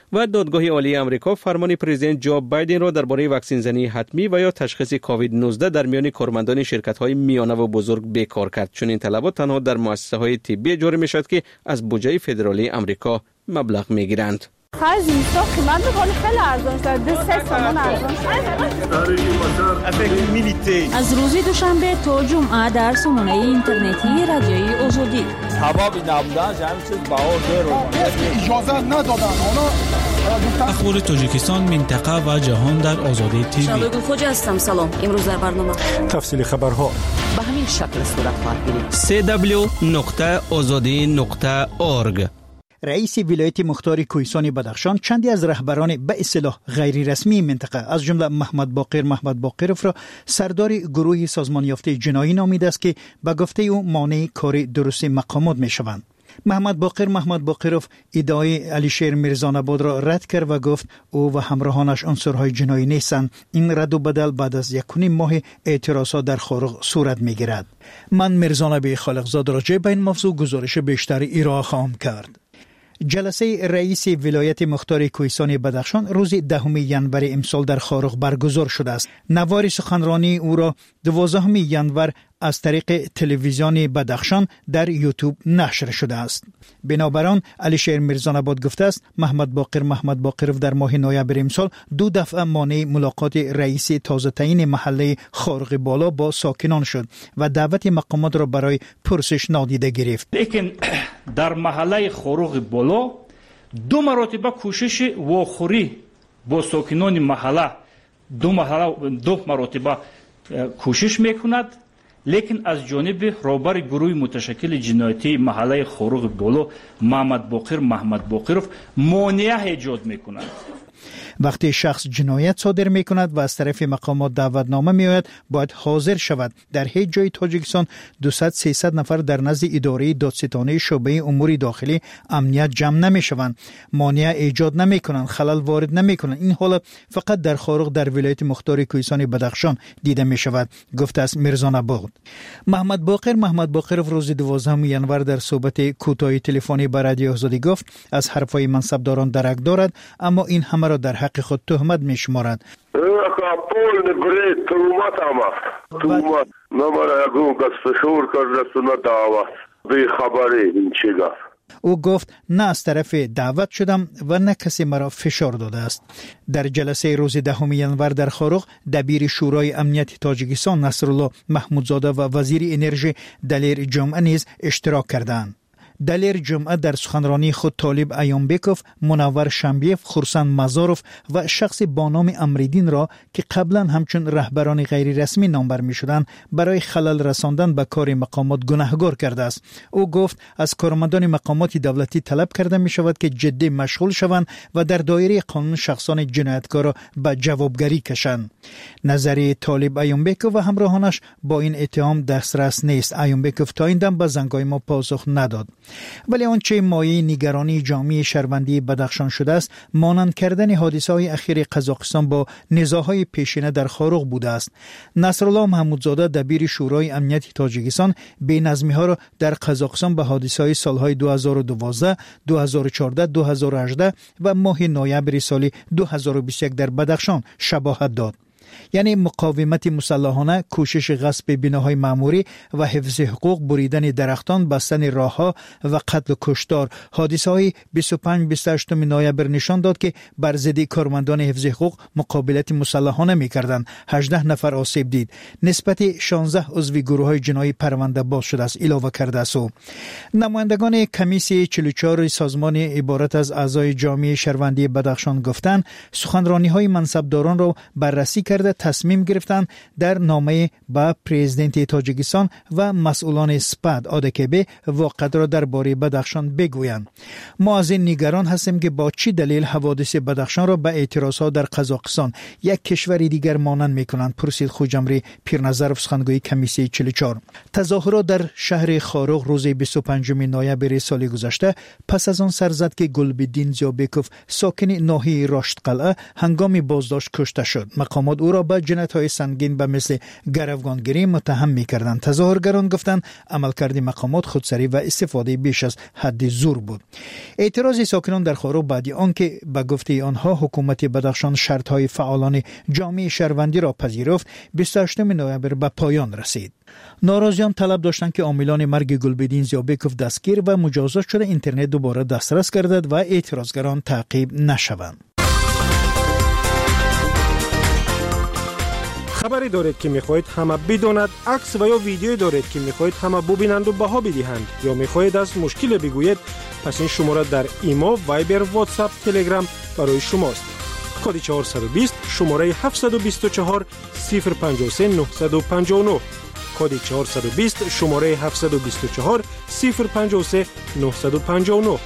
S3: و دادگاه عالی آمریکا فرمان پرزیدنت جو بایدن را درباره واکسن زنی حتمی و یا تشخیص کووید نوزده در میان کارمندان شرکت‌های میانه و بزرگ بیکار کرد، چون این طلبات تنها در مؤسسه‌های طبی جاری می‌شود که از بودجه فدرالی آمریکا مبلغ می‌گیرند.
S2: خرج اینستا قیمت بکنه خیلی ارزان شد، دو سه تومان ارزان شد.
S6: از روز دوشنبه تا جمعه در سامانه اینترنتی رادیوی آزادی.
S8: هوا بی نبودن جمع چیز بهار رو
S24: اجازه ندادن.
S25: اخبار تاجیکستان، منطقه و جهان در آزادی تیوی.
S6: شبگون خوجا هستم. سلام. امروز در برنامه
S5: تفصیل خبرها
S6: به همین شکل صورت خواهد گرفت.
S3: سی دبلیو نقطه آزادی نقطه اورگ.
S7: رئیس ولایت مختار کوهستان بدخشان چندی از رهبران به اصطلاح غیر رسمی منطقه از جمله محمد باقر محمد باقرف را سردار گروه سازمان یافته جنایی نامیده است که به گفته او مانع کار درست مقامات می شوند. محمد باقر محمد باقرف ادعای علیشیر میرزان‌آباد را رد کرد و گفت او و همراهانش عنصرهای جنایی نیستند. این رد و بدل بعد از یک و نیم ماه اعتراضات در خارق صورت می‌گیرد. من میرزانبی خالقزاد راجع به این موضوع گزارش بیشتری ارائه خواهم کرد. جلسه رئیس ولایت مختار کوهستان بدخشان روز دهم ژانویه امسال در خارق برگزار شده است. نوار سخنرانی او را دوازدهم ژانویه از طریق تلویزیون بدخشان در یوتیوب نشر شده است. بنابراین علیشیر میرزان‌آباد گفته است محمد باقر محمد باقرف در ماه نوامبر امسال دو دفعه مانع ملاقات رئیس تازه تعیین محله خارق بالا با ساکنان شد و دعوت مقامات را برای پرسش نادیده گرفت.
S26: لیکن در محله خارق بالا دو مرتبه کوشش واخوری با ساکنان محله دو محله دو مرتبه کوشش میکند، لیکن از جانب رهبر گروه متشکل جنایتی محله خارق بالا محمد باقر محمد باقرف مانع ایجاد میکند.
S7: وقتی شخص جنایت صادر می کند و از طرف مقامات دعوتنامه می آید باید حاضر شود. در هیچ جای تاجیکستان دویست سیصد نفر در نزد اداره دادستانی شعبه امور داخلی امنیت جمع نمی شوند، مانع ایجاد نمی کنند، خلل وارد نمی کنند. این حالت فقط در خارق در ولایت مختار کوهستان بدخشان دیده می شود، گفته است میرزان‌آباد. محمد باقر محمد باقر روز دوازدهم ژانویه در صحبت کوتاه تلفنی با رادیو آزادی گفت از حرفهای منصبداران درک دارد، اما این همه را در حق خود تهمت می شمارد. او گفت نه از طرف دعوت شدم و نه کسی مرا فشار داده است. در جلسه روز دهم ژانویه در خارق دبیر شورای امنیت تاجیکستان نصرالله محمودزاده و وزیر انرژی دلیر جمعه نیز اشتراک کردند. دلیر جمعه در سخنرانی خود طالب ایامبکوف، منور شنبیف، خورسند مزاروف و شخص با نام امریدین را که قبلا همچون رهبران غیر رسمی نامبر می شدند برای خلل رساندن به کار مقامات گناهکار کرده است. او گفت از کارمندان مقامات دولتی طلب کرده می شود که جدی مشغول شوند و در دایره قانون شخصان جنایتکار را به جوابگری کشند. نظریه طالب ایامبکوف و همراهانش با این اتهام دسترس نیست. ایامبکوف تا این دم به زنگای ما پاسخ نداد. ولی آنچه مایه نگرانی جامعه شهروندی بدخشان شده است مانند کردن حادثه‌های اخیر قزاقستان با نزاع‌های پیشینه در خارق بوده است. نصرالله محمودزاده دبیر شورای امنیت تاجیکستان بی‌نظمی‌ها را در قزاقستان به حادثه‌های سال‌های دو هزار و دوازده، دو هزار و چهارده، دو هزار و هجده و ماه نوامبر سال دو هزار و بیست و یک در بدخشان شباهت داد. یعنی مقاومت مسلحانه، کوشش غصب بناهای معموری و حفظ حقوق، بریدن درختان، بستن راهها و قتل و کشتار. حادثه های بیست و پنج بیست و هشت نوامبر نشان داد که بر ضد کارمندان حفظ حقوق مقابلت مسلحانه می‌کردند. هجده نفر آسیب دید. نسبت شانزده عضو گروه های جنایی پرونده باز شده است، علاوه کرده است. نمایندگان کمیسیون چهل و چهار سازمان عبارت از اعضای جامعه شهروندی بدخشان گفتند سخنرانی های منصبداران را بررسی کرده تصمیم گرفتند در نامه با پرزیدنت تاجیکستان و مسئولان سپاد آدکبه واقعه را درباره بدخشان بگویند. ما از این نگران هستیم که با چه دلیل حوادث بدخشان را به اعتراضات در قزاقستان یک کشور دیگر مانند میکنند، پرسید خوجمری پیرنظرف سخنگوی کمیسیون چهل و چهار. تظاهرات در شهر خارق روز بیست و پنجم نوامبر سال گذشته پس از آن سر زد که گلبدین زیابکوف ساکن ناحیه راشد قلعه هنگام بازداشت کشته شد. مقامات او او را به جنایت‌های سنگین به مثل گروگانگیری متهم می‌کردند. تظاهرگران گفتند عملکرد مقامات خودسری و استفاده بیش از حد زور بود. اعتراض ساکنان در خارق بعد آنکه به گفته آنها حکومت بدخشان شرط‌های فعالان جامعه شهروندی را پذیرفت، بیست و هشتم نوامبر به پایان رسید. ناراضیان طلب داشتند که عاملان مرگ گلبدین زیابکوف دستگیر و مجازات شده اینترنت دوباره دسترس گردد و اعتراضگران تعقیب نشوند.
S5: خبری دارید که میخواهید همه بداند، عکس و یا ویدیویی دارید که میخواهید همه ببینند و بها بدهند، یا میخواهید از مشکل بگویید، پس این شماره در ایمو، وایبر، واتساپ، تلگرام برای شماست. کد چهارصد و بیست شماره هفتصد و بیست و چهار صفر پنجاه و سه نهصد و پنجاه و نه. کد چهارصد و بیست شماره هفتصد و بیست و چهار صفر پنجاه و سه نهصد و پنجاه و نه.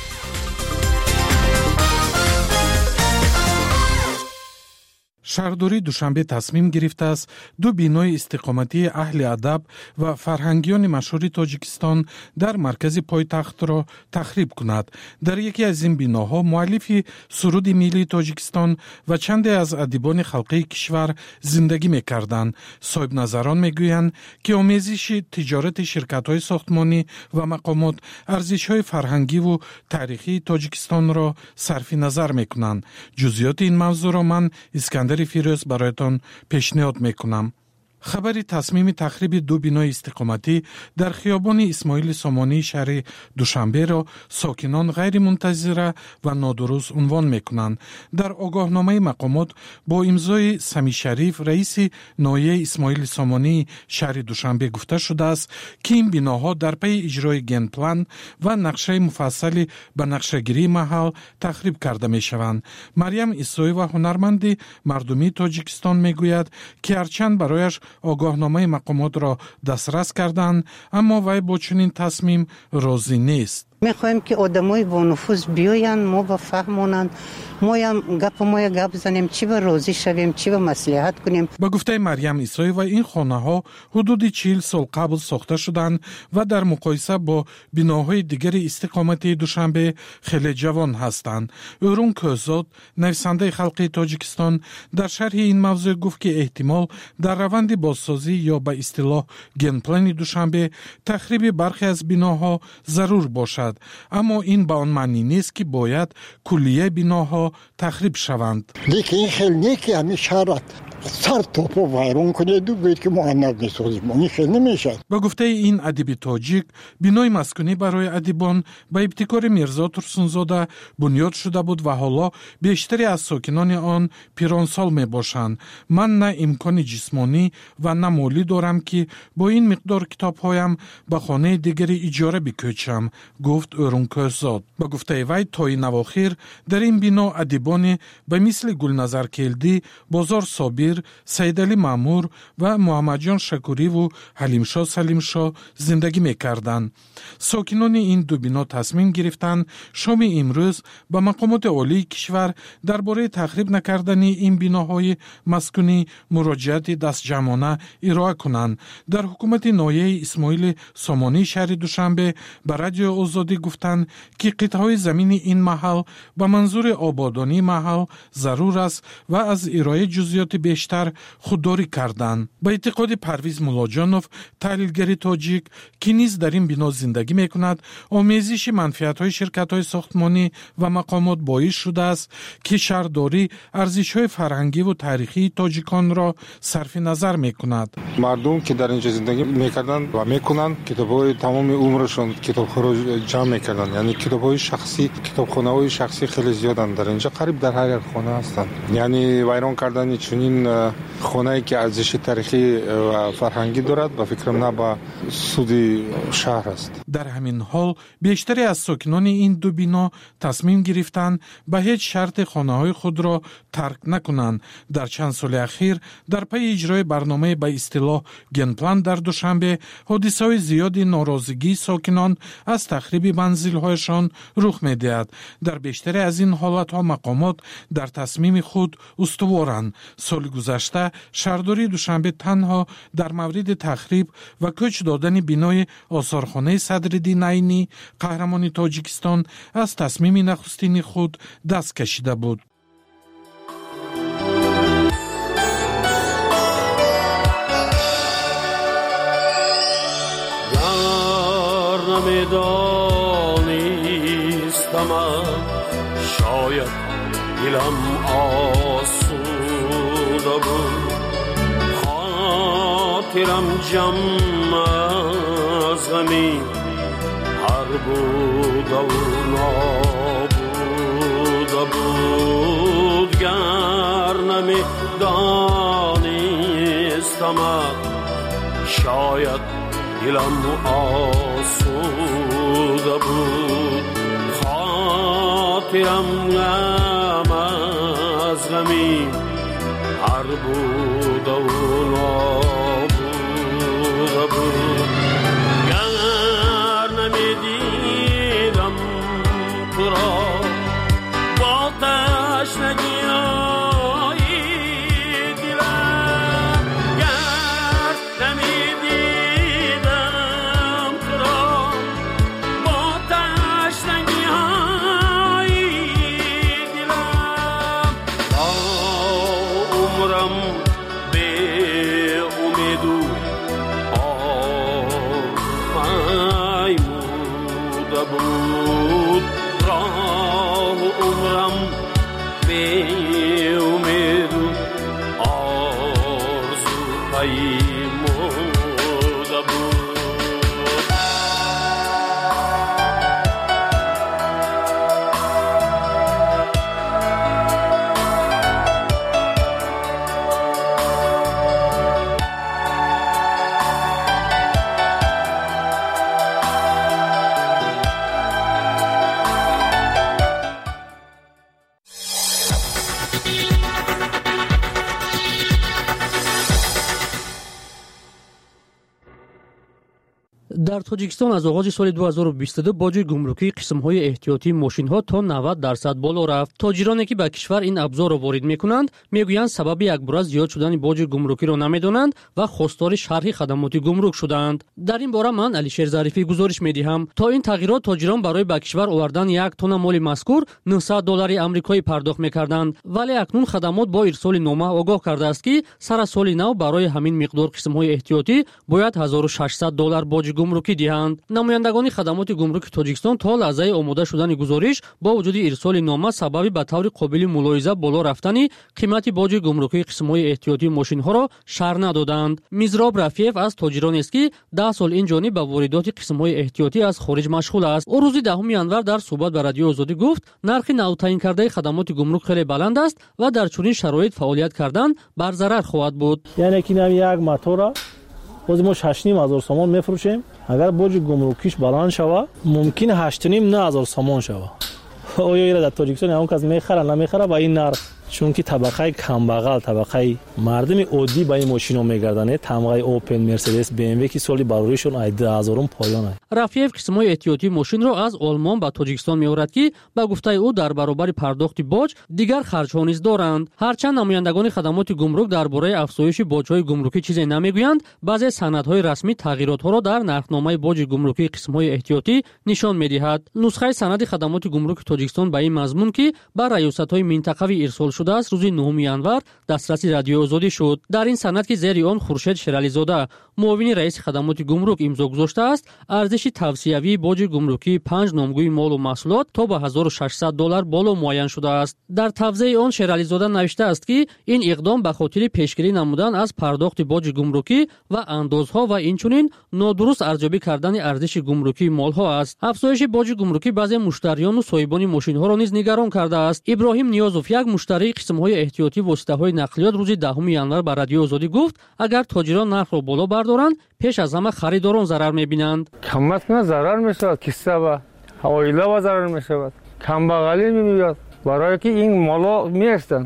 S9: شهرداری دوشنبه تصمیم گرفته است دو بینای استقامتی اهل ادب و فرهنگیان مشهور تاجیکستان در مرکز پایتخت را تخریب کند. در یکی از این بیناها مؤلف سرود ملی تاجیکستان و چند از ادیبان خلقی کشور زندگی می‌کردند. صاحب نظران می‌گویند که آمیزش تجارت شرکت‌های ساختمانی و مقامات ارزش‌های فرهنگی و تاریخی تاجیکستان را صرف نظر می‌کنند. جزئیات این موضوع را من اسکندر فیروز برایتان پیشنهاد میکنم. خبری تصمیم تخریب دو بینای استقامتی در خیابان اسماعیل سامانی شهر دوشنبه را ساکنان غیر منتظره و نادرست عنوان میکنند. در آگاهنامه مقامات با امضای سمی شریف رئیس ناحیه اسماعیل سامانی شهر دوشنبه گفته شده است که این بیناها در پی اجرای گن پلان و نقشه مفصلی به نقشه‌گیری محل تخریب کرده میشوند. مریم عیسوی و هنرمند مردمی تاجیکستان میگوید که هرچند برایش آگاهنامه مقامات را دسترس کردند، اما وی با چنین تصمیم راضی نیست.
S10: میخوایم که آدمای با نفوذ بیاین، ما با فهمونن، ما هم گپ ما گپ زنیم، چی به راضی شویم، چی به مصلحت کنیم.
S9: با گفته مریم عیسوی و این خانه ها حدود چهل سال قبل ساخته شدند و در مقایسه با بناهای دیگر استقامتی دوشنبه خیلی جوان هستند. ارون کوزاد نویسنده خلقی تاجیکستان در شرح این موضوع گفت که احتمال در روند بازسازی یا به اصطلاح گن پلان دوشنبه تخریب برخی از بناها ضرور باشد، اما این به آن معنی نیست که باید کلیه بناها تخریب شوند.
S12: لیکن این خیلی نیکی همین شهرت سر توپو ویرون کنید و بگید که معنیت میسازیم، این خیلی نمیشه.
S9: با گفته این ادیب تاجیک، بنای مسکونی برای ادیبان با ابتکار میرزا ترسونزاده بنیاد شده بود و حالا بیشتری از ساکنان آن پیرانسال می باشند. من نه امکان جسمانی و نه مالی دارم که با این مقدار کتاب هایم به خانه دیگری اجاره بکوچم، گفت اورونکوزاد. با گفته وی تا این اواخر در این بنا ادیبان به مثل گلنظر کلدی، بازار صابر، سیدعلی مامور و محمد جان شکوری و حلیم شاه سلیم شاه زندگی می‌کردند. ساکنان این دو بنا تصمیم گرفتند شام امروز به مقامات عالی کشور درباره تخریب نکردن این بناهای مسکونی مراجعت دستجمعانه ارائه کنند. در حکومت ناحیه اسماعیل سامانی شهر دوشنبه به رادیو آزادی گفتند که قطعه‌های زمین این محل به منظور آبادانی محل ضرور است و از ارائه جزئیات بیشتر خودداری کردند. با اعتقاد پرویز مولاجانوف تحلیلگر تاجیک که نیز در این بنا زندگی میکند، آمیزش منفعت‌های شرکت‌های ساختمانی و مقامات باعث شده است که شهرداری ارزش‌های فرهنگی و تاریخی تاجیکان را صرف نظر میکند.
S11: مردم که در اینجا زندگی میکردن و میکنن کتاب‌های تمام عمرشون کتاب‌ها رو جمع میکردن، یعنی کتاب‌های شخصی، کتابخانه‌های شخصی خیلی زیادن در اینجا، قریب در هر خانه هستند. یعنی ویران کردن چنین خانه‌ای که ارزش تاریخی و فرهنگی دارد با فکرم نه با سود شهر است.
S9: در همین حال بیشتری از ساکنان این دو بنا تصمیم گرفتند به هیچ شرط خانه‌های خود را ترک نکنند. در چند سال اخیر در پی اجرای برنامه به اصطلاح گن پلان در دوشنبه حادثه‌های زیادی ناراضگی ساکنان از تخریب منزل‌هایشان رخ می‌دهد. در بیشتری از این حالت‌ها مقامات در تصمیم خود استوارند. سال گذشته شهرداری دوشنبه تنها در مورد تخریب و کوچ دادن بنای آثارخانه صدرالدین عینی قهرمان تاجیکستان از تصمیم نخستین خود دست کشیده بود.
S13: میدانستم شاید دلم آسوده بود خاطرم جمع از غمی هر بوده و نابوده بود گر نمیدانستم شاید دلم آسوده بود خاطرم غم از غمی هر بوده و نابوده بود گر نمیدیدم تو را با تشنگی های دلم گر نمیدیدم تو را با تشنگی های دلم تا عمرم به امید و آرمیوده بود راه عمرم به امید و آرزو پیموده بود
S15: дар тоҷикистон аз оғози соли ду ҳазору бисту ду боҷи гумрукии қисмҳои эҳтиётии мошинҳо то навад дарсад боло рафт. тоҷироне ки ба кишвар ин абзорро ворид мекунанд мегӯянд сабаби якбора зиёд шудани боҷи гумрукиро намедонанд ва хостори шарҳи хадамоти гумрук шудаанд. дар ин бора ман алишер зарифӣ гузориш медиҳам. то ин тағйирот тоҷирон барои ба кишвар овардан як тонна моли мазкур нӯҳсад доллари амрикоӣ пардохт мекарданд, вале акнун хадамот бо ирсоли нома огоҳ кардааст ки сара соли нав барои ҳамин миқдор қисмҳои эҳтиётӣ бояд ҳазору шашсад доллар боҷи гумрукӣ диҳанд. намояндагони хадамоти гумруки тоҷикистон то лаҳзаи омода шудани гузориш бо вуҷуди ирсоли нома сабаби ба таври қобили мулоҳиза боло рафтани қимати боҷи гумрукии қисмҳои эҳтиётии мошинҳоро шарҳ надоданд. мизроб рафиев аз тоҷиронест ки даҳ сол ин ҷониб ба воридоти қисмҳои эҳтиётӣ аз хориҷ машғул аст. ӯ рӯзи даҳуми январ дар суҳбат ба радиои озодӣ гуфт нархи навтаинкардаи хадамоти гумрук хеле баланд аст ва дар чунин шароит фаъолият кардан бар зарар хоҳад буд.
S14: яъне ки нам як мотора бози мо шашним ҳазор сомон мефурӯшем. агар боҷи гумрукиш баланд шава мумкин ҳаштуним на ҳазор сомон шава. оё ира дар тоҷикистон ягон кас мехара намехара ба ин нарх? чунки табақаи камбағал табақаи мардуми оддӣ ба ин мошино мегарданд. тамғаи опел мерседес бмв ки соли бароришон ай ду ҳазорум поён аст.
S15: рафиев қисмҳои эҳтиётии мошинро аз олмон ба тоҷикистон меорад ки ба гуфтаи ӯ дар баробари пардохти боҷ дигар харҷҳо низ доранд. ҳарчанд намояндагони хадамоти гумрук дар бораи афзоиши боҷҳои гумрукӣ чизе намегӯянд, баъзе санадҳои расмӣ тағйиротҳоро дар нархномаи боҷи гумрукии қисмҳои эҳтиётӣ нишон медиҳад. нусхаи санади хадамоти гумруки тоҷикистон ба ин мазмун ки ба раёсатҳои минтақавӣ ирсол шудааст рӯзи нӯҳуми январ дастраси радиои озодӣ шуд. дар ин санад ки зери он хуршед шерализода муовини раиси хадамоти гумрук имзо гузоштааст, арзиши тавсиявии боҷи гумрукии панҷ номгӯи молу маҳсулот то ба ҳазору шашсад доллар боло муайян шудааст. дар тавзеи он шерализода навиштааст ки ин иқдом ба хотири пешгирӣ намудан аз пардохти боҷи гумрукӣ ва андозҳо ва инчунин нодуруст арзёбӣ кардани арзиши гумрукии молҳо аст. афзоиши боҷи гумрукӣ баъзе муштариёну соҳибони мошинҳоро низ нигарон кардааст. иброҳим ниёзов як муштарии қисмҳои эҳтиётӣ воситаҳои нақлиёт рӯзи даҳуми январ ба радиои озодӣ гуфт агар тоҷирон нархро боло бардоранд пеш аз ҳама харидорон зарар мебинанд.
S16: камат кунад зарар мешавад, кисса ва оила ва зарар мешавад, камбағалӣ мебиёд, барое ки ин моло меестанд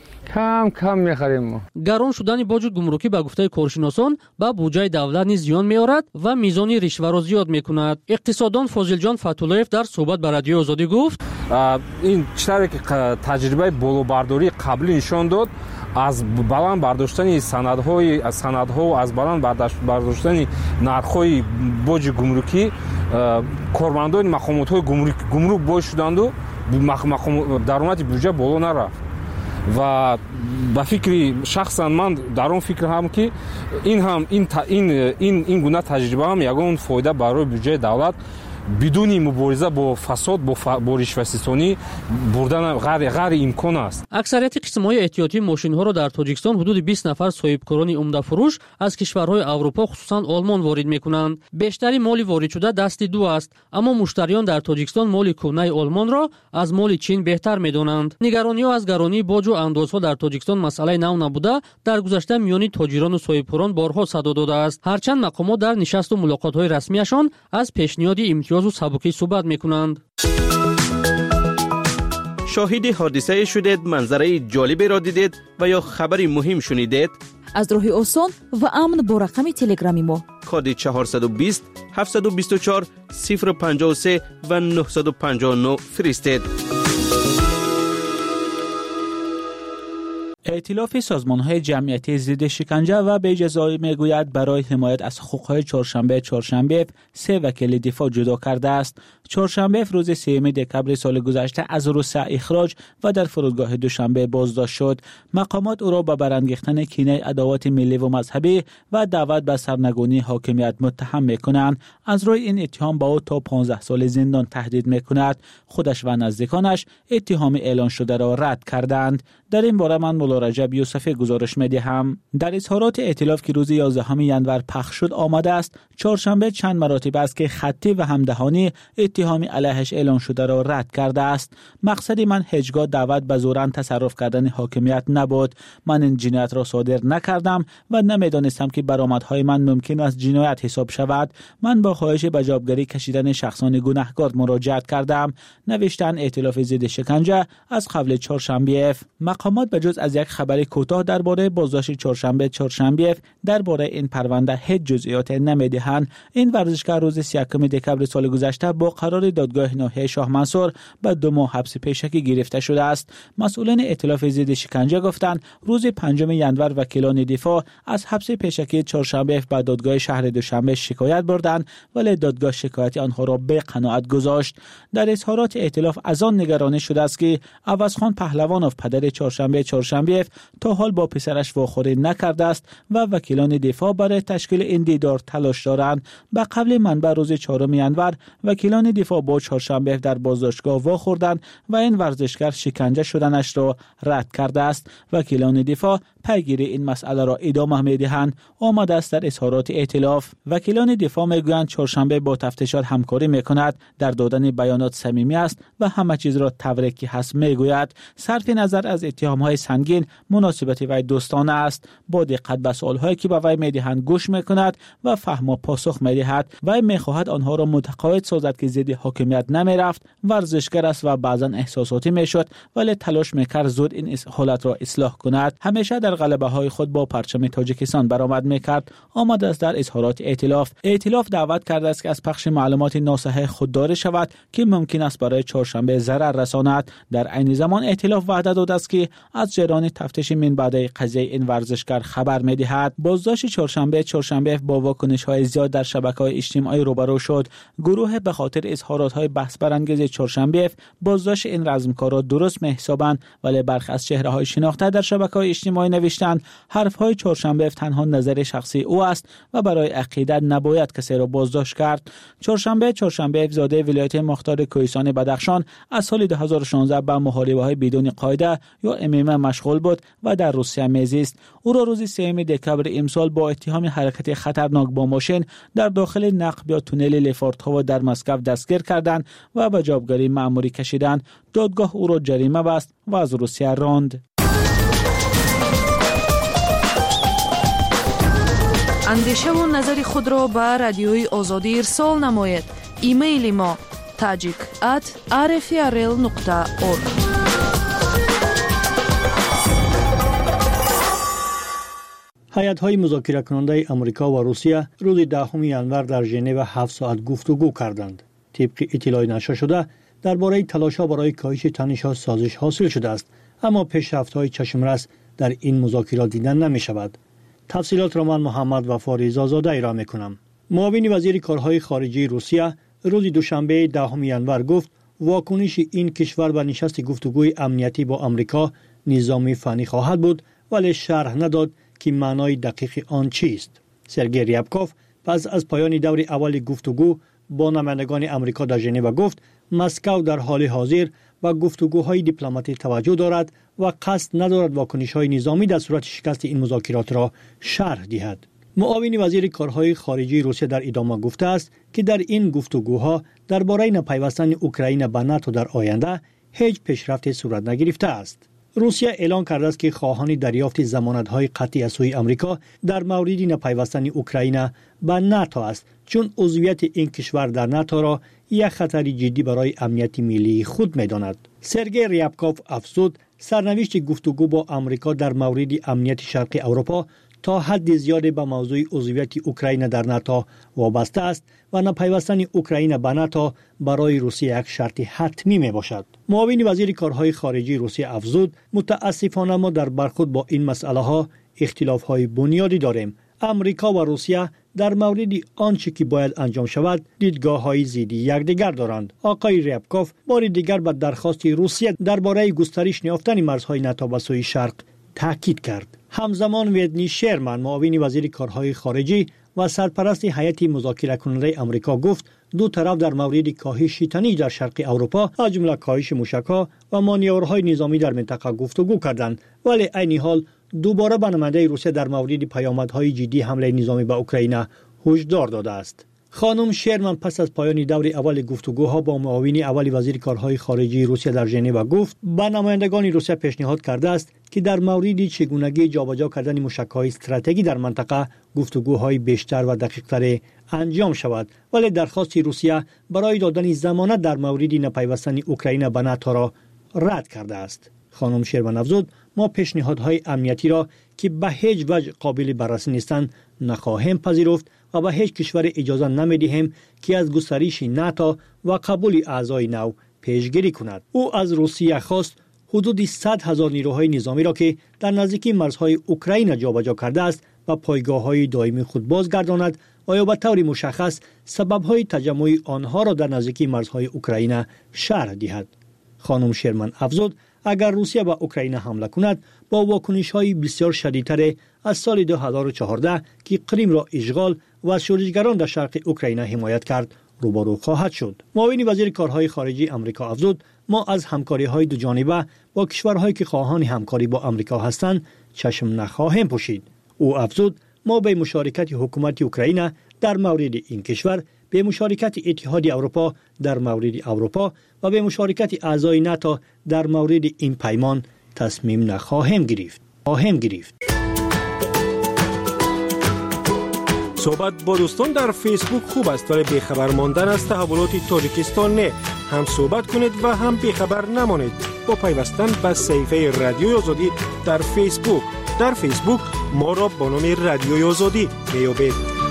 S16: кам кам мехарем мо.
S15: гарон шудани боҷи гумрукӣ ба гуфтаи коршиносон ба буҷаи давлат низ зиён меорад ва мизони ришваро зиёд мекунад. иқтисоддон Фозилҷон Фатуллаев дар суҳбат ба радиои озодӣ гуфт
S17: ин чисторе ки таҷрибаи болобардории қаблӣ нишон дод аз баланд бардоштани санадҳои санадҳо аз баланд бардоштани нархҳои боҷи гумрукӣ кормандони мақомотҳои гумрук боис шуданду даромади бюҷа боло нарафт. ва ба фикри шахсан ман дар он фикр ҳам ки ин ҳам ин ин ин гуна таҷриба ҳам ягон фоида барои бюҷаи давлат بدون مبارزه با فساد با رشوه‌ستانی بردن غیر غیر امکان است.
S15: اکثریت قسم‌های احتیاطی ماشین‌ها را در تاجیکستان حدود بیست نفر صاحبکاران عمده فروش از کشورهای اروپا خصوصا آلمان وارد می‌کنند. بیشتری مال وارد شده دست دو است، اما مشتریان در تاجیکستان مال کهنه آلمان را از مال چین بهتر می‌دانند. نگرانی‌ها از گرانی باج و اندازها در تاجیکستان مسئله نو نبوده، در گذشته میانی تاجران و صاحبکاران بارها صدا داده است. هرچند مقامات در نشست و ملاقات‌های رسمیشان از پیشنهاد امتیاز و سبکی صحبت می‌کنند.
S3: شاهد حادثه شدید، منظره جالبی را دیدید و یا خبری مهم شنیدید؟
S1: از راه آسان و امن با رقم تلگرامی ما
S3: کد چهارصد و بیست هفتصد و بیست و چهار صفر پنجاه و سه و نهصد و پنجاه و نه فرستید.
S25: ائتلاف سازمان‌های جمعیتی ضد شکنجه و بی‌جزایی میگوید برای حمایت از حقوق‌های چهارشنبه چهارشنبه سه وکیل دفاع جدا کرده است. چهارشنبه روز سوم دکمبر سال گذشته از روسیه اخراج و در فرودگاه دوشنبه بازداشت شد. مقامات او را به برانگیختن کینه عداوت ملی و مذهبی و دعوت به سرنگونی حاکمیت متهم می‌کنند. از روی این اتهام با او تا پانزده سال زندان تهدید می‌کند. خودش و نزدیکانش اتهام اعلان شده را رد کردند. در این باره من مولا رجب یوسفی گزارش می‌دهم. در اظهارات ائتلاف که روز یازدهم ژانویه پخش شد آمده است چهارشنبه چند مراتب است که خطی و همدهانی اتهامی علیهش اعلان شده را رد کرده است. مقصد من هیچگاه دعوت به زورن تصرف کردن حاکمیت نبود. من این جنایت را صادر نکردم و نمیدانستم که برآمدهای من ممکن است جنایت حساب شود. من با خواهش به جوابگری کشیدن شخصان گناهکار مراجعت کردم. نوشتن ائتلاف ضد شکنجه از قبل چهارشنبه. مقامات به جز از یک خبر کوتاه درباره بازداشت چهارشنبه چهارشنبه درباره این پرونده هیچ جزئیات نمیدهند. این ورزشکار روز سی و یک دکمبر سال گذشته با قرار دادگاه ناحیه شاه منصور به دو ماه حبس پیشکی گرفته شده است. مسئولان ائتلاف ضد شکنجه گفتند روز پنجم ژانویه وکیلان دفاع از حبس پیشکی چهارشنبه به دادگاه شهر دوشنبه شکایت بردند، ولی دادگاه شکایت آنها را به قناعت گذاشت. در اظهارات ائتلاف از آن نگرانی شده است که عوضخان پهلوانوف پدر چهارشنبه چهارشنبه تا حال با پسرش واخوری نکرده است و وکیلان دفاع برای تشکیل این دیدار تلاش دارند. به قبل منبع روز چهارم ژانویه وکیلان دفاع با چهارشنبه در بازداشتگاه واخوردند و این ورزشکار شکنجه شدنش را رد کرده است. وکیلان دفاع پیگیری این مسئله را ادامه می‌دهند. آمده است در اظهارات ائتلاف وکیلان دفاع میگویند چهارشنبه با تفتیشات همکاری میکند، در دادن بیانات صمیمی است و همه چیز را طوری که هست میگوید. صرف نظر از اتهام‌های سنگین مناسبت وی دوستانه است. با دقت به سوال‌هایی که به وی می‌دهند گوش می‌کند و فهم و پاسخ می‌دهد. وی می‌خواهد آنها را متقاعد سازد که ضد حاکمیت نمی‌رفت. ورزشکار است و بعضاً احساساتی می‌شد، ولی تلاش می‌کرد زود این حالت را اصلاح کند. همیشه در غلبه‌های خود با پرچم تاجیکستان برآمد می‌کرد. آمده است در اظهارات ائتلاف ائتلاف دعوت کرده است که از پخش معلومات ناصحیح خودداری شود که ممکن است برای چهارشنبه ضرر رساند. در عین زمان ائتلاف وعده داده است که از جریان تفتیش من بعد قضیه این ورزشکار خبر می‌دهد. بازداشت چهارشنبه چهارشنبه با واکنش‌های زیاد در شبکه‌های اجتماعی روبرو شد. گروه به خاطر اظهارات‌های بحث برانگیز چهارشنبه بازداشت این رزمکار را درست می‌حسابند، ولی برخی از چهره‌های شناخته در شبکه‌های اجتماعی نوشتند حرف‌های چهارشنبه تنها نظر شخصی او است و برای عقیده نباید کسی را بازداشت کرد. چهارشنبه چهارشنبه زاده ولایت مختار کوهستان بدخشان از سال دو هزار و شانزده به محاربه‌های بدون قاعده یا ام ام مشغول بود و در روسیه میزیست. او را روز سوم دکمبر امسال با اتهام حرکت خطرناک با ماشین در داخل نقب یا تونل لفورتووا در مسکو دستگیر کردند و به جوابگری مأموری کشیدند. دادگاه او را جریمه بست و از روسیه راند.
S19: اندیشه و نظر خود را به رادیوی آزادی ارسال نمایید. ایمیل ما tajik at r f r l nokta org.
S4: هیئت‌های مذاکره کننده آمریکا و روسیه روز دهم ژانویه در ژنو هفت ساعت گفتگو کردند. طبق اطلاع نشر شده درباره تلاش‌ها برای کاهش تنش‌ها سازش حاصل شده است، اما پیشرفت‌های چشمرس در این مذاکرات دیدن نمی‌شود. تفصیلات را من محمد وفا رضازاده ارائه می‌کنم. معاون وزیر کارهای خارجه روسیه روز دوشنبه دهم ژانویه گفت واکنش این کشور به نشست گفتگوی امنیتی با آمریکا نظامی فنی خواهد بود، ولی شرح نداد که معنای دقیق آن چیست. سرگئی ریابکوف پس از پایان دور اول گفتگو با نمایندگان امریکا در ژنو گفت مسکو در حال حاضر به گفتگوهای دیپلماتی توجه دارد و قصد ندارد واکنش‌های نظامی در صورت شکست این مذاکرات را شرح دهد. معاون وزیر کارهای خارجه روسیه در ادامه گفته است که در این گفتگوها درباره نپیوستن اوکراین به ناتو در آینده هیچ پیشرفتی صورت نگرفته است. روسیه اعلام کرده است که خواهان دریافت ضمانت‌های قطعی از سوی آمریکا در مورد نپیوستن اوکراین به ناتو است، چون عضویت این کشور در ناتو را یک خطر جدی برای امنیت ملی خود می‌داند. سرگئی ریابکوف افزود سرنوشت گفتگو با آمریکا در مورد امنیت شرق اروپا تا حد زیادی به موضوع عضویت اوکراین در ناتو وابسته است و نپیوستن اوکراین به ناتو برای روسیه یک شرط حتمی می باشد. معاون وزیر کارهای خارجه روسیه افزود متاسفانه ما در برخورد با این مسئله ها اختلاف های بنیادی داریم. امریکا و روسیه در مورد آنچه که باید انجام شود دیدگاه های ضد یکدیگر دارند. آقای ریابکوف بار دیگر به درخواست روسیه درباره گسترش یافتن مرزهای ناتو به سوی شرق تاکید کرد. همزمان ویدنی شرمن معاون وزیر کارهای خارجه و سرپرست هیئت مذاکره کننده آمریکا گفت دو طرف در مورد کاهش تنش در شرق اروپا از جمله کاهش موشک‌ها و مانورهای نظامی در منطقه گفتگو کردند، ولی عین حال دوباره به نماینده روسیه در مورد پیامدهای جدی حمله نظامی به اوکراین هشدار داده است. خانم شرمن پس از پایان دور اول گفتگوها با معاون اول وزیر کارهای خارجه روسیه در ژنو گفت به نمایندگان روسیه پیشنهاد کرده است که در مورد چگونگی جابجا کردن موشک‌های استراتژیکی در منطقه گفتگوهای بیشتر و دقیق‌تر انجام شود، ولی درخواست روسیه برای دادن ضمانت در مورد نپیوستن اوکراین به ناتو را رد کرده است. خانم شرمن افزود ما پیشنهادهای امنیتی را که به هیچ وجه قابل بررسی نیستند نخواهیم پذیرفت و به هیچ کشور اجازه نمیدهیم که از گسترش ناتو و قبول اعضای نو پیشگیری کند. او از روسیه خواست حدود صد هزار نیروهای نظامی را که در نزدیکی مرزهای اوکراین جابجا کرده است و پایگاه‌های دائمی خود بازگرداند و یا به طور مشخص سبب‌های تجمع آنها را در نزدیکی مرزهای اوکراین شرح دهد. خانم شرمن افزود اگر روسیه به اوکراین حمله کند با واکنش‌های بسیار شدیدتر از سال دو هزار و چهارده که کریم را اشغال و شورشگران در شرق اوکراین حمایت کرد روبرو خواهد شد. معاون وزیر کارهای خارجه آمریکا افزود ما از همکاری‌های دو جانبه با کشورهایی که خواهان همکاری با آمریکا هستند چشم نخواهیم پوشید. او افزود ما به مشارکت حکومت اوکراین در مورد این کشور، به مشارکت اتحاد اروپا در مورد اروپا و به مشارکت اعضای ناتو در مورد این پیمان تصمیم نخواهیم گرفت. خواهیم گرفت.
S5: صحبت با دوستان در فیسبوک خوب است، ولی بیخبر ماندن از تحولات تاجیکستان نه. هم صحبت کنید و هم بیخبر نمانید با پیوستن به صفحه رادیوی آزادی در فیسبوک. در فیسبوک ما را با نام رادیوی آزادی میابید.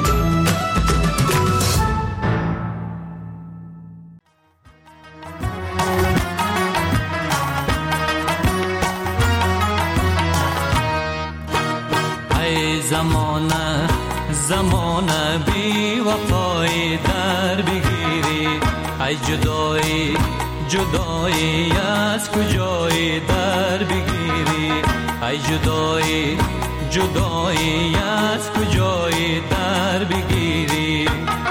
S2: زمانه زمانه بی وفای در بگیری، ای جدایی جدایی از کجای در بگیری، ای جدایی جدایی از کجای در بگیری.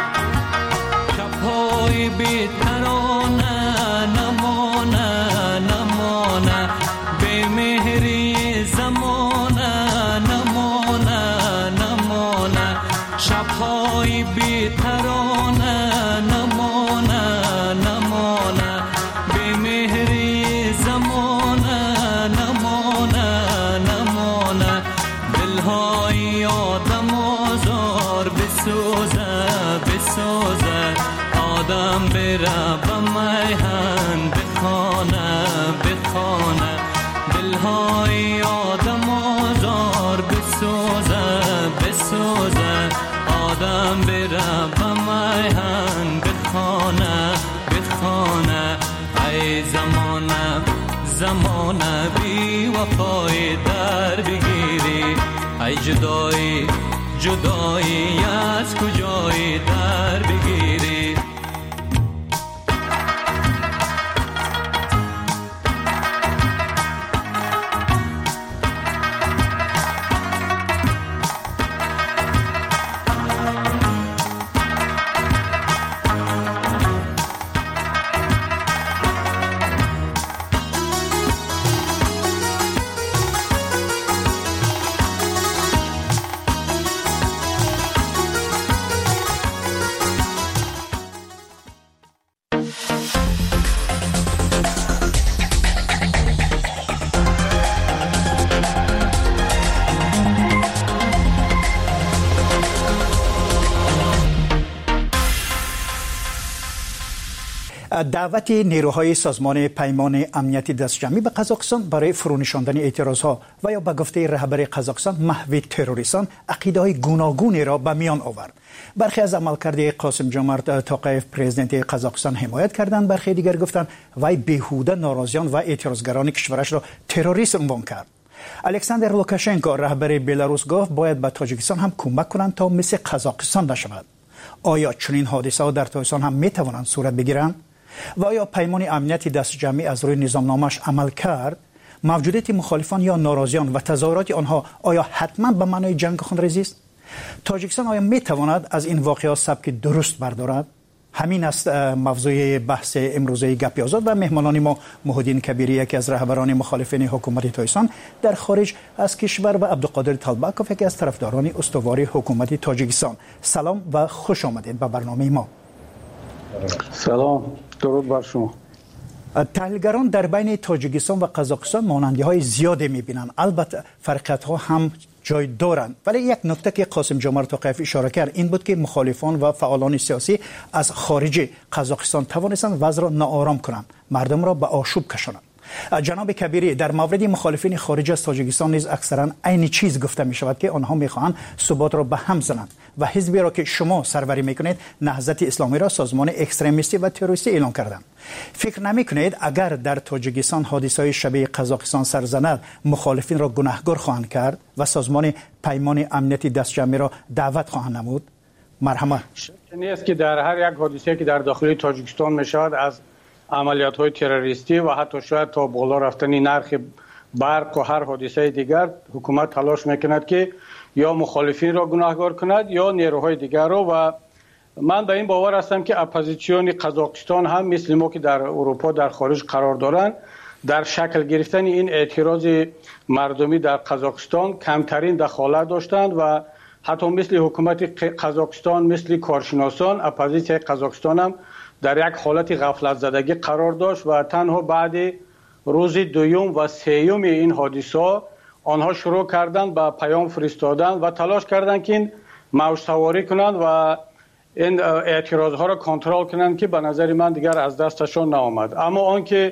S2: شب‌های بی ترانه نمانه نمانه، بی مهری زمانه نمانه نمانه، شب‌های بی ترانه نمانه نمانه، بی مهری زمانه نمانه نمانه. دل‌های آدم آزار بسوزه بسوزه، آدم بره به میهن بخانه بخانه. دل‌های آدم آزار بسوزه بسوزه، آدم بره به میهن بخانه بخانه. ای زمانه زمانه بی وفای در بگیری، ای جدایی جدایی از کجای در بگیری.
S7: دعوت نیروهای سازمان پیمان امنیتی دستجمعی به قزاقستان برای فرونشاندن اعتراضها و یا به گفته رهبر قزاقستان محو تروریستان عقیده‌های گوناگونی را به میان آورد. برخی از عملکرد قاسم جمعت توقیف پرزیدنت قزاقستان حمایت کردند، برخی دیگر گفتند وی بیهوده ناراضیان و اعتراضگران کشورش را تروریست عنوان کرد. الکساندر لوکاشنکو رهبر بلاروس گفت باید به تاجیکستان هم کمک کنند تا مثل قزاقستان نشود. آیا چنین حادثه‌ها در تاجیکستان هم میتوانند صورت بگیرند؟ و آیا پیمان امنیتی دستجمعی از روی نظامنامه‌اش عمل کرد؟ موجودیت مخالفان یا ناراضیان و تظاهرات آنها آیا حتما به معنای جنگ خونریزی است؟ تاجیکستان آیا میتواند از این واقعات سبک درست بردارد؟ همین است موضوع بحث امروزه گپ آزاد و مهمانان ما محمدین کبیری، یکی از رهبران مخالفین حکومت تاجیکستان در خارج از کشور، و عبدالقادر طالبکوف، یکی از طرفداران استوار حکومت تاجیکستان. سلام و خوش آمدید به برنامه ما.
S8: سلام، درود بر شما.
S7: تحلیلگران در بین تاجیکستان و قزاقستان مانندی‌های زیادی می‌بینند، البته فرقیت‌ها هم جای دارند، ولی یک نکته که قاسم جمعت توقیف اشاره کرد این بود که مخالفان و فعالان سیاسی از خارج قزاقستان توانستند وضع را ناآرام کنند، مردم را به آشوب کشانند. جناب کبیری، در مورد مخالفین خارج از تاجیکستان نیز اکثرا عین چیز گفته می شود که آنها میخواهند ثبات را به هم زنند و حزبی را که شما سروری میکنید نهضت اسلامی را سازمان اکستریمیستی و تروریستی اعلام کردند. فکر نمی کنید اگر در تاجیکستان حادثه‌های شبیه قزاقستان سر زند مخالفین را گناهکار خواهند کرد و سازمان پیمان امنیتی دستجمعی را دعوت خواهند نمود؟ مرحمت.
S8: شک نیست که در هر یک حادثه که در داخل تاجیکستان می شود از عملیات های تروریستی و حتی شاید تا بالا رفتن نرخ برق و هر حادثه دیگر حکومت تلاش میکند که یا مخالفین را گناهکار کند یا نیروهای دیگر را، و من به این باور هستم که اپوزیسیون قزاقستان هم مثل ما که در اروپا در خارج قرار دارند در شکل گرفتن این اعتراض مردمی در قزاقستان کمترین دخالت داشتند و حتی مثل حکومت قزاقستان مثل کارشناسان اپوزیسیون قزاقستان هم در یک حالت غفلت زدگی قرار داشت و تنها بعد روز دوم و سوم این حادثه آنها شروع کردند به پیام فرستادن و تلاش کردند که این موج سواری کنند و این اعتراض ها را کنترل کنند که به نظر من دیگر از دستشان نآمد. اما آنکه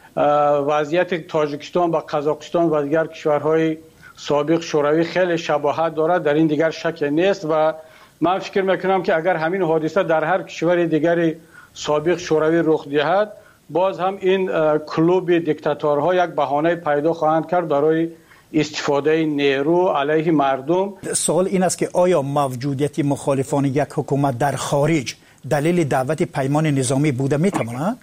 S8: وضعیت تاجیکستان و قزاقستان و دیگر کشورهای سابق شوروی خیلی شباهت دارد در این دیگر شک نیست و من فکر میکنم که اگر همین حادثه در هر کشور دیگری سابق شوروی رخ دهد باز هم این کلوب دیکتاتورها یک بهانه پیدا خواهند کرد برای استفاده نیرو علیه مردم.
S7: سوال این است که آیا موجودیت مخالفان یک حکومت در خارج دلیل دعوت پیمان نظامی بوده میتواند؟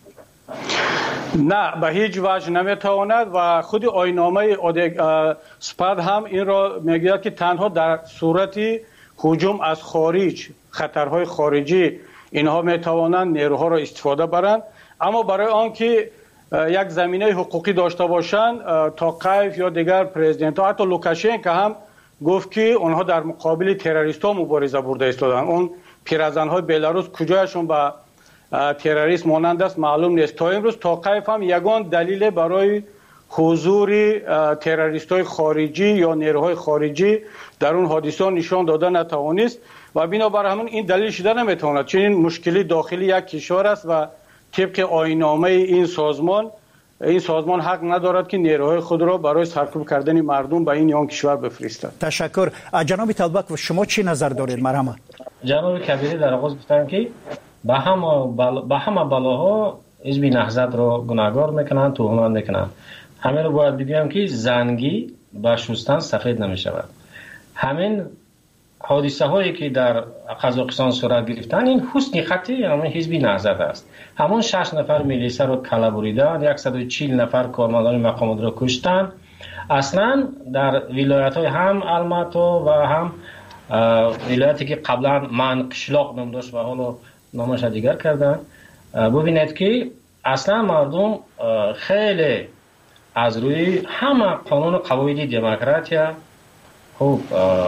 S8: نه، به هیچ وجه نمیتواند و خود آیین‌نامه سپاد هم این را میگوید که تنها در صورت هجوم از خارج، خطرهای خارجی، اینها میتوانند نیروها را استفاده برند. اما برای آنکه یک زمینه حقوقی داشته باشند، توقیف یا دیگر پرزیدنت ها، حتی لوکاشنکو هم گفت که آنها در مقابل تروریست ها مبارزه برده ایستادند. اون پیرزن های بلاروس کجایشون به تروریست مانند است معلوم نیست. تا امروز توقیف هم یگان دلیل برای حضور تروریست های خارجی یا نیروهای خارجی در اون حادثه نشان داده نتوانست و بنابر همون این دلیل شده نمیتواند، چون این مشکلی داخلی یک کشور است و طبق آیین‌نامه این سازمان این سازمان حق ندارد که نیروهای خود را برای سرکوب کردن مردم به این یا آن کشور بفرستد.
S7: تشکر. جناب طالبک، و شما چی نظر دارید؟ مرحمت.
S18: جناب کبیری در آغاز گفتن که به همه بلا به همه بلاها حزب نهضت را گناهکار میکنند، تهمت میکنند. همین رو باید بگویم که زنگی با شستن سفید نمیشود. همین حادثه هایی که در قزاقستان صورت گرفتن این حسن خطی همون حزب نهضت است. همون شش نفر میلیسه رو کلا بریدن، صد و چهل نفر کارمندان مقامات رو کشتن. اصلا در ولایت های هم الماتو و هم ولایتی که قبلا من قشلاق نام داشت و حالا نامش دیگر کردن، ببینید که اصلا مردم خیلی از روی همه قانون و قواعد دموکراتیا خوب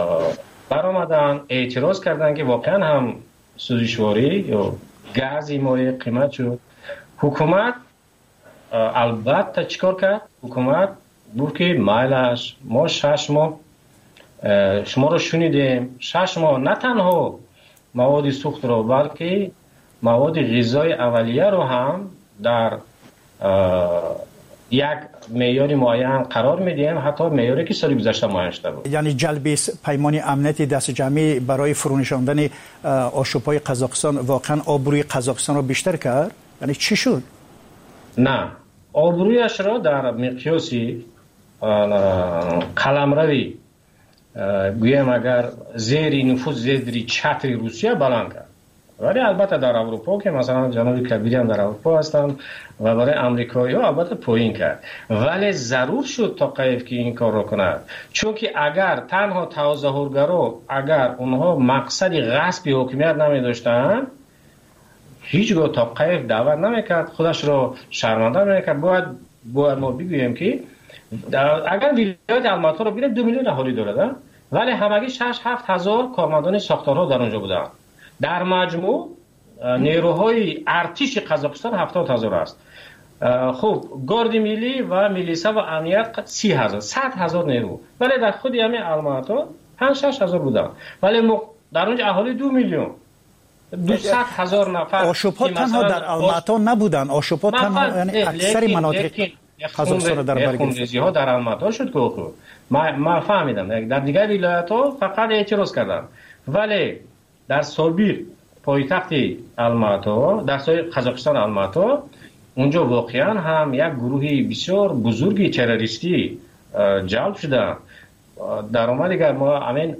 S18: برآمدن، اعتراض کردن که واقعا هم سوزشواری یا گازی مایع قیمت شد. حکومت البته چیکار کرد؟ حکومت گفت که مایلش ما شش ماه شما رو شنیدیم، شش ماه نه تنها مواد سوخت رو بلکه مواد غذای اولیه رو هم در یک معیار معین قرار میدیم، حتی معیاری که سال گذشته معین شده بود.
S7: یعنی جلب پیمان امنیتی دست جمعی برای فرونشاندن آشوب‌های قزاقستان واقعا آبروی قزاقستان رو بیشتر کرد؟ یعنی چی شد؟
S18: نه، آبرویش را در مقیاس قلمروی گویم اگر زیر نفوذ زیر چتر روسیه بلند کرد. ولی البته در اروپا که مثلا جناب کبیری هم در اروپا هستند و برای امریکایی ها البته پایین کرد، ولی ضرور شد توقیف که این کار رو کند، چون که اگر تنها تظاهرگرا اگر اونها مقصد غصب حکومت نمی داشتن هیچگاه توقیف دعوت نمیکرد، خودش رو شرمنده نمیکرد. باید باید ما بگوییم که اگر ولایت الماتا رو ببینید دو میلیون اهالی داره، ولی همگی شش هفت هزار کارمندان ساختارها در اونجا بودن. در مجموع نیروهای ارتش قزاقستان هفتاد هزار است. خب گارد ملی و میلیسا و امنیت سی هزار صد هزار نیرو، ولی در خود همین الماتا پنج شش هزار بودن، ولی در اونجا اهالی دو میلیون دویست هزار نفر.
S7: آشوب‌ها تنها در الماتا نبودن، آشوب‌ها تنها یعنی اکثر مناطق قزاقستان در بر گرفت.
S18: ها در الماتا شد که ما ما فهمیدم در دیگر ولایت‌ها فقط اعتراض کردن، ولی در سابیر پایتخت الماتا در سای قزاقستان الماتا اونجا واقعا هم یک گروهی بسیار بزرگی تروریستی جلب شده. در اومد اگر ما همین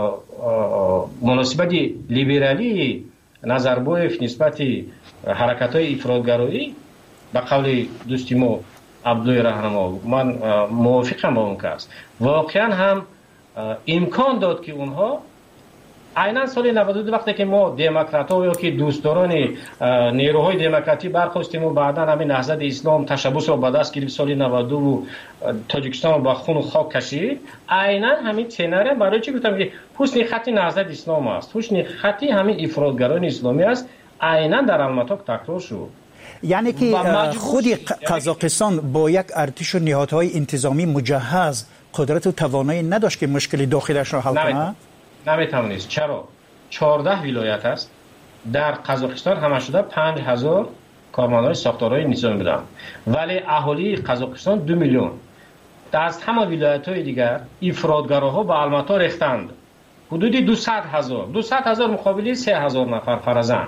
S18: مناسبت لیبرالی نظربایف نسبت حرکت های افراطگرایی به قول دوستی ما عبدالله رهنما من موافقم با اون کس، واقعا هم امکان داد که اونها عیناً سال نود و دو وقتی که ما دموکرات‌ها یا که دوستداران نیروهای دموکراتی برخواستیم و بعدا همین نهضت اسلام تشبث رو به دست گرفت سال نود و دو و تاجیکستان رو با خون و خاک کشید، عیناً همین تنره برای چی گفتم که حسن خطی نهضت اسلام است، حسن خطی همین افراطگران اسلامی است، عیناً در الماتا تکرار شد.
S7: یعنی که خود قزاقستان با یک ارتش و نهادهای انتظامی مجهز قدرت و توانایی نداشت که مشکل داخلش را حل کنه؟
S18: نمیتوانست. چرا؟ چهارده ولایت است در قزاقستان، همه شده پنج هزار کارمندان ساختارهای نظامی بودند، ولی اهالی قزاقستان دو میلیون. از همه ولایت‌های دیگر افراطگراها به الماتا ریختند، حدود دویست هزار دویست هزار مقابل سه هزار نفر فرزند.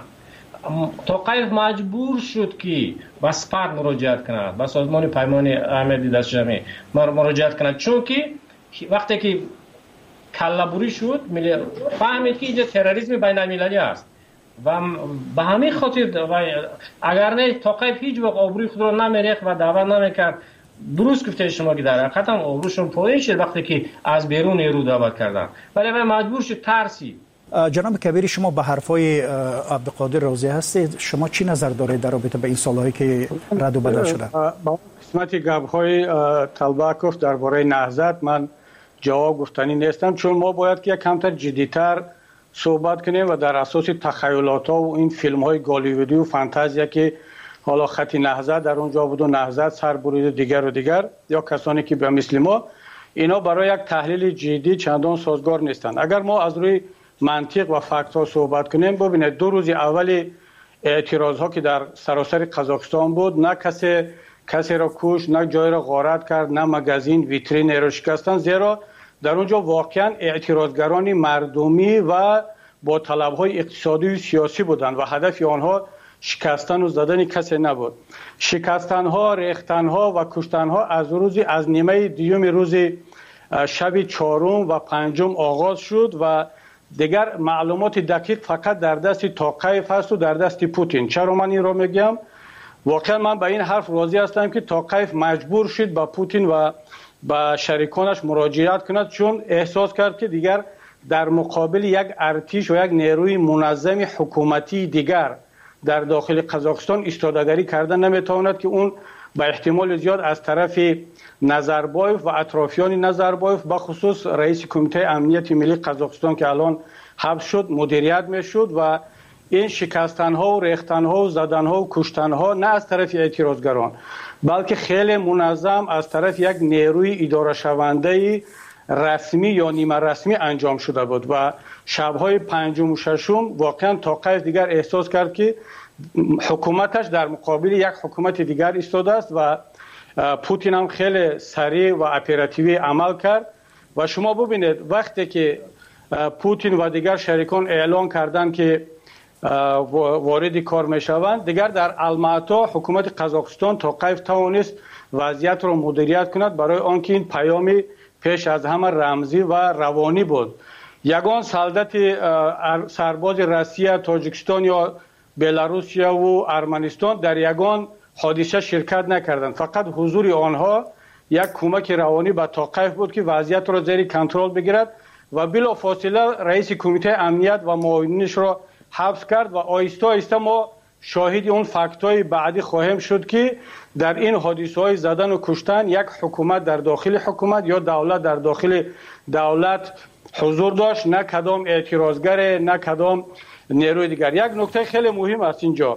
S18: توقیف مجبور شد که به سپاه مراجعت کند، به سازمان پیمان امنیتی دست جمعی مراجعت کند، چون که وقتی که کله‌بری شد فهمید که اینجا تروریسم بین المللی است و به همین خاطر اگر نه توقیف هیچ وقت آبروی خود را نمیریخت و دعوت نمیکرد. درست گفته شما که در حقیقت هم آبروشون پایین شد وقتی که از بیرون نیرو دعوت کردن، ولی مجبور شد ترسی.
S7: جناب کبیری، شما به حرفای عبدالقادر راضی هستید؟ شما چی نظر دارید در رابطه به این سالهایی که رد و بدل شده؟
S8: با قسمت گپ‌های طلبکوف درباره نهضت من جواب گفتنی نیستم، چون ما باید که یک کمتر جدی‌تر صحبت کنیم و در اساس تخیلات‌ها و این فیلم‌های گالیوودی و فانتزیا که حالا خط نهضت در اونجا بود و نهضت سر برید دیگر و دیگر یا کسانی که به مثل ما، اینا برای یک تحلیل جدی چندان سازگار نیستند. اگر ما از روی منطق و فکت‌ها صحبت کنیم، ببینید دو روز اول اعتراض‌ها که در سراسر قزاقستان بود، نه کسی کسی را کش، نه جای را غارت کرد، نه مگزین ویترین را شکستن، زیرا در اونجا واقعا اعتراضگران مردمی و با طلب‌های اقتصادی و سیاسی بودند و هدف آنها شکستن و زدن کسی نبود. شکستن‌ها، ریختن‌ها و کشتن‌ها از روز از نیمه دیوم روز شب چهارم و پنجم آغاز شد و دیگر معلومات دقیق فقط در دست توقیف هست و در دست پوتین. چرا من این را میگم؟ واقعا من به این حرف راضی هستم که توقیف مجبور شد با پوتین و با شریکانش مراجعت کند، چون احساس کرد که دیگر در مقابل یک ارتش و یک نیروی منظم حکومتی دیگر در داخل قزاقستان ایستادگی کردن نمیتواند که اون به احتمال زیاد از طرف نظربایف و اطرافیان نظربایف به خصوص رئیس کمیته امنیت ملی قزاقستان که الان حبس شد مدیریت میشد و این شکستن‌ها و ریختن‌ها و زدن‌ها و کشتن‌ها نه از طرف اعتراضگران بلکه خیلی منظم از طرف یک نیروی اداره شونده رسمی یا نیمه رسمی انجام شده بود و شب‌های پنجم و ششم واقعا توقیف دیگر احساس کرد که حکومتش در مقابل یک حکومت دیگر ایستاده است و پوتین هم خیلی سریع و اپراتیوی عمل کرد و شما ببینید وقتی که پوتین و دیگر شریکان اعلان کردند که وارد کار میشوند، دیگر در الماتا حکومت قزاقستان تا قیف توانست وضعیت را مدیریت کند، برای آنکه این پیامی پیش از همه رمزی و روانی بود. یگان سلطت سرباز روسیه، تاجیکستان یا بلاروسیا و ارمنستان در یگان حادثه شرکت نکردند، فقط حضور آنها یک کمک روانی به تاقیف بود که وضعیت را زیر کنترل بگیرد و بلا فاصله رئیس کمیته امنیت و معاونینش را حبس کرد و آهسته آهسته ما شاهد اون فکت‌های بعدی خواهیم شد که در این حادثه‌های زدن و کشتن یک حکومت در داخل حکومت یا دولت در داخل دولت حضور داشت، نه کدام اعتراضگر، نه کدام نیروی دیگر. یک نکته خیلی مهم است اینجا،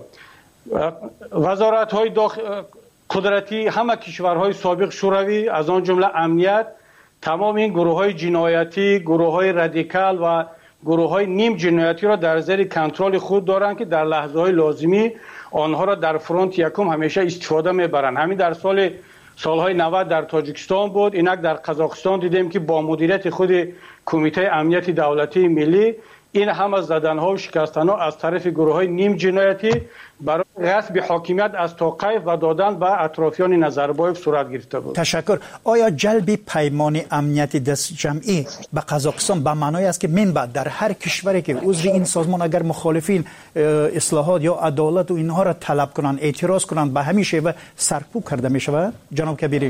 S8: وزارت‌های داخل قدرتی همه کشورهای سابق شوروی از آن جمله امنیت تمام این گروه‌های جنایتی، گروه‌های رادیکال و گروه‌های نیم جنایتی را در زیر کنترل خود دارند که در لحظه‌های لازمی آنها را در فرانت یکم همیشه استفاده می‌برند. همین در سال سالهای نود در تاجیکستان بود، اینک در قزاقستان دیدیم که با مدیریت خود کمیته امنیت دولتی ملی این هم از زدن‌ها و شکستن‌ها از طرف گروه‌های نیم جنایتی برای غصب حاکمیت از توقیف و دادن به اطرافیان نظربایف صورت گرفته بود.
S7: تشکر. آیا جلب پیمان امنیت دست جمعی به قزاقستان به معنای است که من بعد در هر کشوری که عضو این سازمان اگر مخالفین اصلاحات یا عدالت و اینها را طلب کنند، اعتراض کنند، به همین شیوه سرکوب کرده می شود؟ جناب کبیری.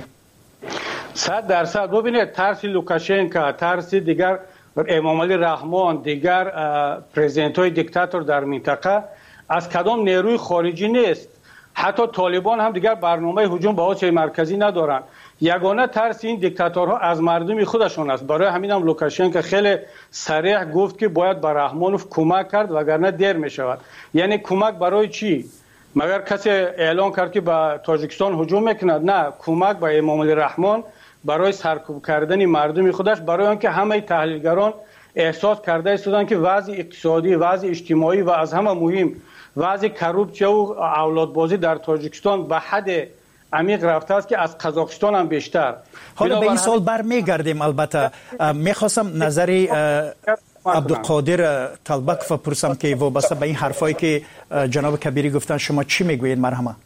S8: صد درصد. ببینید ترس لوکاشنکو، ترس دیگر امام علی رحمان، دیگر پرزیدنت های دیکتاتور در منطقه از کدام نیروی خارجی نیست. حتی طالبان هم دیگر برنامه هجوم به آسیای مرکزی ندارند. یگانه ترس این دیکتاتورها از مردم خودشون است. برای همین هم لوکاشنکو خیلی صریح گفت که باید به رحمانوف کمک کرد وگرنه دیر می شود. یعنی کمک برای چی؟ مگر کسی اعلان کرد که به تاجیکستان هجوم میکند؟ نه، کمک به امام علی رحمان برای سرکوب کردن مردم خودش، برای آنکه همه تحلیلگران احساس کرده ایستادند که وضع اقتصادی، وضع اجتماعی و از همه مهم وضع کروپسیا و اولادبازی در تاجیکستان به حد عمیق رفته است که از قزاقستان هم بیشتر.
S7: حالا به این سال برمیگردیم. البته میخواستم نظری عبدالقادر طلبک بپرسم که وابسته به این حرفایی که جناب کبیری گفتن شما چی میگویید؟ مرحمه.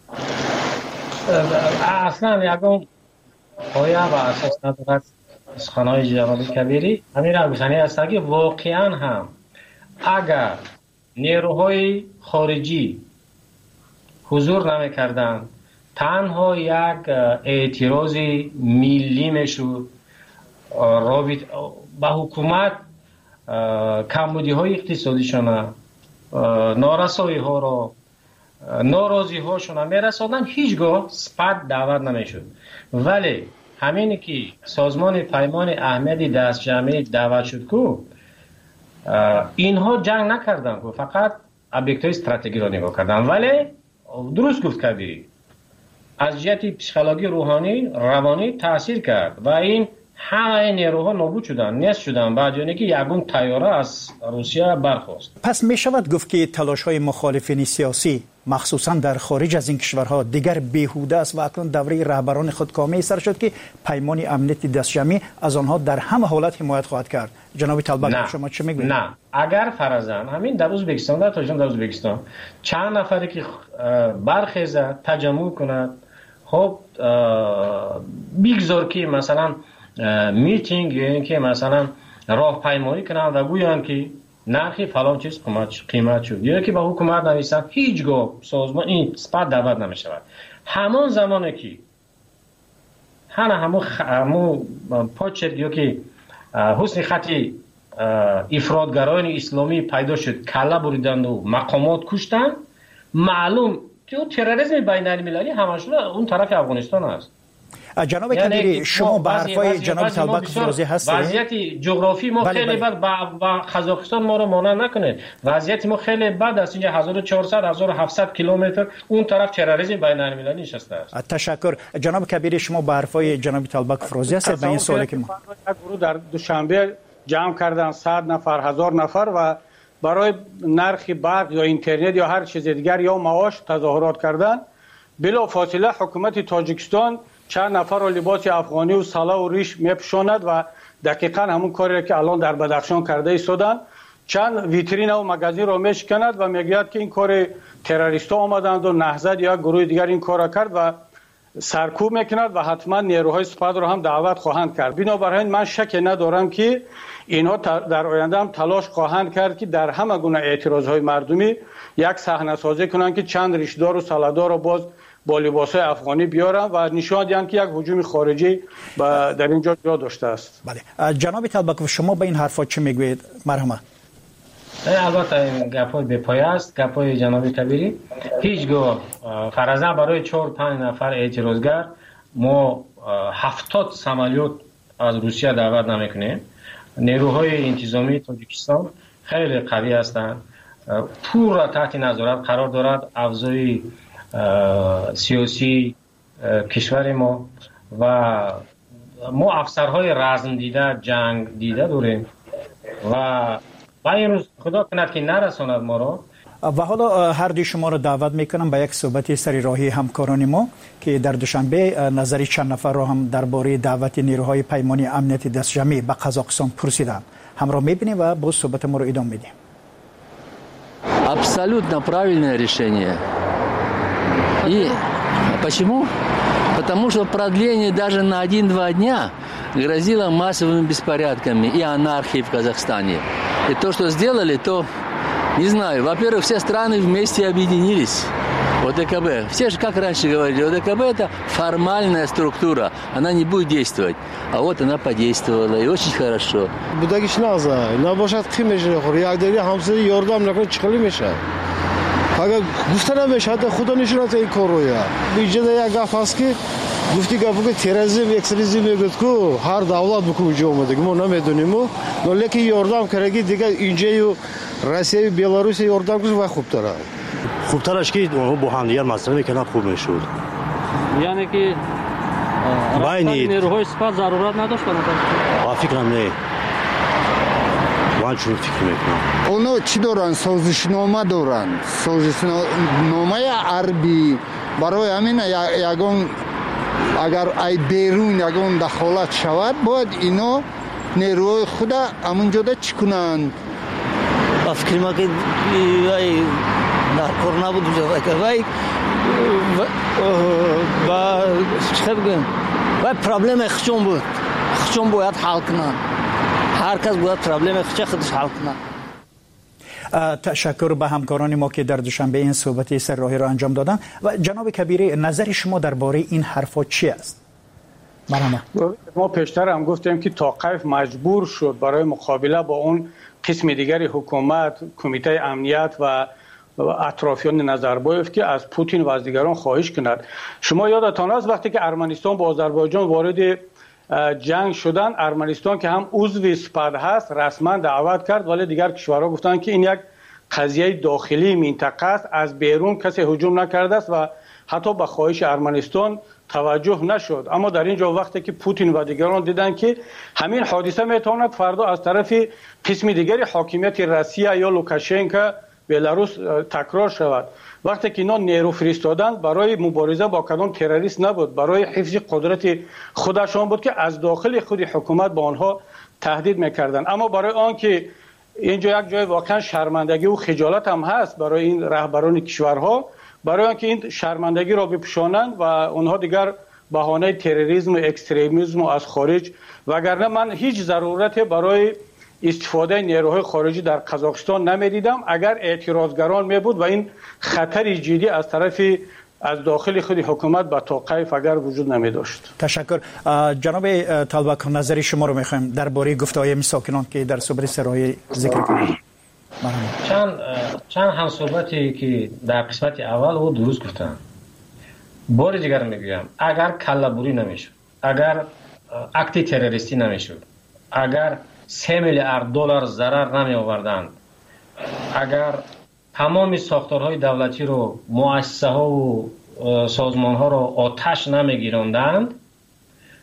S18: اصلا یکم پایه و اساس ندارد سخنهای جناب کبیری همین را گفتنی است که واقعا هم اگر نیروهای خارجی حضور نمی کردن، تنها یک اعتراض ملی میشد رابط با حکومت کمبودی های اقتصادیشان، نارسایی ها را، ناراضی هاشون میرساندن، هیچگاه سپد دعوت نمیشد. ولی همینی که سازمان پیمان احمدی دست جمعی دعوت شد که اینها جنگ نکردن، که فقط ابیکت های استراتژی را نگاه کردن. ولی درست گفت کبیری، از جهت پسیکولوژی روحانی روانی تاثیر کرد و این همه نیروها نابود شدن، نیست شدن، بعد یعنی که یگون طیاره از روسیه برخاست.
S7: پس می شود گفت که تلاش های مخالفین سیاسی مخصوصا در خارج از این کشورها دیگر بیهوده است و اکنون دوره رهبران خودکامه سر شد که پیمان امنیت دست جمعی از آنها در همه حالت حمایت خواهد کرد. جناب طلبک شما چه میگویید؟
S18: نه، اگر فرضاً همین در ازبکستان، در تاجیکستان، در ازبکستان چند نفری که برخیزه تجمع کند، خب بیگذار که مثلا میتینگ یا اینکه مثلا راهپیمایی کنن و گویان که نرخی فلان چیز قیمت شد یا که به حکومت نویسن، هیچگاه سازمان این سپد دعوت نمی شود. همان زمانی که همه همو همو پاچت یا که حسن خطی افراطگرایان اسلامی پیدا شد، کله بریدند و مقامات کشتند، معلوم که اون تروریسم بین المللی همشون اون طرف افغانستان است.
S7: جناب کبیری شما به حرفای جناب طلبک فروزی هستید؟
S18: وضعیت جغرافی ما خیلی بد با قزاقستان ما رو مانع نکنه. وضعیت ما خیلی بد است. اینجا هزار و چهارصد هزار و هفتصد کیلومتر اون طرف تروریسم بین المللی نشسته است.
S7: تشکر. جناب کبیری شما به حرفای جناب طلبک فروزی هستید؟ به این سوالی که ما
S8: گروه در دوشنبه جمع کردن صد نفر، هزار نفر و برای نرخ برق یا اینترنت یا هر چیز دیگر یا معاش تظاهرات کردن، بلا فاصله حکومت تاجیکستان چند نفر را لباس افغانی و سلا و ریش میپوشاند و دقیقا همون کاری که الان در بدخشان کرده ایستادن، چند ویترین و مغازه را میشکند و میگوید که این کار تروریست ها آمدند و نهضت یا گروه دیگر این کار را کرد و سرکوب میکند و حتما نیروهای سپاه را هم دعوت خواهند کرد. بنابراین من شک ندارم که اینها در آینده هم تلاش خواهند کرد که در همه گونه اعتراضهای مردمی یک صحنه سازی کنند که چند ریشدار و سلادار را باز با لباسهای افغانی بیارن و نشان دهند که یک هجوم خارجی در اینجا جا داشته است.
S7: بله جناب طلبکوف، شما به این حرفا چه میگویید؟ مرحمت.
S18: البته این گپای به پایه است، گپای جناب کبیری. هیچگاه فرضاً برای چهار پنج نفر اعتراضگر ما هفتاد سمالیات از روسیه دعوت نمیکنیم. نیروهای انتظامی تاجیکستان خیلی قوی هستند، پور را تحت نظارت قرار دارد افزای سیاسی کشور ما و ما افسرهای رزم دیده، جنگ دیده داریم و و این روز خدا کند که نرساند ما را.
S7: و حالا هر دوی شما را دعوت میکنم به یک صحبت سری راهی همکاران ما که در دوشنبه نظری چند نفر را هم درباره دعوت نیروهای پیمانی امنیت دست جمعی به قزاقستان پرسیدند. همراه میبینیم و باز صحبت ما را ادامه میدیم.
S6: Абсолютно правильное решение. И почему? Потому что продление даже на один-два дня грозило массовыми беспорядками и анархией в Казахстане. И то, что сделали, то, не знаю, во-первых, все страны вместе объединились. ОДКБ. Все же, как раньше говорили, ОДКБ – это формальная структура, она не будет действовать. А вот она подействовала, и очень хорошо.
S20: Будагиш наза, набошад химеши хор, як дери хамсе ярдам након чиқали мешад. Ага гуфта намешад, худа нишонат ин короя. Биҷада як гаф аст ки гуфти гапу ки терроризм, экстремизм мегӯяд ку ҳар давлат буку инҷо омадаги мо намедонему, но лекин ярдам караги дигар инҷаю Россия, Беларусь ярдам куш ва хубтар аст.
S21: خوبترش که اونها با هم دیگر مصرف میکنن خوب میشود.
S15: یعنی که رفتن نیروهای سپاه ضرورت نداشت کنند؟
S21: فکرم نه. من چون فکر میکنم.
S12: اونا چی دارن؟ سازشنامه دارن. سازشنامه عربی برای همین یگان اگر ای بیرون یگان دخالت شود باید اینا نیروهای خود همونجا چی کنند؟
S21: فکر ما که کار نبود که وای با چه بگم وای پرابلم خشم بود خشم باید حل کنن هر کس باید پرابلم خشم خودش حل کنن.
S7: تشکر به همکاران ما که در دوشنبه این صحبت سر راهی را انجام دادن. و جناب کبیری نظر شما درباره این حرفا چی است؟ مرحبا.
S8: ما پیشتر هم گفتیم که توقیف مجبور شد برای مقابله با اون قسم دیگری حکومت، کمیته امنیت و اطرافیان نظربایف که از پوتین و از دیگران خواهش کند. شما یادتان است وقتی که ارمنستان با آذربایجان وارد جنگ شدن، ارمنستان که هم عضو سپاه هست رسما دعوت کرد، ولی دیگر کشورها گفتند که این یک قضیه داخلی منطقه است، از بیرون کسی هجوم نکرده است و حتی به خواهش ارمنستان توجه نشد. اما در اینجا وقتی که پوتین و دیگران دیدن که همین حادثه میتواند فردا از طرف قسم دیگری حاکمیت روسیه یا لوکاشنکو بلاروس تکرار شود، وقتی که اینا نیرو فرستادن برای مبارزه با کدام تروریست نبود، برای حفظ قدرت خودشان بود که از داخل خود حکومت با آنها تهدید میکردن. اما برای آن که اینجا یک جای واقعا شرمندگی و خجالت هم هست برای این رهبران کشورها، برای آن که این شرمندگی را بپوشانند و اونها دیگر بهانه تروریسم و اکستریمیسم از خارج، وگرنه من هیچ ضرورت برای استفاده نیروهای خارجی در قزاقستان نمیدیدم اگر اعتراضگران می بود و این خطر جدی از طرف از داخل خود حکومت به توقیف اگر وجود نمی داشت.
S7: تشکر. جناب طلبک نظری شما رو میخوایم درباره گفته‌های ساکنان که در صحبت سرای ذکر کنید.
S18: چند چند هم صحبتی که در قسمت اول او درست گفتن. بار دیگر میگویم اگر کله‌بری نمیشد، اگر اکت تروریستی نمیشد، اگر سه میلیارد دلار ضرر نمی آوردند، اگر تمام ساختارهای دولتی رو مؤسسه ها و سازمان ها رو آتش نمی گیراندند،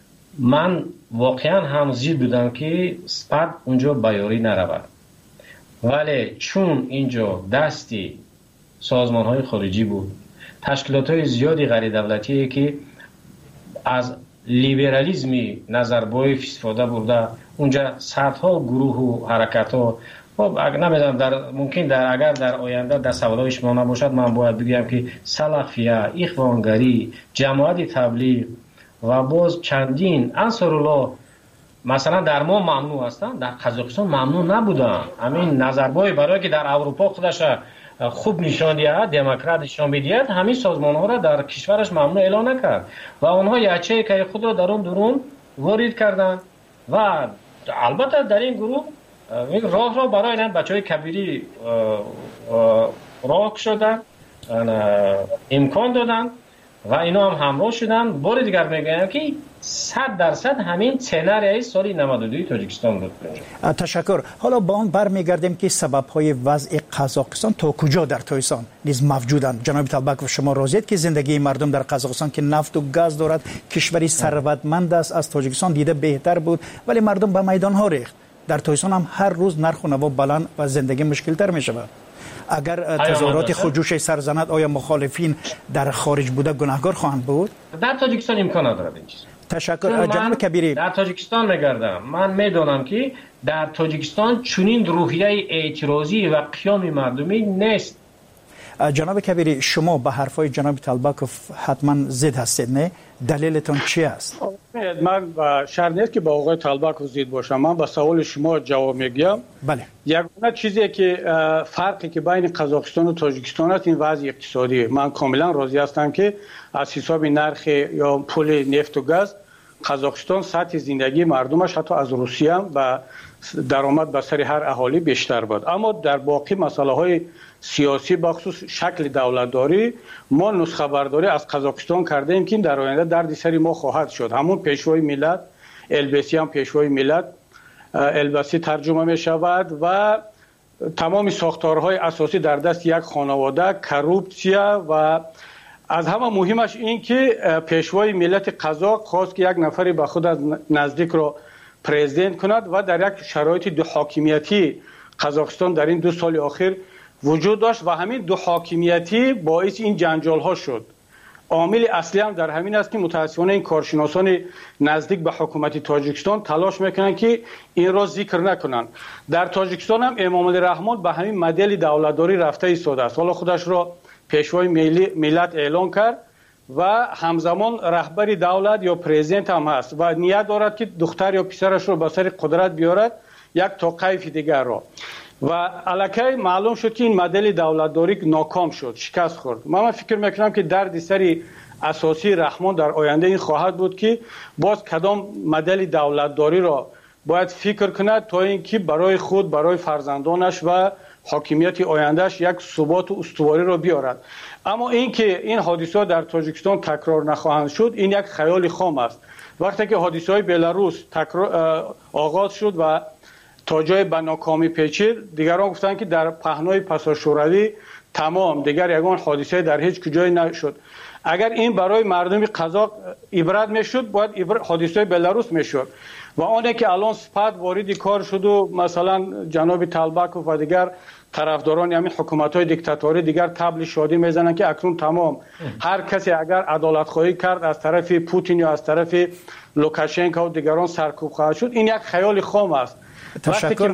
S18: من واقعا هم زید بودم که سپاه اونجا بیاری نرود. ولی چون اینجا دستی سازمان های خارجی بود، تشکیلات های زیادی غیر دولتی که از لیبرالیزمی نظربای استفاده برده، اونجا صدها گروه و حرکت ها، خب نمیدونم در ممکن در اگر در آینده در سوالای شما نباشد من باید بگم که سلفیه، اخوانگری، جماعت تبلیغ و باز چندین انصارالله مثلا در ما ممنوع هستند، در قزاقستان ممنوع نبودن. همین نظربای برای که در اروپا خودش خوب نشان دهد، دموکرات نشان بدهد، همین سازمان ها را در کشورش ممنوع اعلان نکرد و آنها یچه که خود را درون درون وارد کردند و البته در این گروه راه را برای این بچه های کبیری راه شدن، امکان دادن و اینا هم همراه شدن. بار دیگر میگم که صد درصد همین سناریوی سال نود و دو تاجیکستان بود.
S7: تشکر. حالا با اون برمیگردیم که سبب‌های وضع قزاقستان تا کجا در تویسان نیز موجودند. جناب طالبکوف، شما راضیید که زندگی مردم در قزاقستان که نفت و گاز دارد، کشوری ثروتمند است، از تاجیکستان دیده بهتر بود، ولی مردم به میدان ها ریخت. در تویسان هم هر روز نرخ و نوا بلند و زندگی مشکل تر می شود. اگر تظاهرات خودجوش سرزند، آیا مخالفین در خارج بوده گناهکار خواهند بود؟
S18: در تاجیکستان امکان ندارد این چیز.
S7: تشکر. جناب کبیری،
S18: در تاجیکستان میگردم، من میدونم که در تاجیکستان چنین روحیه اعتراضی و قیام مردمی نیست.
S7: جناب کبیری، شما به حرفای جناب طالبکوف حتما ضد هستید، نه؟ دلیلتون چی است؟
S8: من شرط نیست که با آقای طالبکوف ضد باشم. من به سوال شما جواب میگم.
S7: بله.
S8: یگانه چیزی که فرقی که بین قزاقستان و تاجیکستان است این وضع اقتصادی. من کاملا راضی هستم که از حساب نرخ یا پول نفت و گاز قزاقستان سطح زندگی مردمش حتی از روسیه هم و درآمد به سر هر اهالی بیشتر بود. اما در باقی مسائل های سیاسی بخصوص شکل دولتداری ما نسخه برداری از قزاقستان کرده ایم که در آینده دردی سری ما خواهد شد. همون پیشوای ملت، البسی هم پیشوای ملت، البسی ترجمه می شود و تمام ساختارهای اساسی در دست یک خانواده، کروپسیا و از همه مهمش این که پیشوای ملت قزاق خواست که یک نفری به خود از نزدیک را پرزیدنت کند و در یک شرایط دو حاکمیتی قزاقستان در این دو سال اخیر وجود داشت و همین دو حاکمیتی باعث این جنجال ها شد. عامل اصلی هم در همین است که متاسفانه این کارشناسان نزدیک به حکومت تاجیکستان تلاش میکنن که این را ذکر نکنن. در تاجیکستان هم امام علی رحمان به همین مدل دولتداری رفته ایستاده است. حالا خودش را پیشوای ملت اعلان کرد و همزمان رهبری دولت یا پرزیدنت هم هست و نیت دارد که دختر یا پسرش را به سر قدرت بیارد یک توقیف دیگر را. و الکی معلوم شد که این مدل دولتداری ناکام شد، شکست خورد. من فکر میکنم که درد سری اساسی رحمان در آینده این خواهد بود که باز کدام مدل دولتداری را باید فکر کند تا اینکه برای خود، برای فرزندانش و حاکمیت آیندهش یک ثبات و استواری را بیارد. اما اینکه این حادثات در تاجیکستان تکرار نخواهند شد این یک خیال خام است. وقتی که حادثه های بلاروس تکرار آغاز شد و تا جای به ناکامی پیچید، دیگران گفتن که در پهنای پسا شوروی تمام دیگر یگان حادثه در هیچ کجای نشد. اگر این برای مردم قزاق عبرت میشد باید حادثه بلاروس میشد و آنه که الان سپاد وارد کار شد و مثلا جناب طالبکوف و دیگر طرفداران همین حکومت‌های دیکتاتوری دیگر طبل شادی میزنن که اکنون تمام هر کسی اگر عدالت خواهی کرد از طرف پوتین یا از طرف لوکاشنکو و دیگران سرکوب خواهد شد، این یک خیال خام است. وقتی که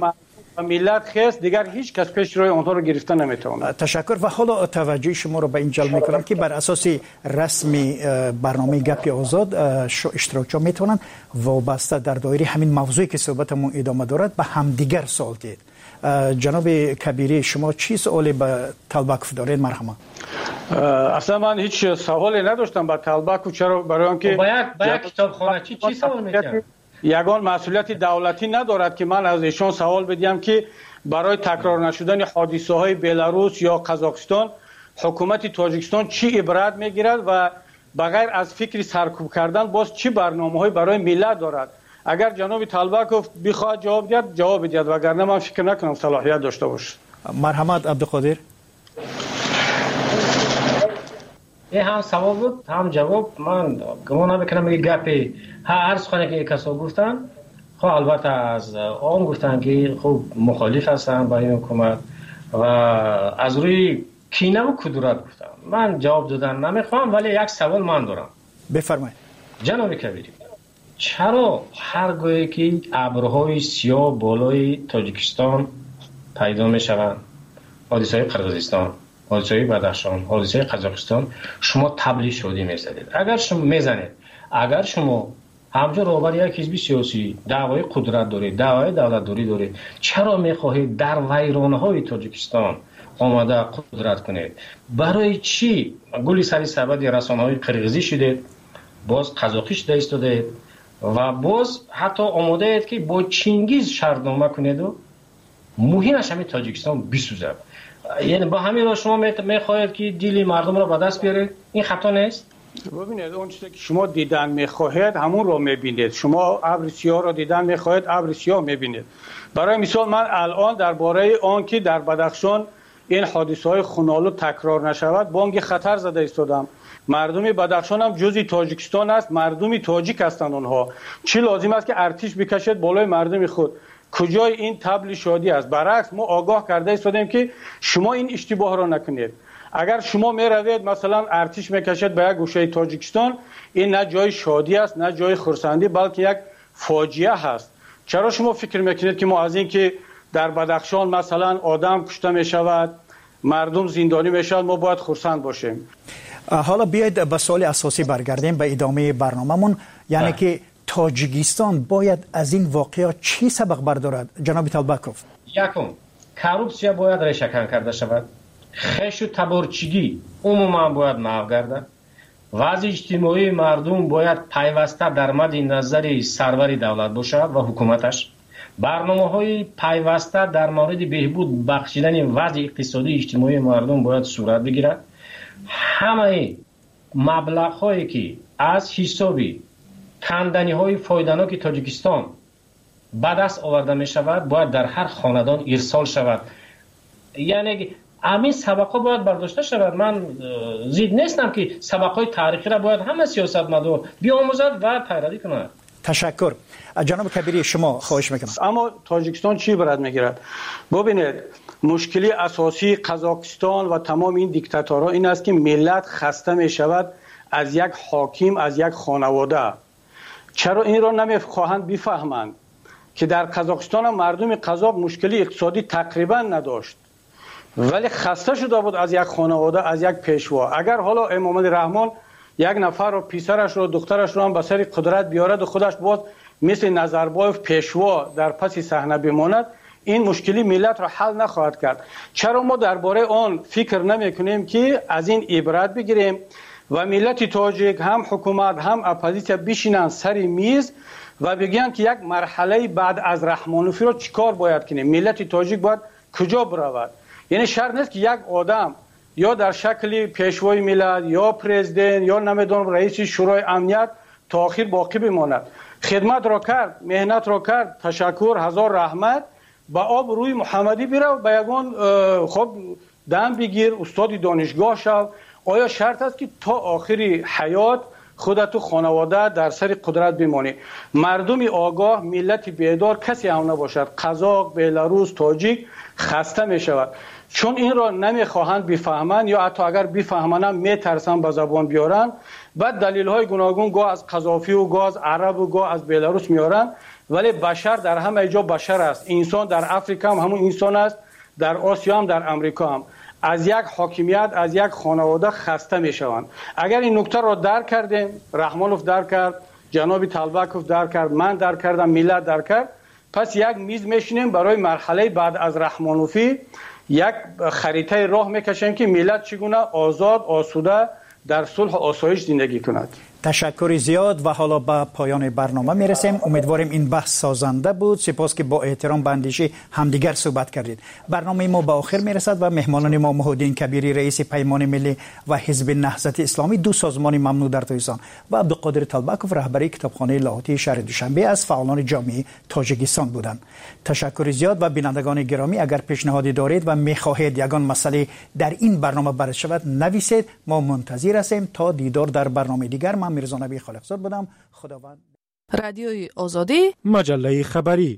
S8: ملت خیست دیگر هیچ کس پیش روی آنها رو گرفتن نمیتونه.
S7: تشکر. و حالا توجه شما رو به این جلب میکنم که بر اساس رسمی برنامه گپ آزاد اشتراکچی میتونن وابسته در دایره همین موضوعی که صحبتمون ادامه دارد به همدیگر سوال دید. جناب کبیری شما چی سوالی به طالبکوف دارید؟ مرحبا.
S8: اصلا من هیچ سوالی نداشتم با طالبکوف. چرا؟ برای آنکه
S18: باید کتابخانه چی چی سوال میکنید؟
S8: یگان مسئولیت دولتی ندارد که من از ایشان سوال بدیم که برای تکرار نشدن حادثه های بلاروس یا قزاقستان حکومت تاجیکستان چی عبرت میگیرد و بغیر از فکر سرکوب کردن باز چی برنامه‌های برای ملت دارد. اگر جناب طالبکوف بخواد جواب دهد جواب بدهد، وگرنه من فکر نکنم صلاحیت داشته باشه.
S7: مرحمت عبدالقادر.
S18: این هم سوال بود هم جواب. من گمان نمیکنم یه گپی هر سخنی که کسا گفتن خب البته از آن گفتن که خب مخالف هستن با این حکومت و از روی کینه و کدورت گفتن. من جواب دادن نمیخوام، ولی یک سوال من دارم.
S7: بفرمایید.
S18: جناب کبیری، چرا هرگاهی که ابرهای سیاه بالای تاجیکستان پیدا می شوند، حادثه قرقیزستان، حادثه بدخشان، حادثه قزاقستان، شما تبلیغ شادی میزدید؟ اگر شما میزنید، اگر شما همجا روبر یک حزب سیاسی دعوای قدرت دارید، دعوای دولت داری دارید، چرا میخواهید در ویرانه های تاجیکستان آماده قدرت کنید؟ برای چی گلی سری سبد رسانه های قرقیزی شدید، باز قزاقیش دایستاده و باز حتی آماده اید که با چینگیز شرطنامه کنید و مهمش همین تاجیکستان بسوزد؟ یعنی با همین را شما میخواهید که دیلی مردم را به دست بیارید؟ این خطا نیست؟
S8: ببینید اون چیزی که شما دیدن میخواهید همون رو میبینید. شما ابر سیاه را دیدن میخواهید، ابر سیاه میبینید. برای مثال من الان درباره آن که در بدخشان این حادثه های خونالو تکرار نشود بانگ خطر زده ایستادم. مردم بدخشان هم جزی تاجیکستان است، مردمی تاجیک هستند اونها. چی لازم است که ارتش بکشد بالای مردم خود؟ کجای این طبل شادی است؟ برعکس ما آگاه کرده ایستادیم که شما این اشتباه را نکنید. اگر شما می روید مثلا ارتش میکشد به یک گوشه تاجیکستان، این نه جای شادی است نه جای خرسندی، بلکه یک فاجعه هست. چرا شما فکر میکنید که ما از این که در بدخشان مثلا آدم کشته می شود، مردم زندانی می شود، ما باید خرسند باشیم؟
S7: حالا بیاید به سوال اساسی برگردیم به ادامه برنامه‌مون، یعنی ده. که تاجیکستان باید از این واقعه چی سبق بردارد جناب طالبکوف؟
S18: یکم کورپسیا باید ریشه‌کن کرده شود، خش و تبارچگی عموما باید محو گردد، وضع اجتماعی مردم باید پیوسته در مد نظر سرور دولت باشد و حکومتش. برنامه‌های پیوسته در مورد بهبود بخشیدن وضع اقتصادی اجتماعی مردم باید صورت بگیرد. همه مبلغ‌هایی که از حسابی کندنی‌های فایده‌ناک تاجیکستان به دست آورده می‌شود باید در هر خاندان ارسال شود. یعنی همین سبق‌ها باید برداشته شود. من زید نیستم که سبق‌های تاریخی را باید همه سیاستمدار بیاموزد و پیروی کند.
S7: تشکر. جناب کبیری شما خواهش میکنم.
S8: اما تاجیکستان چی برات میگیرد؟ ببینید مشکلی اساسی قزاقستان و تمام این دیکتاتورها این است که ملت خسته میشود از یک حاکم، از یک خانواده. چرا این را نمیخواهند بفهمند که در قزاقستان مردم قزاق مشکلی اقتصادی تقریبا نداشت، ولی خسته شده بود از یک خانواده، از یک پیشوا. اگر حالا امام علی رحمان یک نفر رو پسرش رو دخترش رو هم به سر قدرت بیارد و خودش باز مثل نظربایف پیشوا در پس صحنه بماند، این مشکلی ملت را حل نخواهد کرد. چرا ما درباره آن فکر نمی کنیم که از این عبرت بگیریم و ملت تاجیک هم حکومت هم اپوزیسیا بشینن سر میز و بگن که یک مرحله بعد از رحمانوفی رو چیکار باید کنیم؟ ملت تاجیک باید کجا برود؟ یعنی شرط نیست که یک آدم یا در شکل پیشوای ملت یا پرزیدنت یا نمیدونم رئیس شورای امنیت تا آخر باقی بماند. خدمت را کرد، مهنت را کرد، تشکر، هزار رحمت، با آب روی محمدی بیره و به یگان خب دم بگیر، استاد دانشگاه شو. آیا شرط است که تا آخری حیات خودت و خانواده در سر قدرت بمانی؟ مردم آگاه، ملت بیدار کسی هم نباشد. قزاق، بلاروس، تاجیک خسته می شود چون این را نمیخواهند بفهمند، یا حتی اگر بفهمند هم میترسن به زبان بیارن. بعد دلیل های گوناگون گاه از قذافی و گاه از عرب و گاه از بلاروس میارن، ولی بشر در همه جا بشر است. انسان در افریقا هم همون انسان است، در آسیا هم در امریکا هم. از یک حاکمیت، از یک خانواده خسته میشوند. اگر این نکته را درک کردیم، رحمانوف درک کرد، جناب طالبکوف درک کرد، من درک کردم، ملت درک کرد، پس یک میز میشینیم برای مرحله بعد از رحمانوفی یک خریطه راه میکشیم که ملت چگونه آزاد، آسوده در صلح و آسایش زندگی کند.
S7: تشکر زیاد و حالا به پایان برنامه میرسیم. امیدواریم این بحث سازنده بود. سپاس که با احترام به اندیشه همدیگر صحبت کردید. برنامه ما به آخر میرسد و مهمانان ما محمودالدین کبیری رئیس پیمان ملی و حزب نهضت اسلامی، دو سازمان ممنوع در تاجیکستان، و عبدالقادر طالبکوف رهبری کتابخانه لاهوتی شهر دوشنبه از فعالان جامعه تاجیکستان بودند. تشکر زیاد و بینندگان گرامی، اگر پیشنهادی دارید و میخواهید یگان مسئله در این برنامه بررسی شود نویسید. ما منتظر هستیم. تا دیدار در برنامه دیگر، من میرزا نبی خالقزاد بودم. خداوند
S19: رادیوی آزادی،
S5: مجله خبری.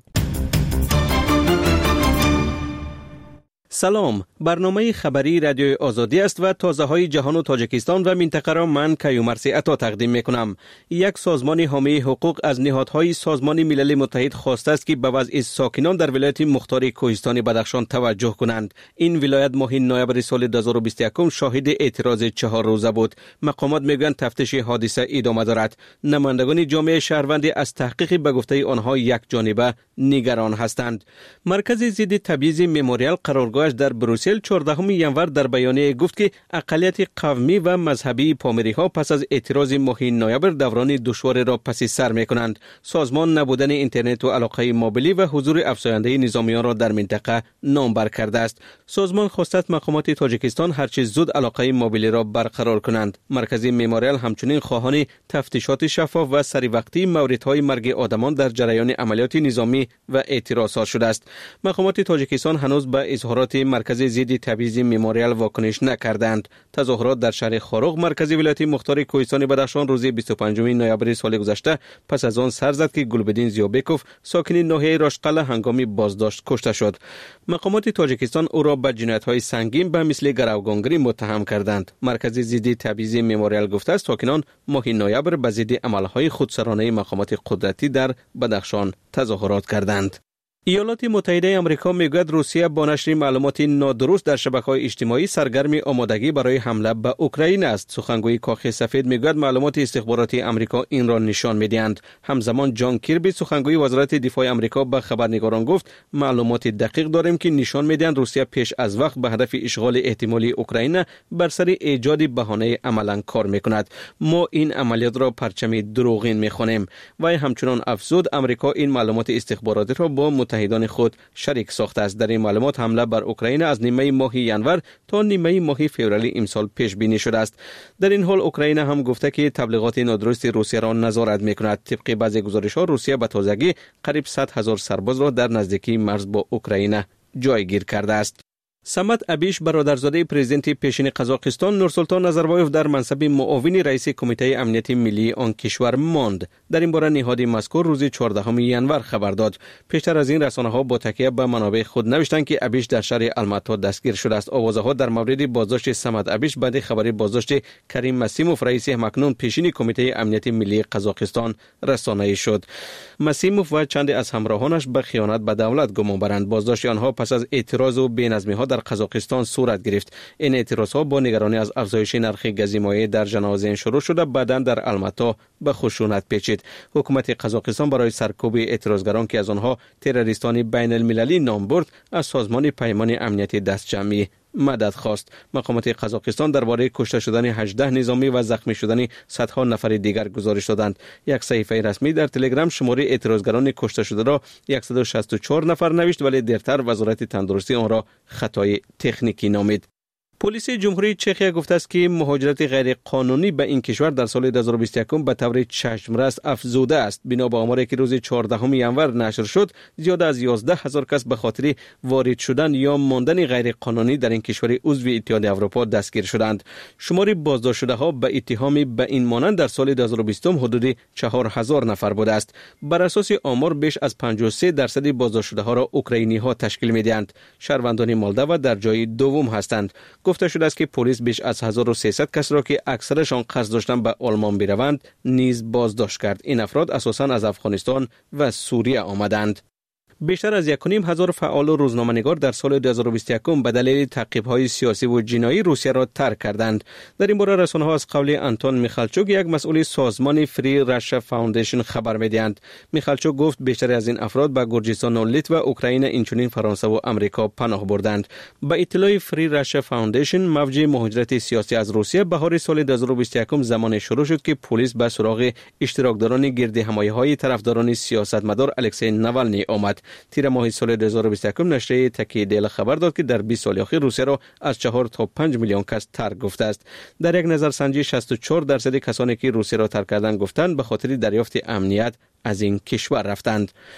S3: سلام، برنامه خبری رادیوی آزادی است و تازه های جهان و تاجیکستان و منطقه را من کیومرثی عطا تقدیم می کنم. یک سازمان حامی حقوق از نهادهای سازمان ملل متحد خواسته است که به وضع ساکنان در ولایت مختار کوهستان بدخشان توجه کنند. این ولایت ماه نوامبر سال دو هزار و بیست و یک شاهد اعتراض چهار روزه بود. مقامات میگویند تفتیش حادثه ادامه دارد. نمایندگان جامعه شهروندی از تحقیق به گفته آنها یک جانبه نگران هستند. مرکز ضد تبعیض مموریال قرارگاه در بروسل چهاردهم ژانویه در بیانیه گفت که اقلیت قومی و مذهبی پامری ها پس از اعتراض ماه نوامبر دوران دشوار را پس سر می کنند. سازمان نبودن اینترنت و علاقه موبیلی و حضور افزاینده نظامیان را در منطقه نامبر کرده است. سازمان خواسته است مقامات تاجیکستان هرچه زود علاقه موبیلی را برقرار کنند. مرکز مموریال همچنین خواهان تفتیشات شفاف و سری وقتی موردهای مرگ آدمان در جریان عملیات نظامی و اعتراضات شده است. مقامات تاجیکستان هنوز به اظهارات مرکز ضد تبعیض مموریال واکنش نکردند. تظاهرات در شهر خاروق مرکزی ولایت مختار کوهستان بدخشان روز بیست و پنجم نوامبر سال گذشته پس از آن سر زد که گلبدین زیابکوف ساکن ناحیه راشقله هنگام بازداشت کشته شد. مقامات تاجیکستان او را به جنایت‌های سنگین به مثل گروگانگیری متهم کردند. مرکز ضد تبعیض مموریال گفته است ساکنان ماه نوامبر به ضد عمل‌های خودسرانه مقامات قدرتی در بدخشان تظاهرات کردند. ایالات متحده آمریکا میگوید روسیه با نشر معلومات نادرست در شبکه‌های اجتماعی سرگرم آمادگی برای حمله به اوکراین است. سخنگوی کاخ سفید میگوید معلومات استخباراتی آمریکا این را نشان میدهند. همزمان جان کیربی سخنگوی وزارت دفاع آمریکا به خبرنگاران گفت معلومات دقیق داریم که نشان میدهند روسیه پیش از وقت به هدف اشغال احتمالی اوکراین بر سر ایجاد بهانه عملاً کار میکند. ما این عملیات را پرچم دروغین میخوانیم. و همچنان افزود آمریکا این معلومات استخباراتی را با متحدان خود شریک ساخته است. در این معلومات حمله بر اوکراین از نیمه ماه ژانویه تا نیمه ماه فوریه امسال پیش بینی شده است. در این حال اوکراین هم گفته که تبلیغات نادرست روسیه را نظارت میکند. طبق بعضی گزارش‌ها روسیه به تازگی قریب صد هزار سرباز را در نزدیکی مرز با اوکراین جایگیر کرده است. سمت ابیش برادرزاده پرزیدنت پیشین قزاقستان نورسلطان نظربایف در منصب معاون رئیس کمیته امنیت ملی آن کشور ماند. در این باره نهاد مذکور روز چهاردهم ژانویه خبر داد. پیشتر از این رسانه‌ها با تکیه به منابع خود نوشتند که ابیش در شهر الماتا دستگیر شده است. آوازه‌ها در مورد بازداشت سمت ابیش بعد خبر بازداشت کریم مسیموف رئیس مکنون پیشین کمیته امنیت ملی قزاقستان رسانه‌ای شد. مسیموف و چند از همراهانش به خیانت به دولت گمان برند. بازداشت آنها پس از اعتراض و بی‌نظمی‌ها در قزاقستان صورت گرفت. این اعتراضها با نگرانی از افزایش نرخ گزیمایه در جنازین شروع شده بعداً در الماتا به خشونت پیچید. حکومت قزاقستان برای سرکوب اعتراضگران که از آنها تروریستان بین المللی نام برد از سازمان پیمان امنیتی دست جمعی مدد خواست. مقامات قزاقستان درباره کشته شدن هجده نظامی و زخمی شدن صدها نفر دیگر گزارش دادند. یک صحیفه رسمی در تلگرام شماره اعتراضگران کشته شده را صد و شصت و چهار نفر نوشت ولی دیرتر وزارت تندرستی آن را خطای تکنیکی نامید. پلیس جمهوری چخیا گفته است که مهاجرت غیر قانونی به این کشور در سال دو هزار و بیست و یک به طور چشمرس افزوده است. بنا به آماری که روز چهاردهم ژانویه نشر شد، زیاده از یازده هزار کس به خاطر وارد شدن یا ماندن غیر قانونی در این کشور عضو اتحادیه اروپا دستگیر شدند. شمار بازداشت شده ها به اتهام به این مانند در سال دو هزار و بیست حدود چهار هزار نفر بوده است. بر اساس آمار بیش از پنجاه و سه درصد بازداشت شده ها را اوکراینی ها تشکیل می‌دهند. شهروندان مالدو در جای دوم هستند. گفته شده است که پلیس بیش از هزار و سیصد کس را که اکثرشان قصد داشتند به آلمان بروند نیز بازداشت کرد. این افراد اساساً از افغانستان و سوریه آمدند. بیشتر از یک و نیم هزار فعال و روزنامه‌نگار در سال دو هزار و بیست و یک به دلیل تعقیب‌های سیاسی و جنایی روسیه را ترک کردند. در این باره رسانه‌ها از قول آنتون میخالچوک یک مسئول سازمان فری راشا فاوندیشن خبر می‌دهند. میخالچوک گفت بیشتر از این افراد به گرجستان و لیتو و اوکراین اینچنین فرانسه و آمریکا پناه بردند. با اطلاع فری راشا فاوندیشن موج مهاجرت سیاسی از روسیه بهار سال دو هزار و بیست و یک زمان شروع شد که پلیس به سراغ اشتراکداران گرد همایی‌های طرفداران سیاستمدار الکسی ناوالنی آمد. تیر ماه سال دو هزار و بیست و یک نشریه تکی دیل خبر داد که در بیست سال اخیر روسیه را از چهار تا پنج میلیون کس ترک گفته است. در یک نظرسنجی شصت و چهار درصد کسانی که روسیه را ترک کردند گفتند به خاطر دریافت امنیت از این کشور رفتند.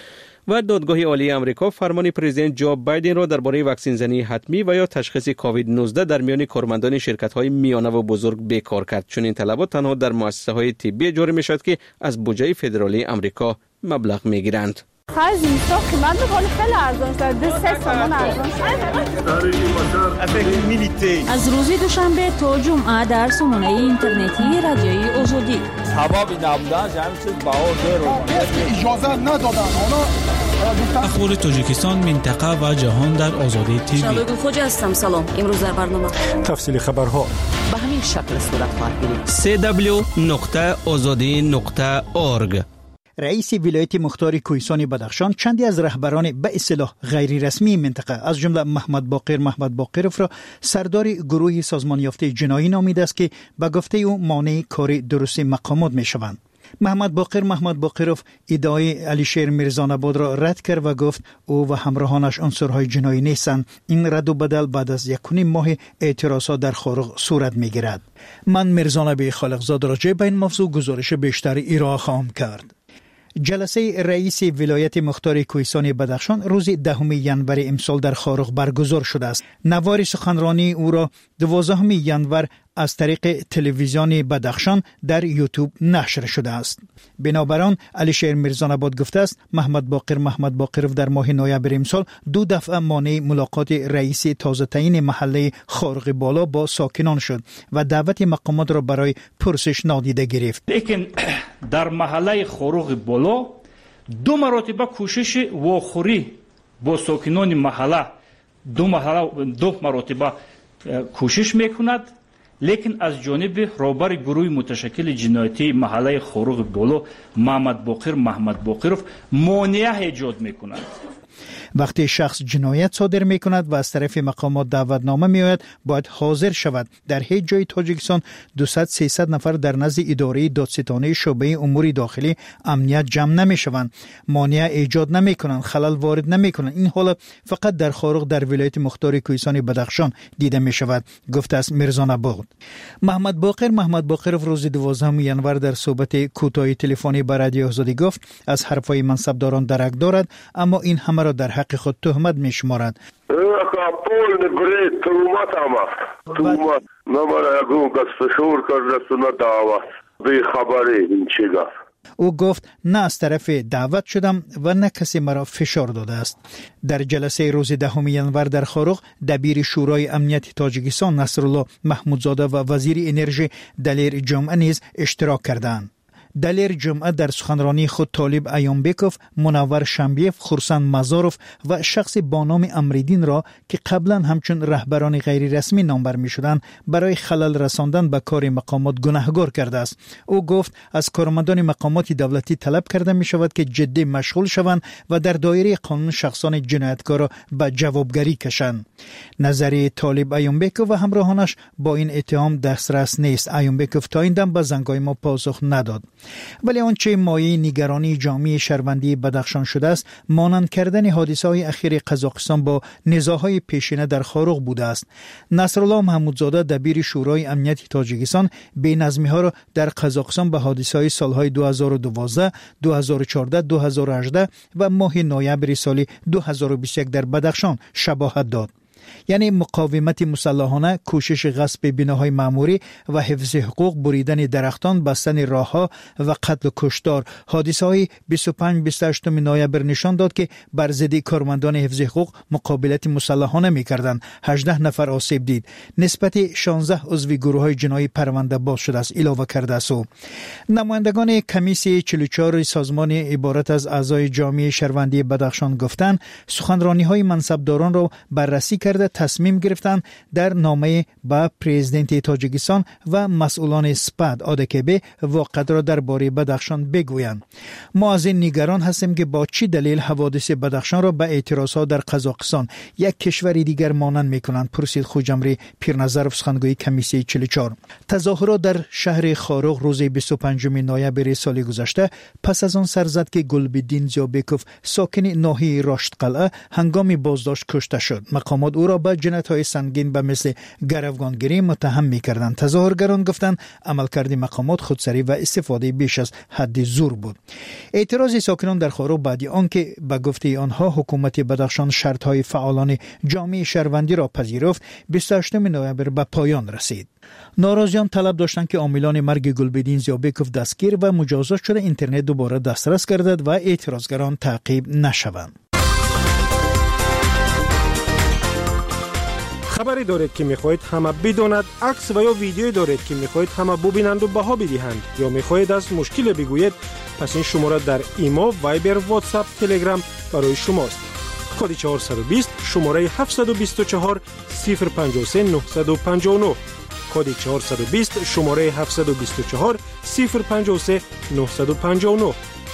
S3: و دادگاه عالی آمریکا فرمان پرزیدنت جو بایدن را درباره واکسن زنی حتمی و یا تشخیص کووید نوزده در میان کارمندان شرکت‌های میانه و بزرگ بیکار کرد. چون این طلبات تنها در مؤسسه‌های طبی جاری می‌شود که از بودجه فدرالی آمریکا مبلغ می‌گیرند.
S10: خرج اینستا قیمت می‌کنه خیلی ارزان شده، سه تومان ارزان شده.
S1: از روز دوشنبه تا جمعه در سامانه اینترنتی رادیوی آزادی.
S11: حبابی نبودن همین چیز بهار داره.
S22: اجازه ندادن اونا.
S23: اخبار تاجیکستان، منطقه و جهان در آزادی تیوی.
S24: شباب خوج هستم. سلام. امروز در برنامه
S5: تفصیل خبرها
S24: به همین شکل صورت خواهد گرفت.
S3: سی دبلیو نقطه آزادی نقطه اورگ.
S7: رئیس ولایت مختار کوهستان بدخشان چندی از رهبران به اصطلاح غیر رسمی منطقه از جمله محمد باقر محمد باقرов را سردار گروه سازمان یافته جنایی نامیده است که به گفته او مانع کار درست مقامات میشوند. محمد باقر محمد باقرov ادعای علیشیر میرزان‌آباد را رد کرد و گفت او و همراهانش عنصرهای جنایی نیستند. این رد و بدل بعد از یک و نیم ماه اعتراضات در خارق صورت میگیرد. من میرزان‌آبی خالقزاد راجع به این موضوع گزارش بیشتر ارائه خواهم کرد. جلسه رئیس ولایت مختار کوهستان بدخشان روز دهم ژانویه امسال در خارق برگزار شده است. نوار سخنرانی او را دوازدهم ژانویه از طریق تلویزیون بدخشان در یوتیوب نشر شده است. بنابراین علیشیر میرزان‌آباد گفته است محمد باقر محمد باقرov در ماه نوامبر امسال دو دفعه مانع ملاقات رئیس تازه تعیین محله خارق بالا با ساکنان شد و دعوت مقامات را برای پرسش نادیده گرفت.
S26: لیکن در محله خارق بالا دو مرتبه کوشش واخوری با ساکنان محله دو محله دو مرتبه کوشش میکند، لیکن از جانب رهبر گروه متشکل جنایتی محله خارق بالا محمد باقر محمد باقرov مانع ایجاد میکند.
S7: وقتی شخص جنایت صادر می کند و از طرف مقامات دعوتنامه می آید باید حاضر شود. در هیچ جای تاجیکستان دویست سیصد نفر در نزد اداره دادستانی شعبه امور داخلی امنیت جمع نمی شوند، مانع ایجاد نمی کنند، خلل وارد نمی کنند. این حالت فقط در خارق در ولایت مختار کوهستان بدخشان دیده می شود، گفته است میرزان‌آباد. محمد باقر محمد باقرov روز دوازدهم ژانویه در صحبت کوتاه تلفنی با رادیو آزادی گفت از حرفهای منصبداران درک دارد، اما این همه را در حق خود تهمت می شمارد. او گفت نه از طرف دعوت شدم و نه کسی مرا فشار داده است. در جلسه روز دهم ژانویه در خارق دبیر شورای امنیت تاجیکستان نصرالله محمودزاده و وزیر انرژی دلیر جمعه نیز اشتراک کردند. دلیر جمعه در سخنرانی خود طالب ایامبکوف، منور شنبیف، خورسند مزاروف و شخص با نام امریدین را که قبلا همچون رهبران غیر رسمی نامبر می شدند برای خلل رساندن به کار مقامات گناهکار کرده است. او گفت از کارمندان مقامات دولتی طلب کرده می شود که جدی مشغول شوند و در دایره قانون شخصان جنایتکار را به جوابگری کشند. نظریه طالب ایامبکوف و همراهانش با این اتهام دسترس نیست. ایامبکوف تا این دم به زنگای ما پاسخ نداد. ولی آنچه مایه نگرانی جامعه شهروندی بدخشان شده است مانند کردن حادثه‌های اخیر قزاقستان با نزاع‌های پیشینه در خارق بوده است. نصرالله محمودزاده دبیر شورای امنیت تاجیکستان بی‌نظمی‌ها را در قزاقستان به حادثه‌های سال‌های دو هزار و دوازده، دو هزار و چهارده، دو هزار و هجده و ماه نوامبر سال دو هزار و بیست و یک در بدخشان شباهت داد. یعنی مقاومت مسلحانه، کوشش غصب بناهای معموری و حفظ حقوق، بریدن درختان، بستن راهها و قتل و کشتار. حادثه‌های بیست و پنج بیست و هشت نوامبر نشان داد که بر ضد کارمندان حفظ حقوق مقابلت مسلحانه می‌کردند. هجده نفر آسیب دید. نسبت شانزده عضو گروه‌های جنایی پرونده باز شده است، اضافه کرده است. نمایندگان کمیسیون چهل و چهار سازمان عبارت از اعضای جامعه شهروندی بدخشان گفتند سخنرانی‌های منصبداران را بررسی کرده تصمیم گرفتند در نامه به پرزیدنت تاجیکستان و مسئولان سپاد آدکبه واقعات را درباره بدخشان بگویند. ما از این نگران هستیم که با چه دلیل حوادث بدخشان را به اعتراضات در قزاقستان یک کشور دیگر مانند میکنند، پرسید خوجمری پیرنظرov سخنگوی کمیسیون چهل و چهار. تظاهرات در شهر خارق روز بیست و پنجم نوامبر سال گذشته پس از آن سر زد که گلبدین زیابکوف ساکن ناحیه راشد قلعه هنگام بازداشت کشته شد. مقامات او را به جنایت‌های سنگین به مثل گروگانگیری متهم می‌کردند. تظاهرگران گفتند عملکرد مقامات خودسری و استفاده بیش از حد زور بود. اعتراض ساکنان در خاروق بعد آنکه به گفته آنها حکومت بدخشان شرط‌های فعالان جامعه شهروندی را پذیرفت، بیست و هشتم نوامبر به پایان رسید. ناراضیان طلب داشتند که عاملان مرگ گلبدین زیابکوف دستگیر و مجازات شده اینترنت دوباره دسترس گردد و اعتراضگران تعقیب نشوند.
S5: خبری دارید که میخواهید همه بداند، عکس و یا ویدیویی دارید که میخواهید همه ببینند و بها بدهند، یا میخواهید از مشکل بگویید، پس این شماره در ایما، وایبر، واتساپ، تلگرام برای شماست. کد چهارصد و بیست شماره هفتصد و بیست و چهار صفر پنجاه و سه نهصد و پنجاه و نه. کد چهارصد و بیست شماره هفتصد و بیست و چهار صفر پنجاه و سه نهصد و پنجاه و نه.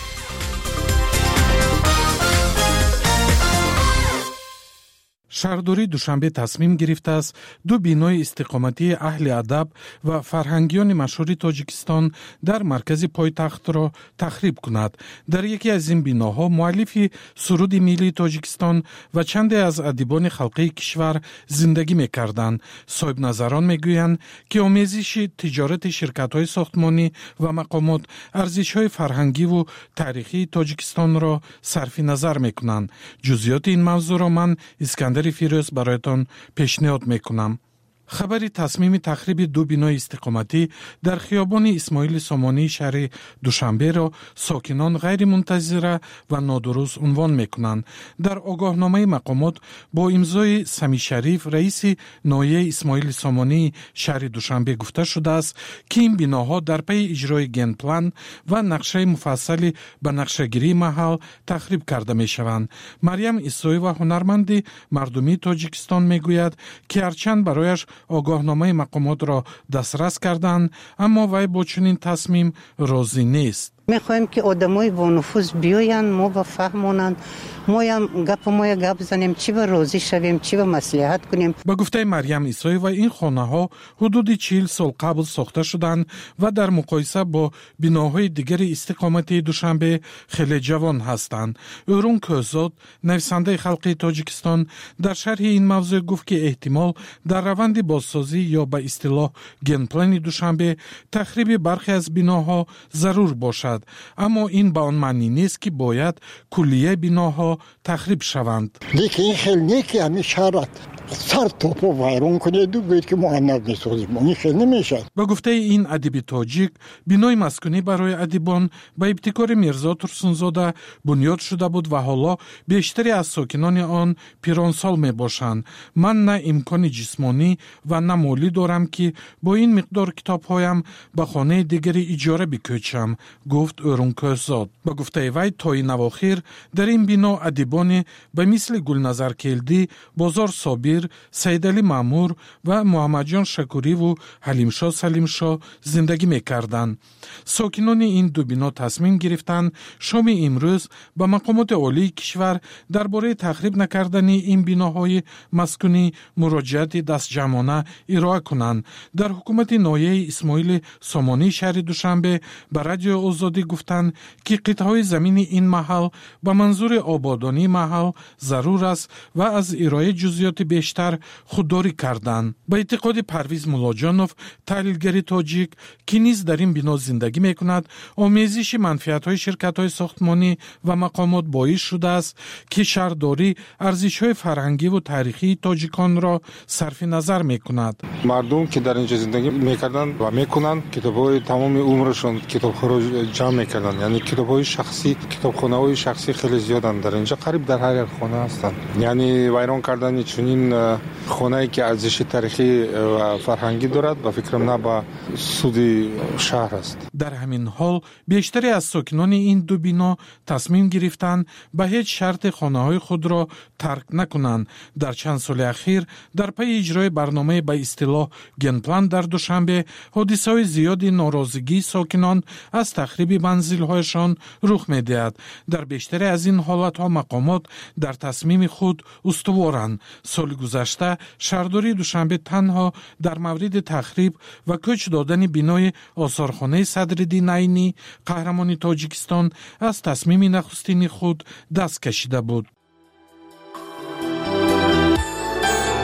S9: شهرداری دوشنبه تصمیم گرفته است دو بینای استقامتی اهل ادب و فرهنگیان مشهور تاجیکستان در مرکز پایتخت را تخریب کند. در یکی از این بیناها مؤلف سرود ملی تاجیکستان و چند از ادیبان خلقی کشور زندگی می‌کردند. صاحب نظران می‌گویند که آمیزش تجارت شرکت‌های ساختمانی و مقامات ارزش‌های فرهنگی و تاریخی تاجیکستان را صرف نظر می‌کنند. جزئیات این موضوع را من اسکندر فیروز برایتان پیشنهاد میکنم. خبری تصمیم تخریب دو بینای استقامتی در خیابان اسماعیل سامانی شهر دوشنبه را ساکنان غیر منتظره و نادرست عنوان میکنند. در آگاهنامه مقامات با امضای سمی شریف رئیس ناحیه اسماعیل سامانی شهر دوشنبه گفته شده است که این بناها در پی اجرای گن پلان و نقشه مفصلی به نقشه‌گیری محل تخریب کرده میشوند. مریم عیسوی و هنرمند مردمی تاجیکستان میگوید که هرچند برایش آگاهنامه مقامات را دسترس کردند، اما وی با چنین تصمیم راضی نیست.
S13: میخوایم که آدمای با نفوذ بیاین، ما با فهمونن، ما هم گپ ما گپ زنیم، چی به راضی شویم، چی به مصلحت کنیم.
S9: با گفته مریم عیسوی و این خانه ها حدود چهل سال قبل ساخته شدند و در مقایسه با بناهای دیگر استقامتی دوشنبه خیلی جوان هستند. ارون کوزاد نویسنده خلقی تاجیکستان در شرح این موضوع گفت که احتمال در روند بازسازی یا به اصطلاح گن پلان دوشنبه تخریب برخی از بناها ضرور باشد، اما این به آن معنی نیست که باید کلیه بناها تخریب شوند.
S12: لیکن این خیلی نیکی همه شهرت سر توپو ویرون کنید و بگید که معنب میسازیم، این خیلی نمیشد.
S9: با گفته این ادیب تاجیک، بنای مسکونی برای ادیبان به ابتکار میرزا ترسونزاده بنیاد شده بود و حالا بیشتری از ساکنان آن پیرانسال می باشند. من نه امکان جسمانی و نه مالی دارم که با این مقدار کتابهایم به خانه دیگری اجاره بکوچم، گفت اورونکوزاد. با گفته وی تا این اواخر در این بنا ادیبان به مثل گلنظر کلدی، بازار صابر، سیدعلی مامور و محمد جان شکوری و حلیم شاه سلیم شاه زندگی می‌کردند. ساکنان این دو بنا تصمیم گرفتند شام امروز به مقامات عالی کشور درباره تخریب نکردن این بناهای مسکونی مراجعت دستجمعانه ارائه کنند. در حکومت ناحیه اسماعیل سامانی شهر دوشنبه به رادیو آزادی گفتند که قطعه‌های زمین این محل به منظور آبادانی محل ضرور است و از ارائه جزئیات بیشتر خودداری کردند. به اعتقاد پرویز مولاجانوف تحلیلگر تاجیک که نیز در این بنا زندگی میکند، آمیزش منفعت‌های شرکت‌های ساختمانی و مقامات باعث شده است که شهرداری ارزش‌های فرهنگی و تاریخی تاجیکان را صرف نظر میکند.
S14: مردم که در اینجا زندگی میکردند و میکنند کتاب‌های تمام عمرشون کتاب‌ها رو جمع میکردند، یعنی کتاب‌های شخصی، کتابخانه‌های شخصی خیلی زیادند در اینجا، قریب در هر یک خانه هستند. یعنی ویران کردن چنین خانه‌ای که ارزش تاریخی و فرهنگی دارد و فکرم نه با سود شهر است.
S9: در همین حال بیشتری از ساکنان این دو بنا تصمیم گرفتند به هیچ شرط خانه‌های خود را ترک نکنند. در چند سال اخیر در پی اجرای برنامه به اصطلاح گن پلان در دوشنبه حادثه‌های زیادی ناراضگی ساکنان از تخریب منزل‌هایشان رخ می‌دهد. در بیشتری از این حالت‌ها مقامات در تصمیم خود استوارند. سال گذشته شهرداری دوشنبه تنها در مورد تخریب و کوچ دادن بنای آثارخانه صدرالدین عینی قهرمان تاجیکستان از تصمیم نخستین خود دست کشیده بود.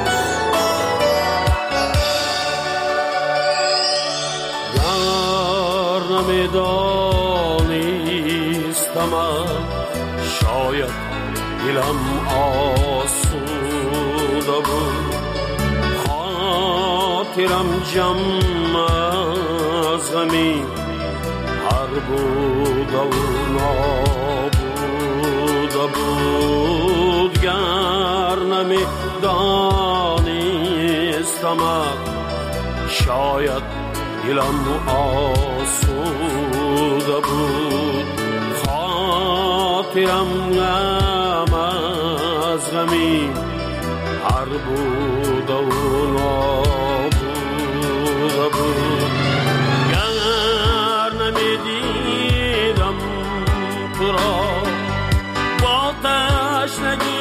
S2: نمیدانستم شاید دلم آسوده بود خاطرم جمع از غمی هر بود و نابوده بود گر نمیدانستم شاید دلم آسوده بود خاطرم غم از غمی هر بود و نابوده بود گر نمیدیدم تو را با تشنگی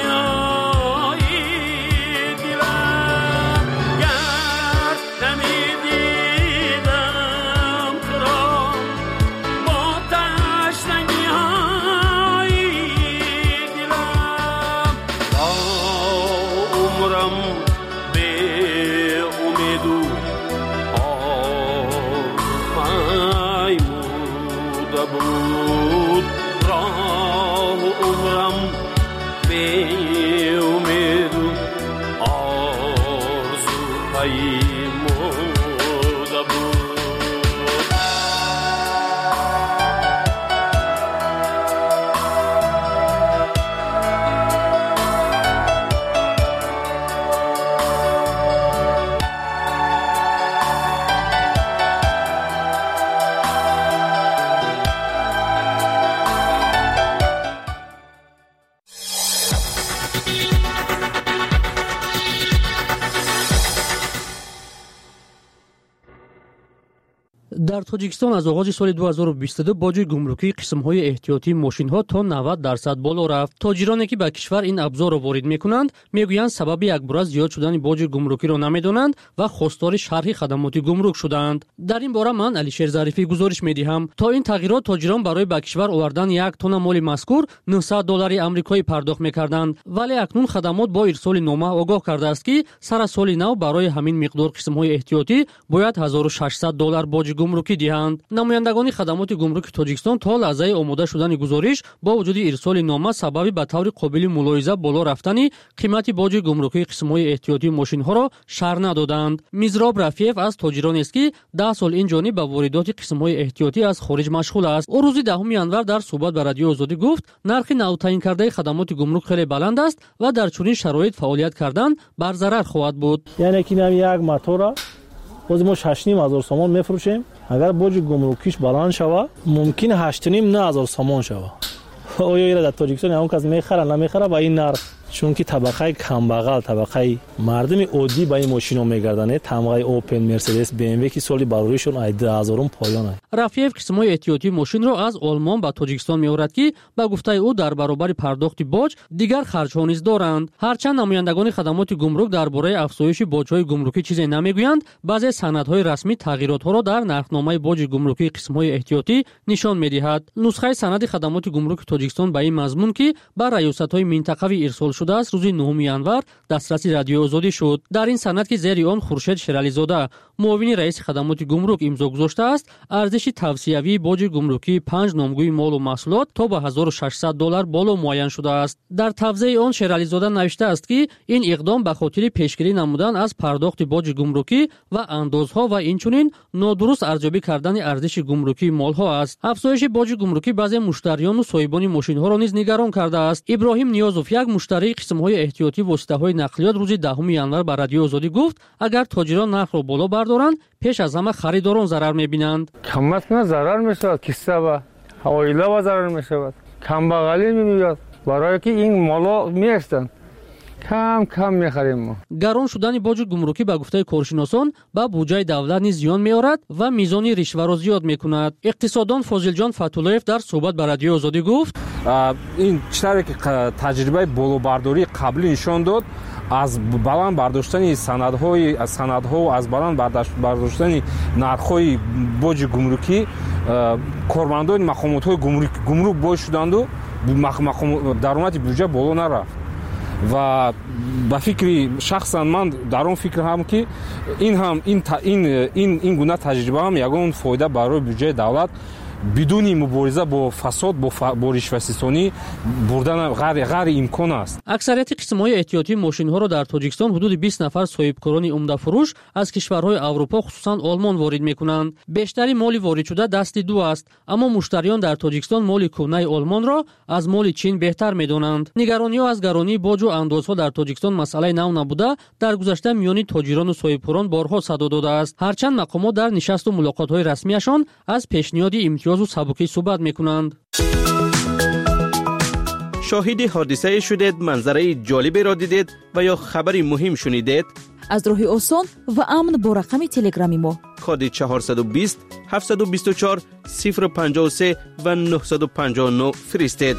S15: در تاجیکستان از آغاز سال دو هزار و بیست و دو باج گمرکی قسم‌های احتیاطی ماشین‌ها تا نود درصد بالا رفت. تاجرانی که به کشور این ابزار را وارد می‌کنند میگویند سبب یک بار زیاد شدن باج گمرکی را نمی‌دانند و خواستار شرح خدمات گمرک شدند. در این باره من علیشیر ظریفی گزارش می‌دهم. تا این تغییرات تاجران برای به کشور آوردن یک تن مال مذکور نهصد دلار آمریکایی پرداخت می‌کردند، ولی اکنون خدمات با ارسال نامه آگاه کرده است که سر سال نو برای همین مقدار قسم‌های احتیاطی باید هزار و ششصد دلار باج گمرکی دهند. نمایندگان خدمات گمرک تاجیکستان تا لحظه آماده شدن گزارش با وجود ارسال نامه سبب به طور قابل ملاحظه بالا رفتن قیمت باج گمرکی قسم‌های احتیاطی ماشین‌ها را شرح ندادند. میزراب رفیف از تاجران است که ده سال این جانب به واردات قسم‌های احتیاطی از خارج مشغول است. او روز دهم ینور در صحبت با رادیو آزادی گفت نرخ نو تعیین کرده خدمات گمرک خیلی بلند است و در چنین شرایط فعالیت کردن بر ضرر خواهد بود.
S4: یعنی که نمی یک موتور باز ما شش و نیم هزار سامان میفروشیم، اگر باج گمرکیش بلند شوه ممکن هشت و نیم هزار سامان شوه. آیا اینا در تاجیکستان اون کس میخره نمیخره با این نرخ؟ چون که طبقه کمبغل طبقه مردم عادی با این ماشینا میگردنه، طبقه اوپن مرسدس بی ام و که سالی باروریشون ایده هزارم پایانه.
S15: رفیف قسم‌های احتیاطی ماشین را از آلمان به تاجیکستان میآورد که به گفته او در برابر پرداخت باج دیگر خرج‌ها نیز دارند. هرچند نمایندگان خدمات گمرک درباره افزایش باج‌های گمرکی چیزی نمیگویند، بعضی سندهای رسمی تغییرات‌ها را در نرخنامه باج گمرکی قسم‌های احتیاطی نشان می‌دهد. نسخه سند خدمات گمرک تاجیکستان به این مضمون که بر ریاست‌های منطقوی ارسال شده است روز نهم ینور دسترس رادیو آزادی شد. در این سند که زیر آن خورشید شرالی زاده معاون رئیس خدمات گمرک امضا گذاشته است، ارزش توصیوی باج گمرکی پنج نامگوی مال و محصولات تا به هزار و ششصد دلار بالا معین شده است. در توضیح آن شرالی زاده نوشته است که این اقدام به خاطر پیشگیری نمودن از پرداخت باج گمرکی و اندازها و اینچنین نادرست ارزیابی کردن ارزش گمرکی مالها است. افزایش باج گمرکی بعضی مشتریان و صاحبان ماشین‌ها را نیز نگران کرده است. ابراهیم نیازوف یک مشتری قسم‌های احتیاطی واسطه‌های نقلیات روز دهم ینور به رادیو آزادی گفت اگر تاجران نرخ را بالا بردارند پیش از همه خریداران ضرر می‌بینند.
S16: کمت نه ضرر می‌شود، کیسه و حوایله و ضرر می‌شود، کم بغلی می‌میاد برای که این مالا می‌استند کم کم می‌خریم ما.
S15: گران شدن باج گمرکی به گفته کارشناسان با بودجه دولت نیز زیان می‌آورد و میزان رشوه را زیاد می‌کند. اقتصاددان فاضل جان فتولایف در صحبت با رادیو آزادی گفت
S17: این چیزی که تجربه بالابرداری قبلی نشان داد از баланд бардоштани санадҳои аз санадҳо аз баланд бардоштани нархҳои боҷи гумрукӣ кормандони мақомотҳои гумрук боис шуданду даромади бюҷа боло нарафт ва ба фикри шахсан ман дар он фикрам ки ин ҳам ин ин ин гуна таҷриба ҳам ягон фоида барои бюҷаи давлат بدون مبارزه با فساد با رشوه‌ستانی بردن غیر غیر امکان است.
S15: اکثریت قسم‌های احتیاطی ماشین‌ها را در تاجیکستان حدود بیست نفر صاحبکاران عمده فروش از کشورهای اروپا خصوصاً آلمان وارد می‌کنند. بیشتری مال وارد شده دستی دو است، اما مشتریان در تاجیکستان مال کهنه آلمان را از مال چین بهتر می‌دانند. نگرانی‌ها از گرانی باج و اندازها در تاجیکستان مسئله نو نبوده، در گذشته میان تاجران و صاحبکاران بارها صدا داده است. هرچند مقامات در نشست و ملاقات‌های رسمیشان از پیشنهاد امتیاز و سبکی صحبت می‌کنند.
S3: شاهد حادثه شدید، منظره جالبی را دیدید و یا خبری مهم شنیدید؟
S1: از راه آسان و امن با رقم تلگرامی ما
S3: کد چهارصد و بیست هفتصد و بیست و چهار صفر پنجاه و سه و نهصد و پنجاه و نه فرستید.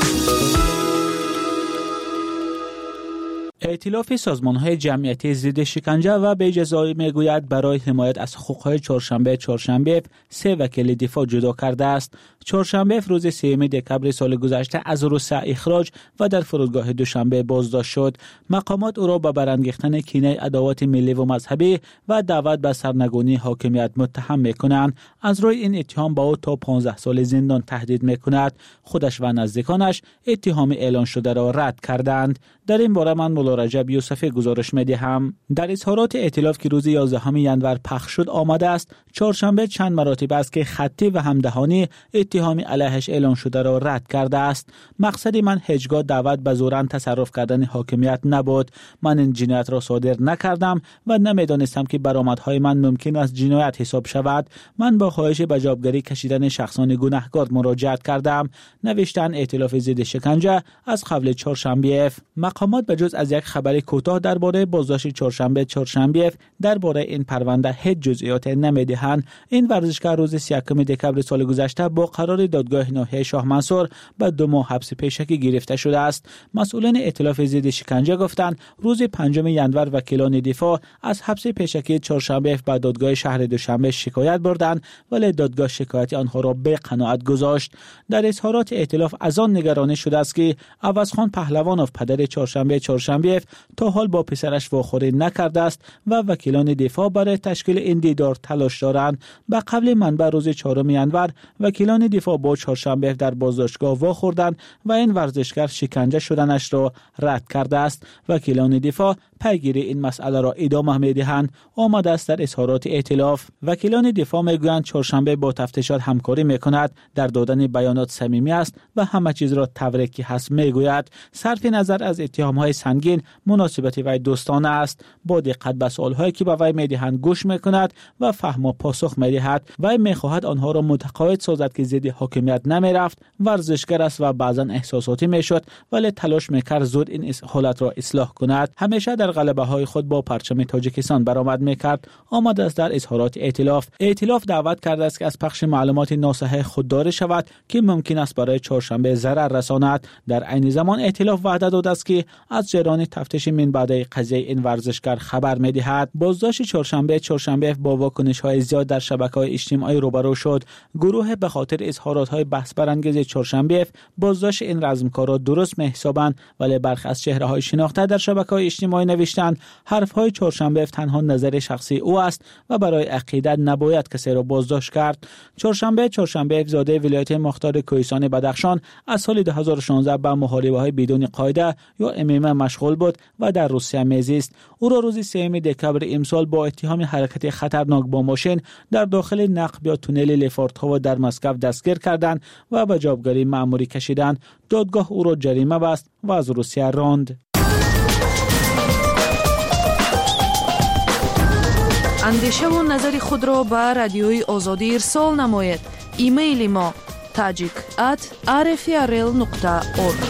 S23: ائتلاف سازمان‌های جمعیتی ضد شکنجه و بی‌جزایی میگوید برای حمایت از حقوق‌های چهارشنبه چهارشنبه سه وکیل دفاع جدا کرده است. چهارشنبه روز سوم دکمبر سال گذشته از روسیه اخراج و در فرودگاه دوشنبه بازداشت شد. مقامات او را به برانگیختن کینه عداوت ملی و مذهبی و دعوت به سرنگونی حاکمیت متهم می‌کنند. از روی این اتهام با او تا پانزده سال زندان تهدید می‌کند. خودش و نزدیکانش اتهام اعلان شده را رد کردند. در این باره من مولا رجب یوسفی گزارش می‌دهم. در اظهارات ائتلاف که روز یازدهم ژانویه پخش شد آمده است چهارشنبه چند مراتب است که خطی و همدهانی اتهام علیهش اعلان شده را رد کرده است. مقصد من هیچگاه دعوت به زورن تصرف کردن حاکمیت نبود. من این جنایت را صادر نکردم و نمیدانستم که برآمدهای من ممکن است جنایت حساب شود. من با خواهش به جوابگری کشیدن شخصان گناهکار مراجعت کردم. نوشتن ائتلاف ضد شکنجه از قبل چهارشنبه. مقامات به جز از یک خبر کوتاه درباره بازداشت چهارشنبه چهارشنبه درباره این پرونده هیچ جزئیات نمیدهند. این ورزشکار روز سی و یکم دکمبر سال گذشته با قرار دادگاه ناحیه شاه منصور به دو ماه حبس پیشکی گرفته شده است. مسئولان ائتلاف ضد شکنجه گفتند روز پنجم ژانویه وکیلان دفاع از حبس پیشکی چهارشنبه به دادگاه شهر دوشنبه شکایت بردند، ولی دادگاه شکایت آنها را به قناعت گذاشت. در اظهارات ائتلاف از آن نگرانی شده است که عوضخان پهلوانوف پدر چهارشنبه چهارشنبه تا حال با پسرش واخوری نکرده است و وکیلان دفاع برای تشکیل این دیدار تلاش دارند. به قبل منبع روز چهارم ژانویه وکیلان دفاع با چهارشنبه در بازداشتگاه واخوردند و این ورزشکار شکنجه شدنش را رد کرده است. وکیلان دفاع پیگیری این مسئله را ادامه می‌دهند. آمده است در اظهارات ائتلاف وکیلان دفاع میگویند چهارشنبه با تفتیشات همکاری میکند، در دادن بیانات صمیمی است و همه چیز را تبریکی هست میگوید. صرف نظر از اتهام‌های سنگین مناسبت وی دوستانه است. با دقت به سوال‌هایی که به وی میدهند گوش میکند و فهم و پاسخ میدهد. وی میخواهد آنها را متقاعد سازد که ضد حاکمیت نمیرفت، ورزشکار است و بعضا احساساتی میشد، ولی تلاش میکرد زود این حالت را اصلاح کند. همیشه در غلبه های خود با پرچم تاجیکستان برآمد میکرد. آمده است در اظهارات ائتلاف ائتلاف دعوت کرده است که از پخش معلومات ناصحیح خودداری شود که ممکن است برای چهارشنبه ضرر رساند. در عین زمان ائتلاف وعده داده است که از جریان تفتیش من بعد قضیه این ورزشکار خبر میدهد. بازداشت چهارشنبه چهارشنبه با واکنش‌های زیاد در شبکه‌های اجتماعی روبرو شد. گروه به خاطر اظهارات‌های بحث برانگیز چهارشنبه بازداشت این رزمکار را درست می‌حسابند، ولی برخی از چهره‌های شناخته در شبکه‌های اجتماعی نوشتند حرف‌های چهارشنبه تنها نظر شخصی او است و برای عقیده نباید کسی را بازداشت کرد. چهارشنبه چهارشنبه زاده ولایت مختار کوهستان بدخشان از سال دو هزار و شانزده به محاربه‌های بدون قاعده یا ام ام مشغول بود و در روسیه میزیست. او را روز سوم دکمبر امسال با اتهام حرکت خطرناک با ماشین در داخل نقب یا تونل لفورتووا در مسکو دستگیر کردند و به جوابگری مأموری کشیدند. دادگاه او را جریمه بست و از روسیه راند.
S19: اندیشه و نظر خود را به رادیوی آزادی ارسال نمایید. ایمیل ما tajik at r f r l nokta org.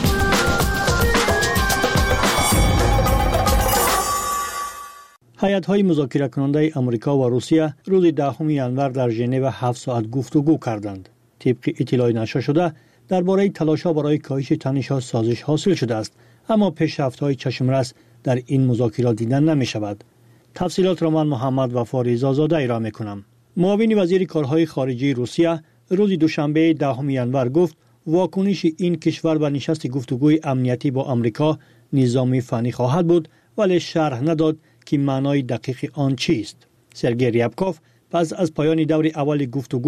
S6: هیئت‌های مذاکره کننده آمریکا و روسیه روز دهم ژانویه در ژنو هفت ساعت گفتگو کردند. طبق اطلاع نشر شده درباره تلاش‌ها برای کاهش تنش‌ها سازش حاصل شده است، اما پیشرفت‌های چشمرس در این مذاکرات دیدن نمی‌شود. تفصیلات را من محمد وفا رضازاده ارائه می‌کنم. معاون وزیر کارهای خارجه روسیه روز دوشنبه دهم ژانویه گفت واکنش این کشور به نشست گفتگوی امنیتی با آمریکا نظامی فنی خواهد بود، ولی شرح نداد که معنای دقیق آن چیست. سرگئی ریابکوف پس از پایان دور اول گفتگو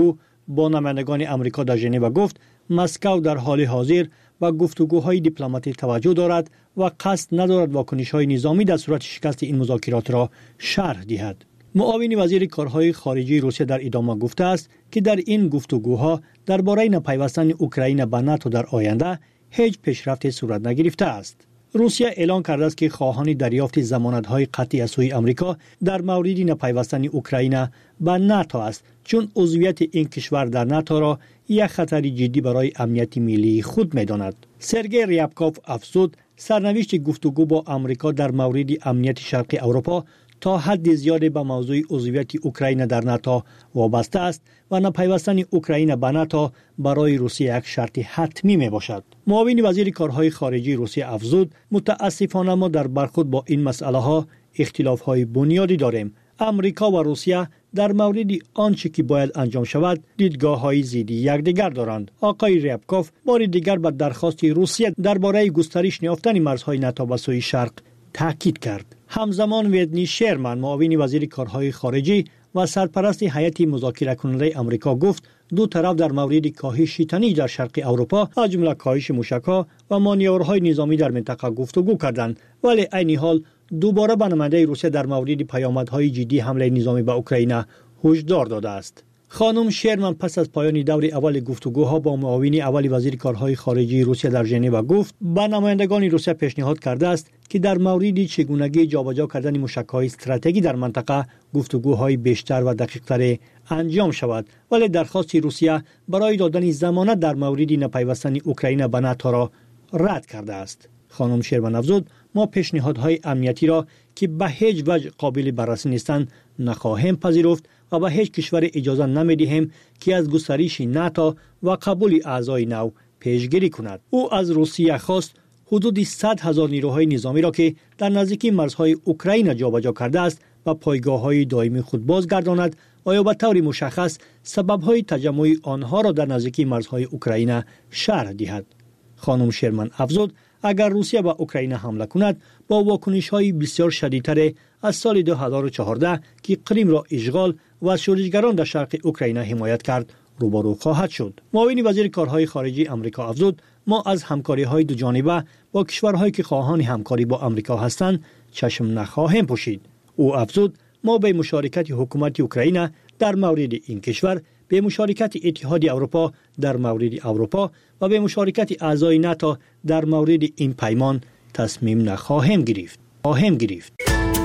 S6: با نمایندگان آمریکا در ژنو گفت مسکو در حال حاضر و گفتگوهای دیپلماتیک توجه دارد و قصد ندارد واکنش‌های نظامی در صورت شکست این مذاکرات را شرح دهد. معاون وزیر کارهای خارجه روسیه در ادامه گفته است که در این گفتگوها درباره نپیوستن اوکراین به ناتو در آینده هیچ پیشرفتی صورت نگرفته است. روسیه اعلام کرده است که خواهان دریافت ضمانت‌های قطعی از سوی آمریکا در مورد نپیوستن اوکراین به ناتو است، چون عضویت این کشور در ناتو را یک خطر جدی برای امنیت ملی خود می‌داند. سرگئی ریابکوف افزود سرنوشت گفتگو با آمریکا در مورد امنیت شرق اروپا تا حد زیادی به موضوع عضویت اوکراین در ناتو وابسته است و نپیوستن اوکراین به ناتو برای روسیه یک شرط حتمی می باشد. معاون وزیر کارهای خارجه روسیه افزود متاسفانه ما در برخورد با این مسئله ها اختلاف های بنیادی داریم. امریکا و روسیه در مورد آنچه که باید انجام شود دیدگاه های ضد یکدیگر دارند. آقای ریابکوف بار دیگر به درخواست روسیه درباره گسترش یافتن مرزهای ناتو به سوی شرق تاکید کرد. همزمان ویدنی شرمن معاون وزیر کارهای خارجه و سرپرست هیئت مذاکره کننده آمریکا گفت دو طرف در مورد کاهش تنش در شرق اروپا از جمله کاهش موشک‌ها و مانورهای نظامی در منطقه گفتگو کردند، ولی عین حال دوباره به نماینده روسیه در مورد پیامدهای جدی حمله نظامی به اوکراین هشدار داده است. خانم شرمن پس از پایان دور اول گفتگوها با معاون اول وزیر کارهای خارجه روسیه در ژنو گفت به نمایندگان روسیه پیشنهاد کرده است که در مورد چگونگی جابجا کردن موشک‌های استراتژیکی در منطقه گفتگوهای بیشتر و دقیق‌تر انجام شود، ولی درخواست روسیه برای دادن ضمانت در مورد نپیوستن اوکراین به ناتو را رد کرده است. خانم شرمن افزود ما پیشنهادهای امنیتی را که به هیچ وجه قابل بررسی نیستند نخواهیم پذیرفت و به هیچ کشور اجازه نمیدهیم که از گسترش ناتو و قبول اعضای نو پیشگیری کند. او از روسیه خواست حدود صد هزار نیروهای نظامی را که در نزدیکی مرزهای اوکراین جابجا کرده است و پایگاه‌های دائمی خود بازگرداند و یا به طور مشخص سبب‌های تجمع آنها را در نزدیکی مرزهای اوکراین شرح دهد. خانم شرمن افزود اگر روسیه به اوکراین حمله کند با واکنش‌های بسیار شدیدتر از سال دو هزار و چهارده که کریم را اشغال و شورشگران در شرق اوکراین حمایت کرد روبرو خواهد شد. معاون وزیر کارهای خارجه آمریکا افزود ما از همکاری‌های دو جانبه با کشورهایی که خواهان همکاری با آمریکا هستند چشم نخواهیم پوشید. او افزود ما به مشارکت حکومت اوکراین در مورد این کشور، به مشارکت اتحاد اروپا در مورد اروپا و به مشارکت اعضای ناتو در مورد این پیمان تصمیم نخواهیم گرفت. خواهیم گرفت.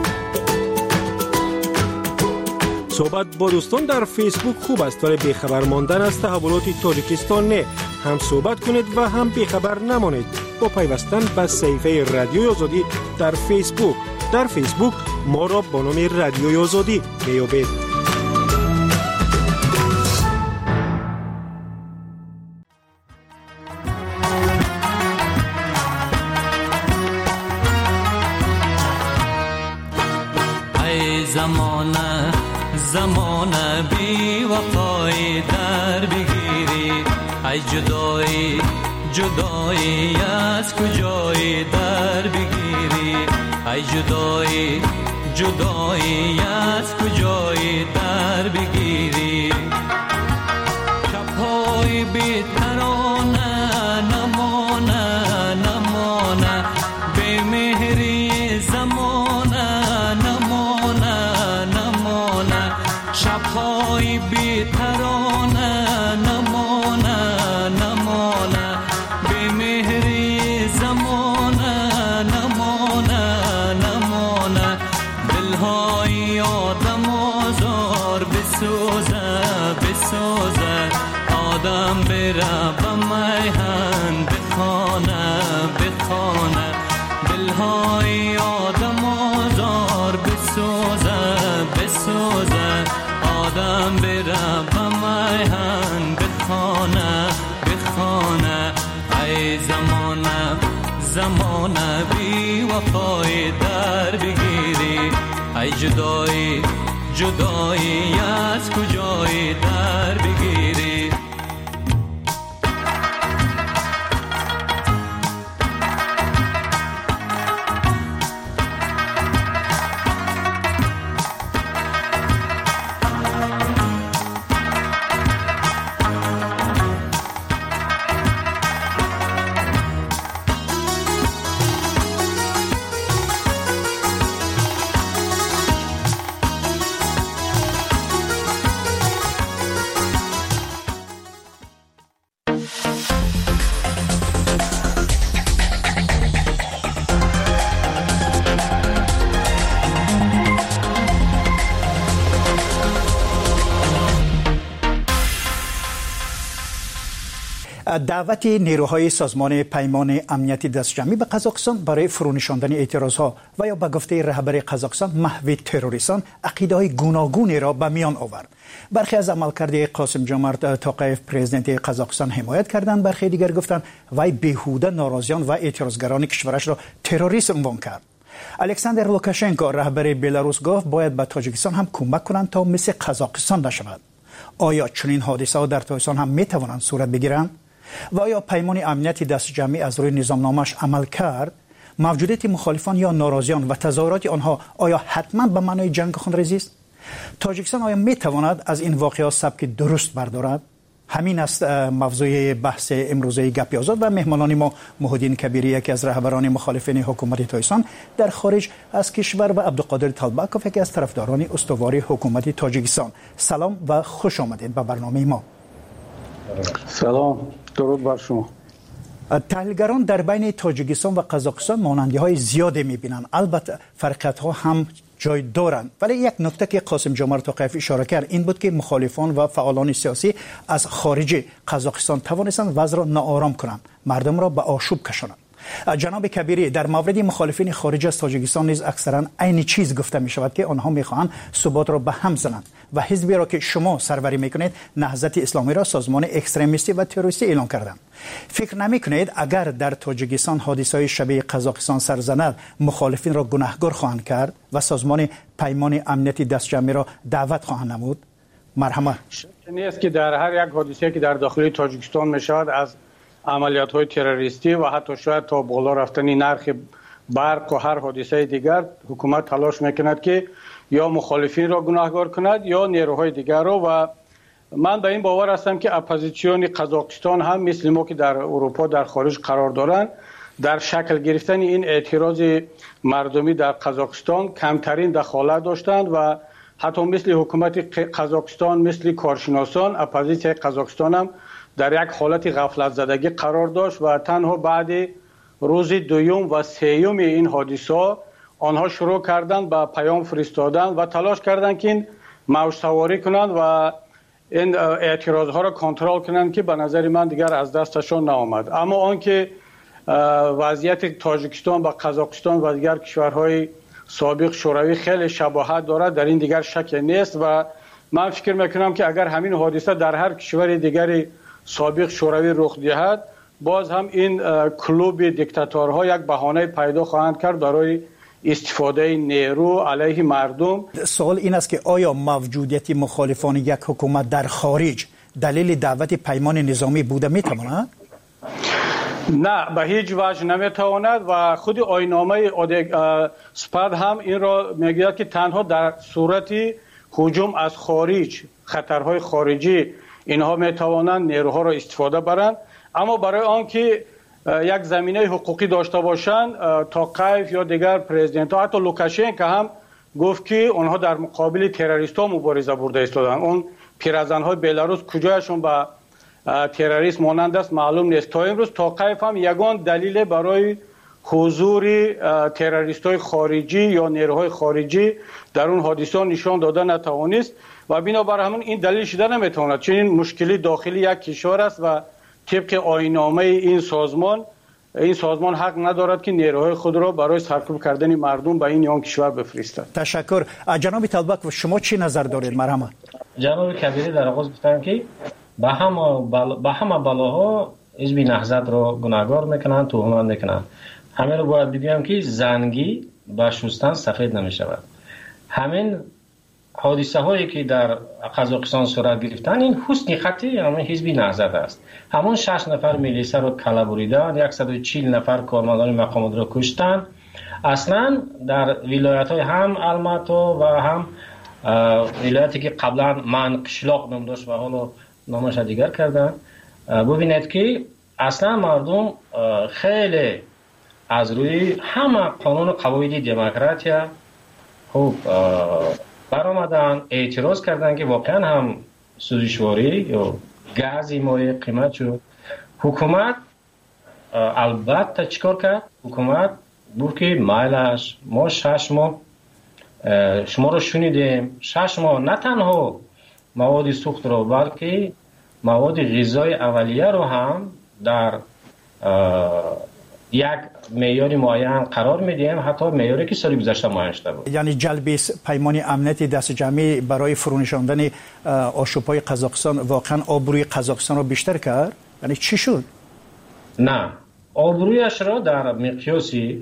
S5: صحبت با دوستان در فیسبوک خوب است، ولی بیخبر ماندن از تحولات تاجیکستان نه. هم صحبت کنید و هم بیخبر نمانید با پیوستن به صفحه رادیوی آزادی در فیسبوک. در فیسبوک ما را با نام رادیوی آزادی بیابید.
S8: زمانه زمانه بی وفای در بگیری، ای جدایی جدایی از کجای در بگیری، ای جدایی جدایی از کجای در بگیری. شب‌های بی ترانه نمانه نمانه، بی مهری زمانه نمانه نمانه، شب‌های بی ترانه نمانه نمانه، بی مهری زمانه نمانه نمانه، دل‌های آدم آزار بسوزه بسوزه، آدم بره به میهن بخانه بخانه، دل‌های آدم آزار بسوزه بسوزه، آدم بره به میهن بخانه بخانه. ای زمانه زمانه بی وفای در بگیری، ای جدایی جدایی از کجای در بگیری.
S7: دعوت نیروهای سازمان پیمان امنیتی دستجمعی به قزاقستان برای فرونشاندن اعتراضها و یا به گفته رهبر قزاقستان محو تروریستان عقیده‌های گوناگونی را به میان آورد. برخی از عملکرد قاسم جمعت توقیف پرزیدنت قزاقستان حمایت کردند، برخی دیگر گفتند وی بیهوده ناراضیان و اعتراضگران کشورش را تروریست عنوان کرد. الکساندر لوکاشنکو رهبر بلاروس گفت باید به تاجیکستان هم کمک کنند تا مثل قزاقستان نشود. آیا چنین حادثه‌ها در تاجیکستان هم میتوانند صورت بگیرند؟ و آیا پیمان امنیتی دست جمعی از روی نظامنامه‌اش عمل کرد؟ موجودیت مخالفان یا ناراضیان و تظاهرات آنها آیا حتما به معنای جنگ خونریزی است؟ تاجیکستان آیا میتواند از این واقعات سبک درست بردارد؟ همین است موضوع بحث امروزه گپی آزاد و مهمانان ما محمدین کبیری یکی از رهبران مخالفین حکومت تاجیکستان در خارج از کشور و عبدالقادر طلبکوف یکی از طرفداران استوار حکومت تاجیکستان. سلام و خوش آمدید به برنامه ما.
S10: سلام، درود بر شما.
S7: تحلیلگران در بین تاجیکستان و قزاقستان مانندی‌های زیادی می‌بینند، البته فرقیت‌ها هم جای دارند، ولی یک نکته که قاسم جمعت توقیف اشاره کرد این بود که مخالفان و فعالان سیاسی از خارج قزاقستان توانستند وضع را ناآرام کنند، مردم را به آشوب کشانند. جناب کبیری، در مورد مخالفین خارج از تاجیکستان نیز اکثرا عین چیز گفته می شود که آنها میخواهند ثبات را به هم زنند و حزبی را که شما سروری میکنید نهضت اسلامی را سازمان اکستریمیستی و تروریستی اعلام کردند. فکر نمی کنید اگر در تاجیکستان حادثه‌های شبیه قزاقستان سر زند مخالفین را گناهکار خواهند کرد و سازمان پیمان امنیتی دست جمعی را دعوت خواهند نمود؟ مرحمت.
S10: نیست که در هر یک حادثه که در داخل تاجیکستان میشود از عملیات های تروریستی و حتی شاید تا بالا رفتن نرخ برق و هر حادثه دیگر حکومت تلاش میکند که یا مخالفین را گناهکار کند یا نیروهای دیگر را، و من به این باور هستم که اپوزیسیون قزاقستان هم مثل ما که در اروپا در خارج قرار دارند در شکل گرفتن این اعتراض مردمی در قزاقستان کمترین دخالت داشتند و حتی مثل حکومت قزاقستان مثل کارشناسان اپوزیسیون قزاقستان هم در یک حالت غفلت زدگی قرار داشت و تنها بعد روز دوم و سوم این حادثه آنها شروع کردند با پیام فرستادن و تلاش کردند که این موج سواری کنند و این اعتراض ها را کنترل کنند که به نظر من دیگر از دستشان نآمد. اما آنکه وضعیت تاجیکستان و قزاقستان و دیگر کشورهای سابق شوروی خیلی شباهت دارد در این دیگر شک نیست و من فکر میکنم که اگر همین حادثه در هر کشور دیگری سابق شوروی رخ دهد باز هم این کلوب دیکتاتورها یک بهانه پیدا خواهند کرد برای استفاده نیرو علیه مردم.
S7: سوال این است که آیا موجودیت مخالفان یک حکومت در خارج دلیل دعوت پیمان نظامی بوده میتواند؟
S10: نه، به هیچ وجه نمیتواند و خود آیین‌نامه سپاد هم این را میگوید که تنها در صورت هجوم از خارج، خطرهای خارجی، اینها میتوانند نیروها را استفاده برند، اما برای آنکه یک زمینه حقوقی داشته باشند توقیف یا دیگر پرزیدنت ها، حتی لوکاشنکو هم گفت که آنها در مقابل تروریست ها مبارزه برده ایستادند. اون پیرزن های بلاروس کجایشون به تروریست مانند است معلوم نیست. تا امروز توقیف هم یگان دلیل برای حضور تروریست های خارجی یا نیروهای خارجی در اون حادثه نشان داده نتوانست و بنابر همون این دلیل شده نمیتواند، چون این مشکلی داخلی یک کشور است و طبق آیین‌نامه این سازمان این سازمان حق ندارد که نیروهای خود را برای سرکوب کردن مردم به این یا آن کشور بفرستد.
S7: تشکر. جناب طلبک شما چی نظر دارید؟ مرحمت.
S18: جناب کبیری در آغاز گفتن که به همه بل... به همه بلاها حزب نهضت را گناهکار میکنند، تهمت میکنند. همین رو باید بگم که زنگی با شستن سفید نمیشود. همین حادثه هایی که در قزاقستان صورت گرفتن این حسن خطی همین حزب نهضت است. همون شش نفر میلیسه رو کله بریدن، صد و چهل نفر کارمندان مقامات رو کشتن. اصلا در ولایت های هم الماتا و هم ولایتی که قبلا من قشلاق نام داشت و حالا نامش دیگر کردن، ببینید که اصلا مردم خیلی از روی همه قانون قواعد دموکراتیا خوب برآمدن، اعتراض کردن که واقعا هم سوزشواری یا گازی مایع قیمت شد. حکومت البته چیکار کرد؟ حکومت بود که مایلش ما شش ماه شما رو شنیدیم، شش ماه نه تنها مواد سوخت رو بلکه مواد غذای اولیه رو هم در یک معیار معین قرار میدیم، حتی معیاری که سال گذشته معین شده بود.
S7: یعنی جلب پیمان امنیتی دست جمعی برای فرونشاندن آشوب‌های قزاقستان واقعا آبروی قزاقستان رو بیشتر کرد؟ یعنی چی شد؟
S18: نه، آبرویش را در مقیاسی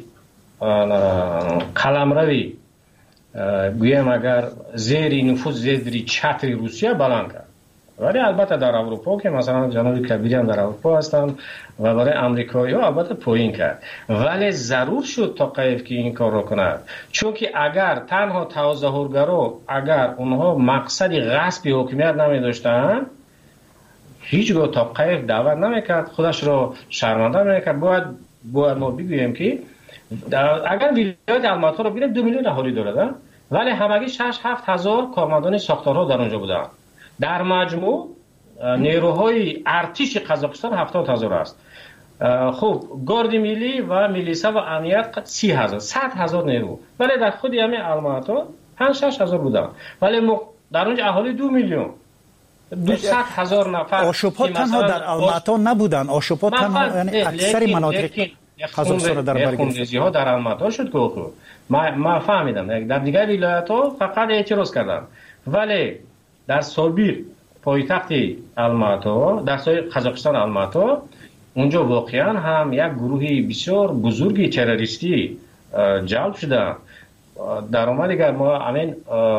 S18: قلمروی گویم اگر زیر نفوذ زیر چتر روسیه بلند کرد. ولی البته در اروپا که مثلا جناب کبیری هم در اروپا هستند و برای امریکایی ها البته پایین کرد، ولی ضرور شد تا قیف که این کار رو کند، چون که اگر تنها تظاهرگرا اگر اونها مقصد غصب حکومت نمی داشتن هیچگاه تا قیف دعوت نمیکرد، خودش رو شرمنده نمیکرد. باید باید ما بگوییم که اگر ولایت الماتا رو بگیریم دو میلیون اهالی داره، ولی همگی شش هفت هزار کارمندان ساختارها در اونجا بودن. در مجموع نیروهای ارتش قزاقستان هفتاد هزار است. خب گارد ملی و میلیسا و امنیت سی هزار صد هزار نیرو، ولی در خود همین الماتا پنج شش هزار بودن، ولی در اونجا اهالی دو میلیون دویست هزار نفر.
S7: آشوب‌ها تنها در الماتا نبودن، آشوب‌ها تنها یعنی اکثر مناطق قزاقستان در بر گرفت.
S18: ها در الماتا شد که ما ما فهمیدم در دیگر ولایت‌ها فقط اعتراض کردن، ولی در سابق پایتخت الماتا در سایه قزاقستان الماتا اونجا واقعا هم یک گروهی بسیار بزرگی تروریستی جلب شده. در اومد دیگر ما همین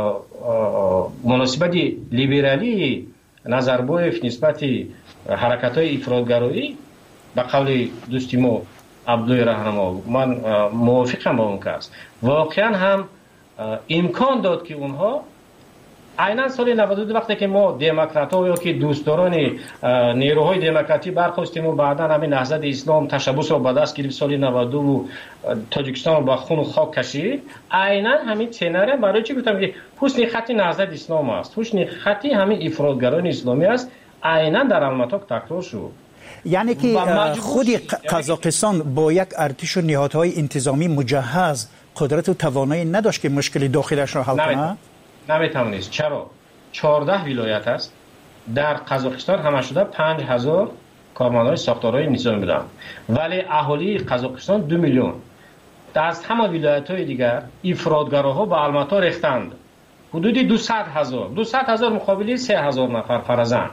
S18: مناسبت لیبرالی نظربایف نسبت حرکت های افراطگرایی به قول دوستی ما عبدالله رهنما من موافقم با اون کس، واقعا هم امکان داد که اونها عیناً سال نود و دو وقتی که ما دموکرات‌ها یا که دوستداران نیروهای دموکراتی برخواستیم و بعداً همین نهضت اسلام تشبث رو به دست گرفت سال نود و دو و تاجیکستان رو با خون و خاک کشید، عیناً همین سناریو برای چی گفتم که حسن خطی نهضت اسلام است، حسن خطی همین افراطگران اسلامی است، عیناً در الماتا تکرار شد.
S7: یعنی که خود قزاقستان با یک ارتش و نهادهای انتظامی مجهز قدرت و توانایی نداشت که مشکل داخلش را حل کنه؟
S18: نمیتونست. چرا؟ چهارده ولایت است در قزاقستان، همه شده پنج هزار کارمندان ساختارهای نظامی بودن، ولی اهالی قزاقستان دو میلیون. از همه ولایت‌های دیگر افراطگراها به الماتا ریختند، حدود دویست هزار دویست هزار مقابل سه هزار نفر فرزند.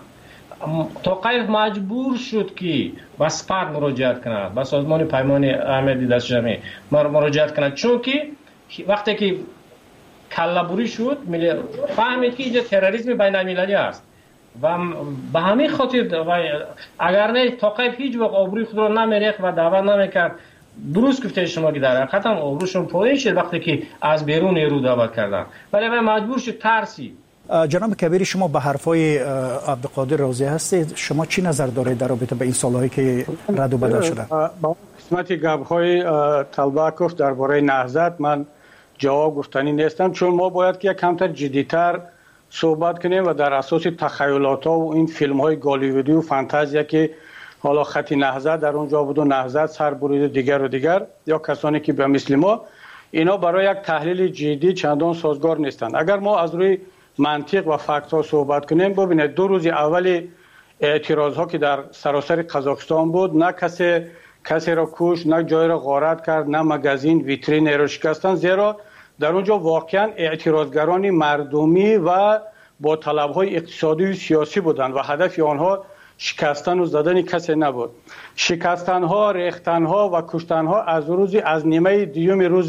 S18: تا قیف مجبور شد که به سپاه مراجعت کند، به سازمان پیمان امنیتی دست جمعی مراجعت کند، چون که وقتی که کله‌بری شد فهمید که اینجا تروریسم بین المللی است و به همین خاطر اگر نه تا قیف هیچ وقت آبروی خود را نمیریخت و دعوت نمیکرد. درست گفته شما که در حقیقت هم آبروشون پایین شد وقتی که از بیرون نیرو دعوت کردن، ولی من مجبور شد ترسی.
S7: جناب کبیری، شما به حرفای عبدالقادر راضی هستید؟ شما چی نظر دارید در رابطه به این سالهایی که رد و بدل شده؟
S10: با قسمت گپ‌های طلبکوف درباره نهضت من جواب گفتنی نیستم، چون ما باید که یک کمتر جدی‌تر صحبت کنیم و در اساس تخیلات ها و این فیلم های گالیوودی و فانتزیا که حالا خط نهضت در اونجا بود و نهضت سر بریده دیگر و دیگر یا کسانی که به مثل ما، اینا برای یک تحلیل جدی چندان سازگار نیستند. اگر ما از روی منطق و فکت ها صحبت کنیم، ببینید دو روز اول اعتراض ها که در سراسر قزاقستان بود، نه کسی کسی را کش، نه جای را غارت کرد، نه مگزین ویترین را شکستن، زیرا در اونجا واقعا اعتراضگران مردمی و با طلب‌های اقتصادی و سیاسی بودند و هدف آنها شکستن و زدن کسی نبود. شکستن‌ها، ریختن‌ها و کشتن‌ها از روز از نیمه دیوم روز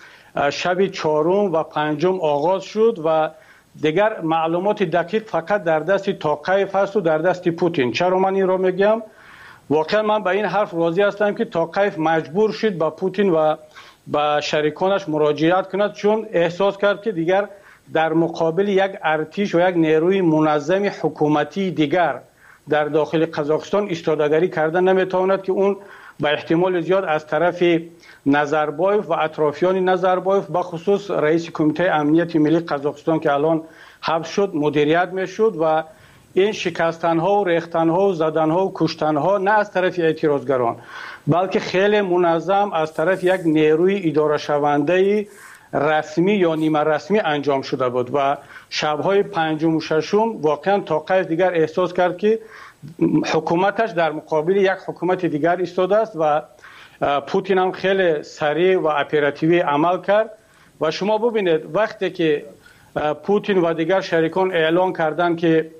S10: شب چهارم و پنجم آغاز شد و دیگر معلومات دقیق فقط در دست تاقیف هست و در دست پوتین. چرا من این را میگم؟ واقعا من به این حرف راضی هستم که تاقیف مجبور شد با پوتین و با شریکانش مراجعت کند، چون احساس کرد که دیگر در مقابل یک ارتش و یک نیروی منظم حکومتی دیگر در داخل قزاقستان ایستادگی کردن نمیتواند که اون به احتمال زیاد از طرف نظربایف و اطرافیان نظربایف به خصوص رئیس کمیته امنیت ملی قزاقستان که الان حبس شد مدیریت میشد و این شکستنها و ریختنها و زدنها و کشتنها نه از طرف اعتراضگران بلکه خیلی منظم از طرف یک نیروی اداره شونده رسمی یا نیمه رسمی انجام شده بود و شبهای پنجم و ششم واقعا تاقیف دیگر احساس کرد که حکومتش در مقابل یک حکومت دیگر ایستاده است و پوتین هم خیلی سریع و اپراتیوی عمل کرد و شما ببینید وقتی که پوتین و دیگر شریکان اعلان کردند که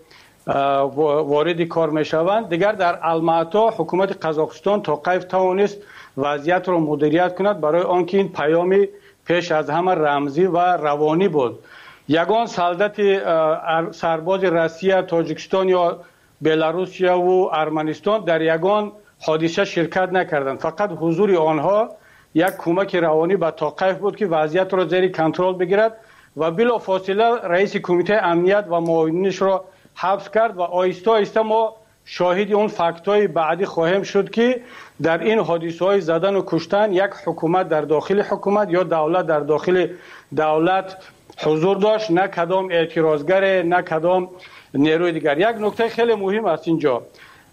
S10: وارد کار میشوند، دیگر در الماتا حکومت قزاقستان تا قیف توانست وضعیت را مدیریت کند، برای آنکه این پیامی پیش از همه رمزی و روانی بود. یگان سلطت سرباز روسیه، تاجیکستان یا بلاروسیا و ارمنستان در یگان حادثه شرکت نکردند، فقط حضور آنها یک کمک روانی به توقیف بود که وضعیت را زیر کنترل بگیرد و بلافاصله رئیس کمیته امنیت و معاونینش را حبس کرد و آهسته آهسته ما شاهد اون فکت‌های بعدی خواهیم شد که در این حادثه‌های زدن و کشتن یک حکومت در داخل حکومت یا دولت در داخل دولت حضور داشت، نه کدام اعتراضگر، نه کدام نیروی دیگر. یک نکته خیلی مهم است اینجا،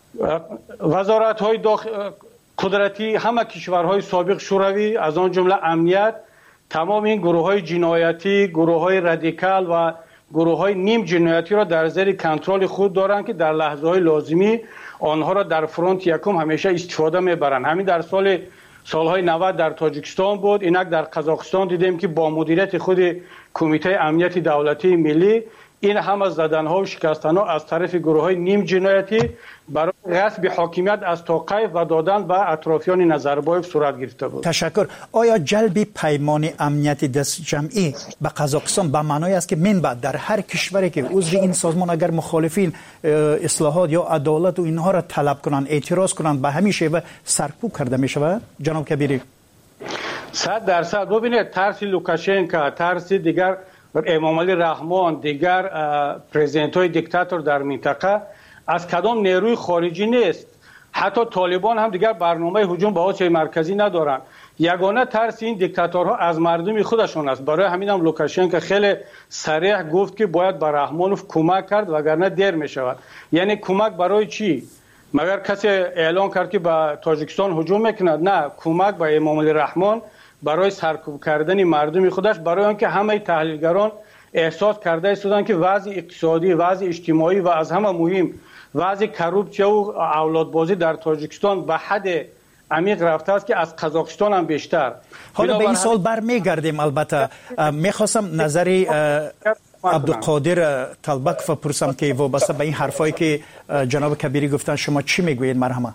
S10: وزارت‌های داخل قدرتی همه کشورهای سابق شوروی از آن جمله امنیت تمام این گروه‌های جنایتی، گروه‌های رادیکال و گروه‌های نیم جنایتی را در زیر کنترل خود دارند که در لحظه‌های لازمی آنها را در فرانت یکم همیشه استفاده می‌برند. همین در سال سالهای نود در تاجیکستان بود، اینک در قزاقستان دیدیم که با مدیریت خود کمیته امنیت دولتی ملی این همه زدن‌ها و شکستن‌ها از طرف گروه‌های نیم جنایتی برای غصب حاکمیت از توقیف و دادن به اطرافیان نظربایف صورت گرفته بود.
S7: تشکر. آیا جلب پیمان امنیت دست جمعی به قزاقستان به معنای است که من بعد در هر کشوری که عضو این سازمان اگر مخالفین اصلاحات یا عدالت و اینها را طلب کنند، اعتراض کنند، به همین شیوه سرکوب کرده می شود؟ جناب کبیری.
S10: صد درصد. ببینید ترس لوکاشنکا، ترس دیگر امام علی رحمان، دیگر پرزیدنت های دیکتاتور در منطقه از کدام نیروی خارجی نیست. حتی طالبان هم دیگر برنامه هجوم به آسیای مرکزی ندارند. یگانه ترس این دیکتاتورها از مردم خودشون است. برای همین هم لوکاشنکو خیلی صریح گفت که باید به رحمانوف کمک کرد وگرنه دیر می شود. یعنی کمک برای چی؟ مگر کسی اعلان کرد که به تاجیکستان هجوم میکند؟ نه، کمک به امام علی رحمان برای سرکوب کردن مردم خودش، برای آنکه همه تحلیلگران احساس کرده ایستادند که وضع اقتصادی، وضع اجتماعی و از همه مهم وضع کروپسیه و اولادبازی در تاجیکستان به حد عمیق رفته است که از قزاقستان هم بیشتر.
S7: حالا به این سال برمیگردیم. البته میخواستم نظری عبدالقادر طلبک بپرسم که وابسته به این حرفایی که جناب کبیری گفتن شما چی میگویید؟ مرحمه.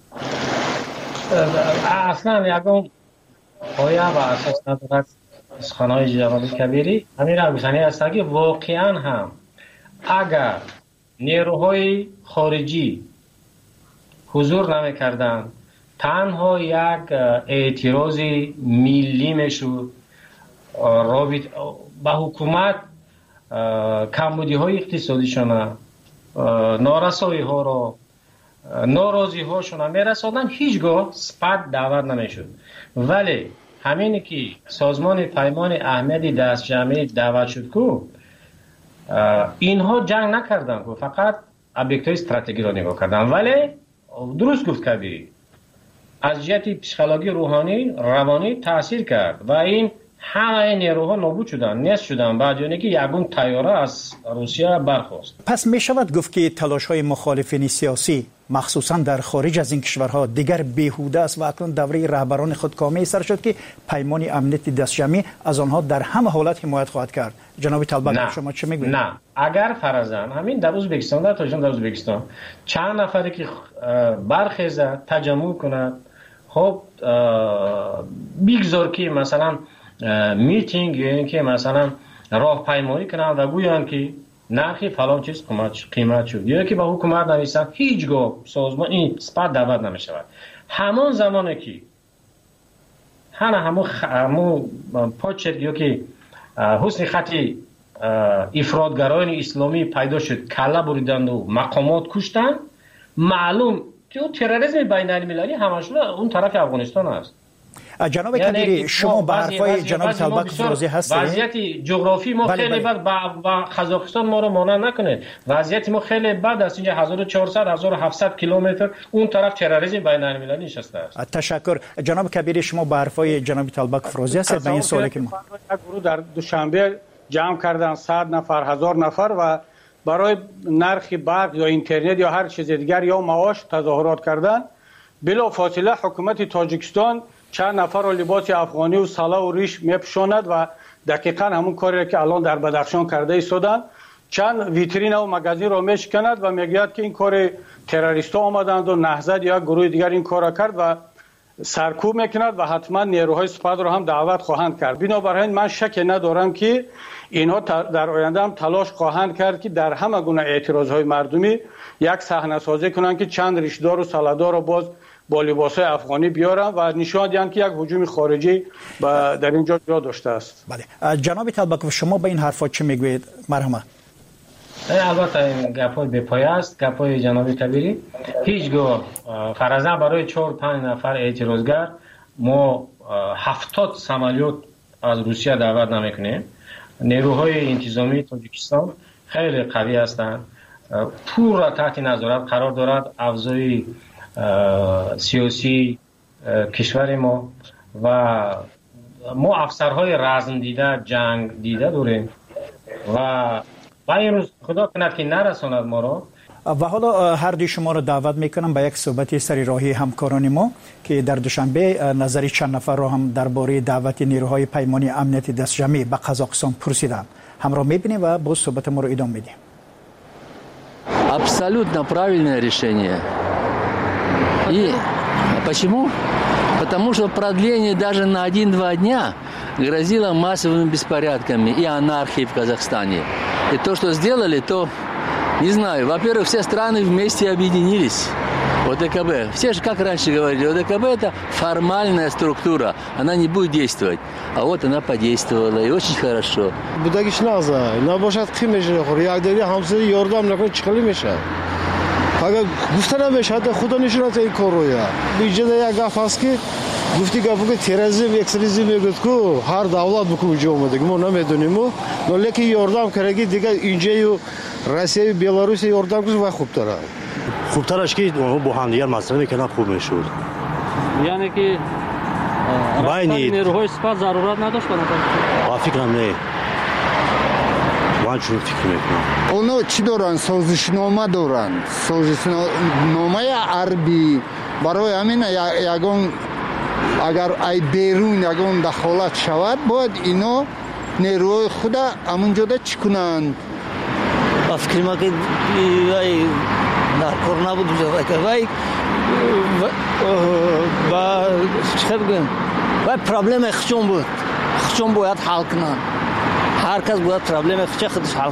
S18: اصلا یکم پایه و اساس ندارد سخنهای جناب کبیری همین روشنی است که واقعا هم اگر نیروهای خارجی حضور نمی‌کردند، تنها یک اعتراض ملی میشد رابط با حکومت، کمبودی‌های اقتصادیشان، نارسایی‌ها را، ناراضی‌هاشون می‌رساندن، هیچگاه سپد دعوت نمی‌شد. ولی همینی که سازمان پیمان اهمیت دست جمعی دعوت شد که اینها جنگ نکردن، که فقط ابیکت‌های استراتژیک را نگاه کردن. ولی درست گفت کبیری، از جهت پسیکولوژی روحانی روانی تاثیر کرد و این همه نیروها نابود شدن، نیست شدن، بعد یعنی که یگون طیاره از روسیه برخاست.
S7: پس می شود گفت که تلاش‌های مخالفین سیاسی مخصوصا در خارج از این کشورها دیگر بیهوده است و اکنون دوره رهبران خودکامه سر شد که پیمان امنیت دست جمعی از آنها در همه حالت حمایت خواهد کرد. جناب طلبک شما چه میگویید؟
S18: نه، اگر فرضاً همین در ازبکستان، در تاجیکستان، در ازبکستان چند نفری که برخیزه تجمع کند، خب بگذار که مثلا میتینگ یا اینکه مثلا راهپیمایی کنن و گویان که نرخی فلان چیز قیمت شد، یا که با حکومت نویسن، هیچگاه سازمان این سپاه دعوت نمیشود. همان زمانی که همه همو همو پاچت یا که حسن خطی افراطگرایان اسلامی پیدا شد، کله بریدند و مقامات کشتند، معلوم که تروریسم بین المللی همشون اون طرف افغانستان است.
S7: جناب یعنی کبیری شما به حرفای جناب طلبک فروزی هستید؟
S18: وضعیت جغرافی ما بله خیلی بد با قزاقستان ما رو مانع نکنید. وضعیت ما خیلی بد است. اینجا هزار و چهارصد هزار و هفتصد کیلومتر اون طرف تروریسم بین المللی نشسته است.
S7: تشکر. جناب کبیری شما به حرفای جناب طلبک فروزی هستید؟ به این سوالی که ما
S10: یک گروه در دوشنبه جمع کردن صد نفر، هزار نفر و برای نرخ برق یا اینترنت یا هر چیز دیگر یا معاش تظاهرات کردن، بلا فاصله حکومت تاجیکستان چند نفر را لباس افغانی و سلا و ریش میپوشاند و دقیقاً همون کاری که الان در بدخشان کرده ایستادند. چند ویترین و مغازین را میشکند و میگوید که این کار تروریستا آمدند و نهضت یا گروه دیگر این کار را کرد و سرکوب میکند و حتما نیروهای سپاه را هم دعوت خواهند کرد. بنابراین من شک ندارم که اینها در آینده هم تلاش خواهند کرد که در همه گونه اعتراضهای مردمی یک صحنه سازی کنند که چند ریشدار و سالادار را باز با لباسای افغانی بیارن و نشان دهند که یک هجوم خارجی در اینجا جا داشته است.
S7: بله جناب طلبکوف، شما به این حرفا چه میگویید؟ مرحمت.
S18: البته این گپای بپای است، گپای جناب کبیری. هیچگاه فرضاً برای چهار پنج نفر اعتراضگر ما هفتاد سمالیات از روسیه دعوت نمیکنیم. نیروهای انتظامی تاجیکستان خیلی قوی هستند، پور را تحت نظارت قرار دارد. افزای سیاسی کشور ما و ما افسرهای رزم دیده، جنگ دیده داریم و و این روز خدا کند که نرساند ما را.
S7: و حالا هر دوی شما را دعوت میکنم به یک صحبت سری راهی همکاران ما که در دوشنبه نظری چند نفر را هم درباره دعوت نیروهای پیمانی امنیتی دستجمعی به قزاقستان پرسیدم. همراه میبینیم و باز صحبت ما را ادامه میدیم.
S11: Абсолютно правильное решение. И почему? Потому что продление даже на один-два дня грозило массовыми беспорядками и анархией в Казахстане. И то, что сделали, то, не знаю, во-первых, все страны вместе объединились. ОДКБ. Все же, как раньше говорили, ОДКБ – это формальная структура, она не будет действовать. А вот она подействовала, и очень хорошо.
S20: Будагиш наза, набошад химеши хор, як дери хамсади ярдам након чиқали меша. Ага гуфта намешад, худа нишонат ин короя. Биҷада як гаф аст ки гуфти гафу ки терроризм, экстремизм мегӯяд ки ҳар давлат буку инҷо омадаги мо намедонему, но лекин ярдам караги дигар инҷаю Россия, Беларусь ярдам куш ва хуб дорад.
S21: خوبترش که اونها با هم دیگر مسئله میکنن خوب میشود.
S15: یعنی که رفتن نیروهای سپاه ضرورت نداشت کنند؟
S21: با فکرم نه. من چون فکر میکنم.
S12: اونا چی دارن؟ سازشنامه دارن. سازشنامه عربی برای همین یگان اگر ای بیرون یگان دخالت شود باید اینا نیروهای خود همونجا چی کنند؟
S21: با فکر ما که در کار نبود که وای با چه بگم وای پرابلم خشم بود خشم باید حل کنن هر کس باید پرابلم خشم خودش حل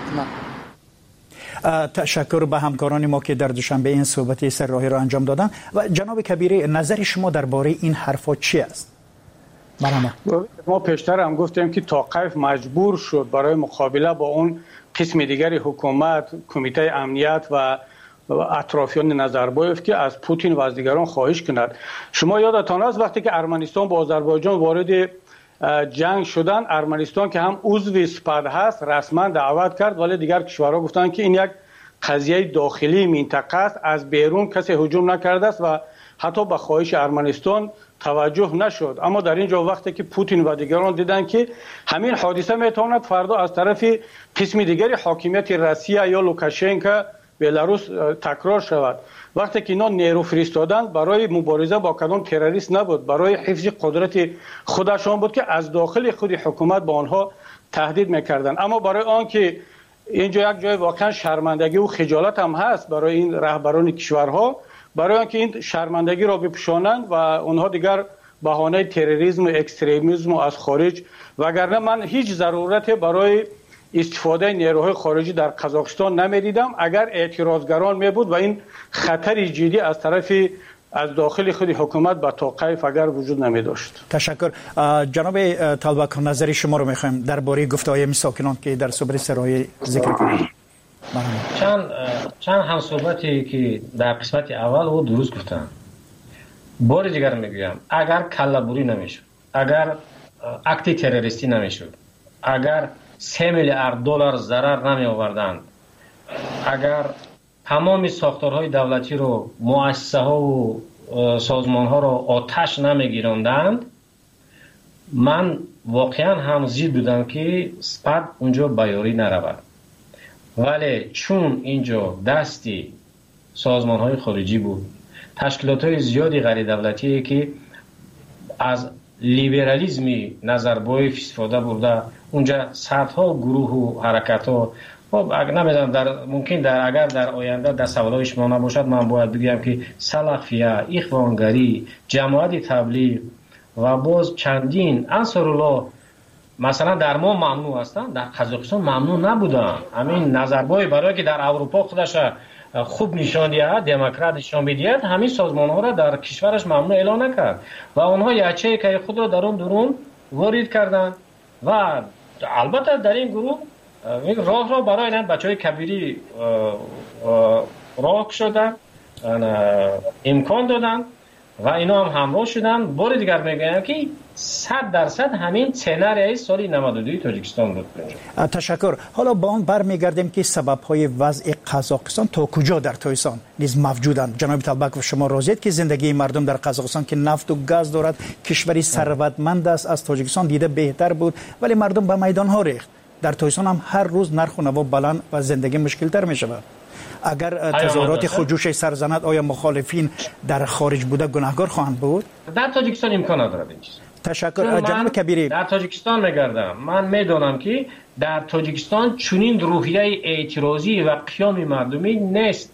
S21: کنن.
S7: تشکر به همکاران ما که در دوشنبه این صحبت سر راهی را انجام دادن. و جناب کبیری نظر شما درباره این حرفا چی است؟
S10: مرحبا. ما پیشتر هم گفتیم که توقیف مجبور شد برای مقابله با اون قسم دیگری حکومت، کمیته امنیت و اطرافیان نظربایف که از پوتین و از دیگران خواهش کند. شما یادتان است وقتی که ارمنستان با آذربایجان وارد جنگ شدن، ارمنستان که هم عضو سپاه هست رسما دعوت کرد، ولی دیگر کشورها گفتند که این یک قضیه داخلی منطقه است، از بیرون کسی هجوم نکرده است و حتی به خواهش ارمنستان توجه نشد. اما در اینجا وقتی که پوتین و دیگران دیدن که همین حادثه میتواند فردا از طرف قسم دیگری حاکمیت روسیه یا لوکاشنکو بلاروس تکرار شود، وقتی که اینا نیرو فرستادن برای مبارزه با کدام تروریست نبود، برای حفظ قدرت خودشان بود که از داخل خود حکومت با آنها تهدید میکردن. اما برای آن که اینجا یک جای واقعا شرمندگی و خجالت هم هست برای این رهبران کشورها، برای آن که این شرمندگی را بپوشانند و اونها دیگر بهانه تروریسم و اکستریمیسم از خارج، وگرنه من هیچ ضرورت برای استفاده نیروهای خارجی در قزاقستان نمیدیدم اگر اعتراضگران می بود و این خطری جدی از طرف از داخل خود حکومت به توقیف اگر وجود نمی داشت.
S7: تشکر. جناب طلبکوف نظر شما رو میخوایم درباره گفته‌های ساکنان که در صبر سرای ذکر کنید.
S18: چند چند هم صحبتی که در قسمت اول او درست گفتن. بار دیگر میگویم اگر کله‌بری نمیشد، اگر اکت تروریستی نمیشد، اگر سه میلیارد دلار ضرر نمی آوردند، اگر تمام ساختارهای دولتی رو، مؤسسه ها و سازمان ها رو آتش نمی گیراندند، من واقعا هم زید بودم که سپاه اونجا بیاری نرود. ولی چون اینجا دستی سازمان های خارجی بود، تشکیلات های زیادی غیر دولتی که از لیبرالیزمی نظربای استفاده برده، اونجا صدها گروه و حرکت ها، خب نمیدونم در ممکن در اگر در آینده در سوالای شما نباشد من باید بگم که سلفیه، اخوانگری، جماعت تبلیغ و باز چندین انصارالله مثلا در ما ممنوع هستند، در قزاقستان ممنوع نبودن. همین نظربای برای که در اروپا خودش خوب نشان دهد، دموکرات نشان بدهد، همین سازمان ها را در کشورش ممنوع اعلان نکرد و آنها یچه که خود را درون درون وارد کردند و البته در این گروه راه را برای این بچه های کبیری راه شدن، امکان دادن و اینا هم همراه شدن. بار دیگر میگم که صد درصد همین سناریوی سال نود و دو تاجیکستان بود.
S7: تشکر. حالا با اون برمیگردیم که سبب‌های وضع قزاقستان تا کجا در تویسان نیز موجودند. جناب طلبک شما راضیید که زندگی مردم در قزاقستان که نفت و گاز دارد، کشوری ثروتمند است، از تاجیکستان دیده بهتر بود، ولی مردم به میدان ها ریخت. در تویسان هم هر روز نرخ و نوا بلند و زندگی مشکل تر می شود. اگر تظاهرات خودجوش سرزند، آیا مخالفین در خارج بوده گناهکار خواهند بود؟
S18: در تاجیکستان امکان ندارد این چیز.
S7: تشکر جناب کبیری.
S18: در تاجیکستان میگردم، من میدونم که در تاجیکستان چنین روحیه اعتراضی و قیام مردمی نیست.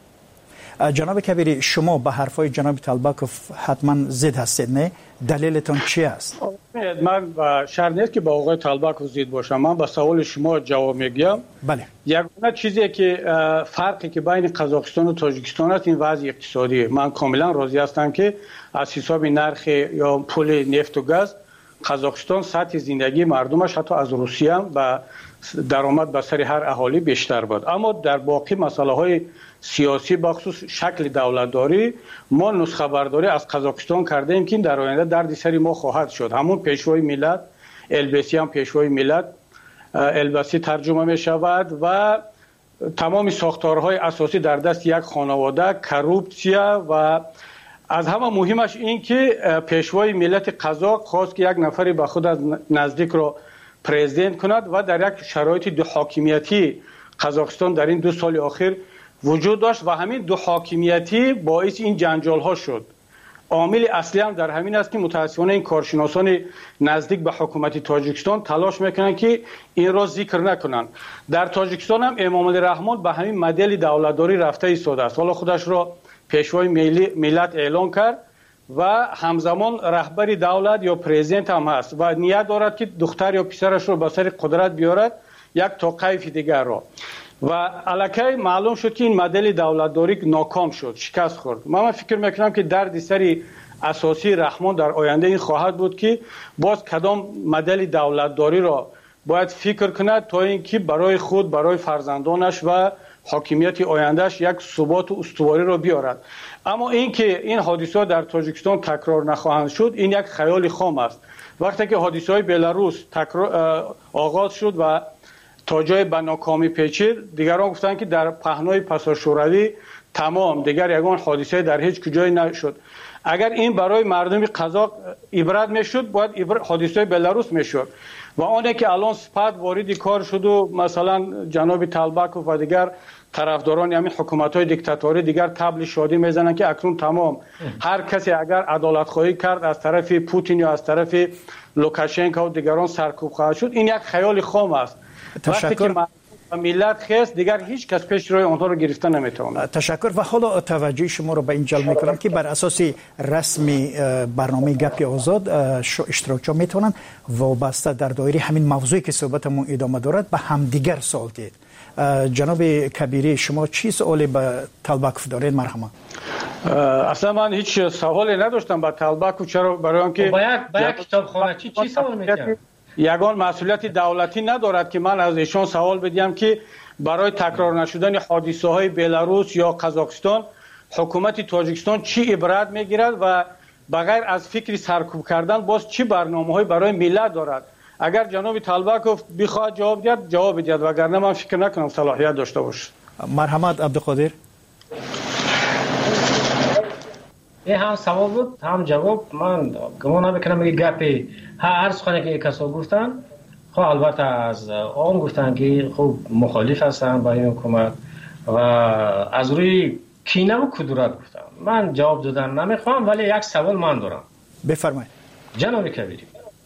S7: جناب کبیری شما به حرفای جناب طلبکوف حتما ضد هستید، نه؟ دلیلتون چی است؟
S10: من شرط نیست که با آقای طلبکوف ضد باشم. من به سوال شما جواب میگم.
S7: بله.
S10: یگانه چیزی که فرقی که بین قزاقستان و تاجیکستان است این وضع اقتصادی. من کاملا راضی هستم که از حساب نرخ یا پول نفت و گاز قزاقستان سطح زندگی مردمش حتی از روسیه هم و درآمد به سر هر اهالی بیشتر بود. اما در باقی مسائل های سیاسی بخصوص شکل دولتداری ما نسخه برداری از قزاقستان کرده ایم که در آینده دردی سری ما خواهد شد. همون پیشوای ملت، البسی هم پیشوای ملت، البسی ترجمه می شود و تمام ساختارهای اساسی در دست یک خانواده، کروپسیا و از همه مهمش این که پیشوای ملت قزاق خواست که یک نفری به خود از نزدیک را پرزیدنت کند و در یک شرایط دو حاکمیتی قزاقستان در این دو سال اخیر وجود داشت و همین دو حاکمیتی باعث این جنجال ها شد. عامل اصلی هم در همین است که متاسفانه این کارشناسان نزدیک به حکومت تاجیکستان تلاش میکنن که این را ذکر نکنن. در تاجیکستان هم امام علی رحمان به همین مدل دولتداری رفته ایستاده است. حالا خودش را پیشوای ملت اعلان کرد و همزمان رهبری دولت یا پرزیدنت هم هست و نیت دارد که دختر یا پسرش را به سر قدرت بیارد یک توقیف دیگر را. و الکی معلوم شد که این مدل دولتداری ناکام شد، شکست خورد. من, من فکر میکنم که درد سری اساسی رحمان در آینده این خواهد بود که باز کدام مدل دولتداری را باید فکر کند تا اینکه برای خود، برای فرزندانش و حاکمیت آیندهش یک ثبات و استواری را بیارد. اما اینکه این حادثات در تاجیکستان تکرار نخواهند شد این یک خیال خام است. وقتی که حادثه‌های بلاروس تکرار آغاز شد و تا جای به ناکامی پیچید، دیگران گفتند که در پهنای پسا شوروی تمام دیگر یگان حادثه در هیچ کجای نشد. اگر این برای مردم قزاق عبرت میشد باید حادثه بلاروس میشد و آنه که الان سپاد وارد کار شد و مثلا جناب طلبکوف و دیگر طرفداران همین حکومت‌های دیکتاتوری دیگر تبل شادی میزنن که اکنون تمام هر کسی اگر عدالت خواهی کرد از طرف پوتین یا از طرف لوکاشنکو و دیگران سرکوب خواهد شد. این یک خیال خام است.
S7: تشکر.
S10: ملت خیست دیگر هیچ کس پیش روی آنها رو گرفتن نمیتواند.
S7: تشکر. و حالا توجه شما رو به این جلب میکنم که بر اساس رسمی برنامه گپ آزاد اشتراکچیان میتونن وابسته در دایره همین موضوعی که صحبتمون ادامه دارد به همدیگر سوال دید. جناب کبیری شما چی سوالی به طلبکوف دارید؟ مرحبا.
S10: اصلا من هیچ سوالی نداشتم با طلبکوف. چرا؟ برای اینکه
S18: باید باید کتابخانه چی چی سوال میکنم؟
S10: یگان مسئولیت دولتی ندارد که من از ایشان سوال بدیم که برای تکرار نشدن حادثه های بلاروس یا قزاقستان حکومت تاجیکستان چی عبرت میگیرد و بغیر از فکری سرکوب کردن باز چی برنامه های برای ملت دارد. اگر جناب طلبکوف بخواد جواب دهد جواب بدهد وگرنه من فکر نکنم صلاحیت داشته باشه.
S7: مرحمت عبدالقادر.
S18: این هم سوال بود هم جواب. من گمان نمیکنم که گپی هر سخنی که کسا گفتن خب البته از آن گفتن که خب مخالف هستن با این حکومت و از روی کینه و کدورت گفتن. من جواب دادن نمیخوام، ولی یک سوال من دارم.
S7: بفرمایید.
S18: جناب کبیری،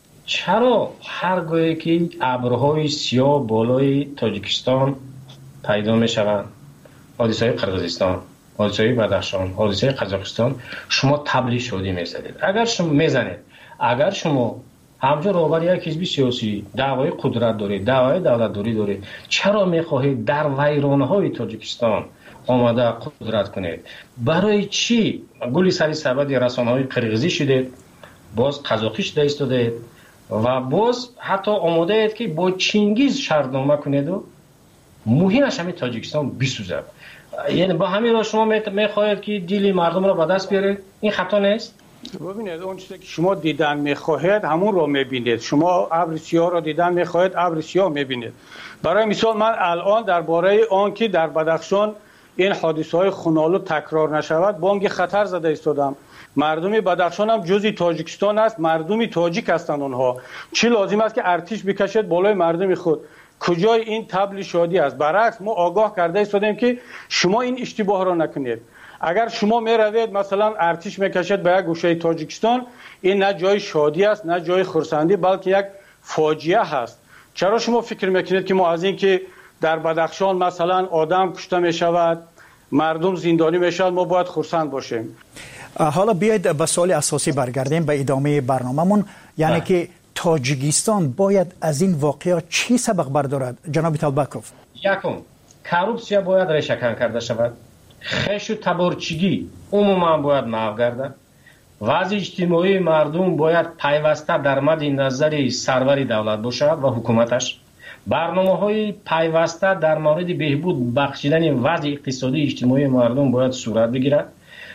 S18: چرا هرگاهی که ابرهای سیاه بالای تاجیکستان پیدا میشوند، حادثه قرقیزستان، حادثه بدخشان، حادثه قزاقستان، شما طبل شادی میزنید؟ اگر شما میزنید، اگر شما همچون روبر یک حزب سیاسی دعوای قدرت دارید، دعوای دولت داری دارید، چرا میخواهید در ویرانهای تاجیکستان آماده قدرت کنید؟ برای چی گلی سری سبد رسانه‌های قرقیزی شدید، باز قزاقی شده ایستادید و باز حتی آماده اید که با چینگیز شرطنامه کنید و مهمش همین تاجیکستان بسوزد؟ یعنی با همین را شما میخواهید که دیلی مردم را به دست بیارید؟ این خطا نیست؟
S10: ببینید اون چیزی که شما دیدن میخواهید همون رو میبینید. شما ابر سیاه رو دیدن میخواهید، ابر سیاه میبینید. برای مثال من الان درباره آن که در بدخشان این حادثه های خونالود تکرار نشود بانگ خطر زده ایستادم. مردمی بدخشان هم جزی تاجیکستان است، مردمی تاجیک هستند اونها. چی لازم است که ارتش بکشد بالای مردم خود؟ کجای این طبل شادی است؟ برعکس ما آگاه کرده ایستادیم که شما این اشتباه را نکنید. اگر شما می روید مثلا ارتش میکشد به یک گوشه تاجیکستان، این نه جای شادی است نه جای خرسندی، بلکه یک فاجعه هست. چرا شما فکر میکنید که ما از این که در بدخشان مثلا آدم کشته می شود، مردم زندانی می شود، ما باید خرسند باشیم؟
S7: حالا بیاید به سوال اساسی برگردیم به ادامه برنامه‌مون، یعنی که تاجیکستان باید از این واقعه چی سبق بردارد؟ جناب طلبکوف.
S18: یکم، کروپسیا باید ریشه‌کن کرده شود. خش و تبارچگی عموما باید محو گردد. وضع اجتماعی مردم باید پیوسته در مد نظر سرور دولت باشد و حکومتش. برنامه‌های پیوسته در مورد بهبود بخشیدن وضع اقتصادی اجتماعی مردم باید صورت بگیرد.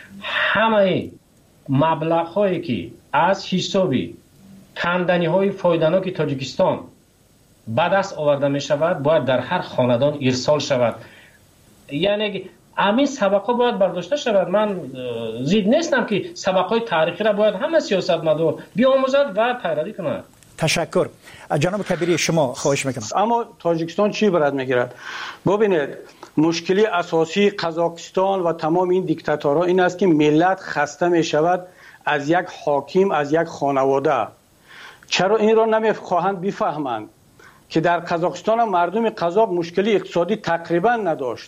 S18: همه مبلغ‌هایی که از حسابی کندنی‌های فایده‌ناک تاجیکستان به دست آورده می‌شود باید در هر خاندان ارسال شود. یعنی همین سبق‌ها باید برداشته شود. من زید نیستم که سبق‌های تاریخی را باید همه سیاستمدار بیاموزد و پیروی کند.
S7: تشکر. جناب کبیری شما خواهش میکنم.
S10: اما تاجیکستان چی برات میگیرد؟ ببینید مشکلی اساسی قزاقستان و تمام این دیکتاتورها این است که ملت خسته می شود از یک حاکم، از یک خانواده. چرا این را نمیخواهند بفهمند که در قزاقستان هم مردم قزاق مشکلی اقتصادی تقریبا نداشت،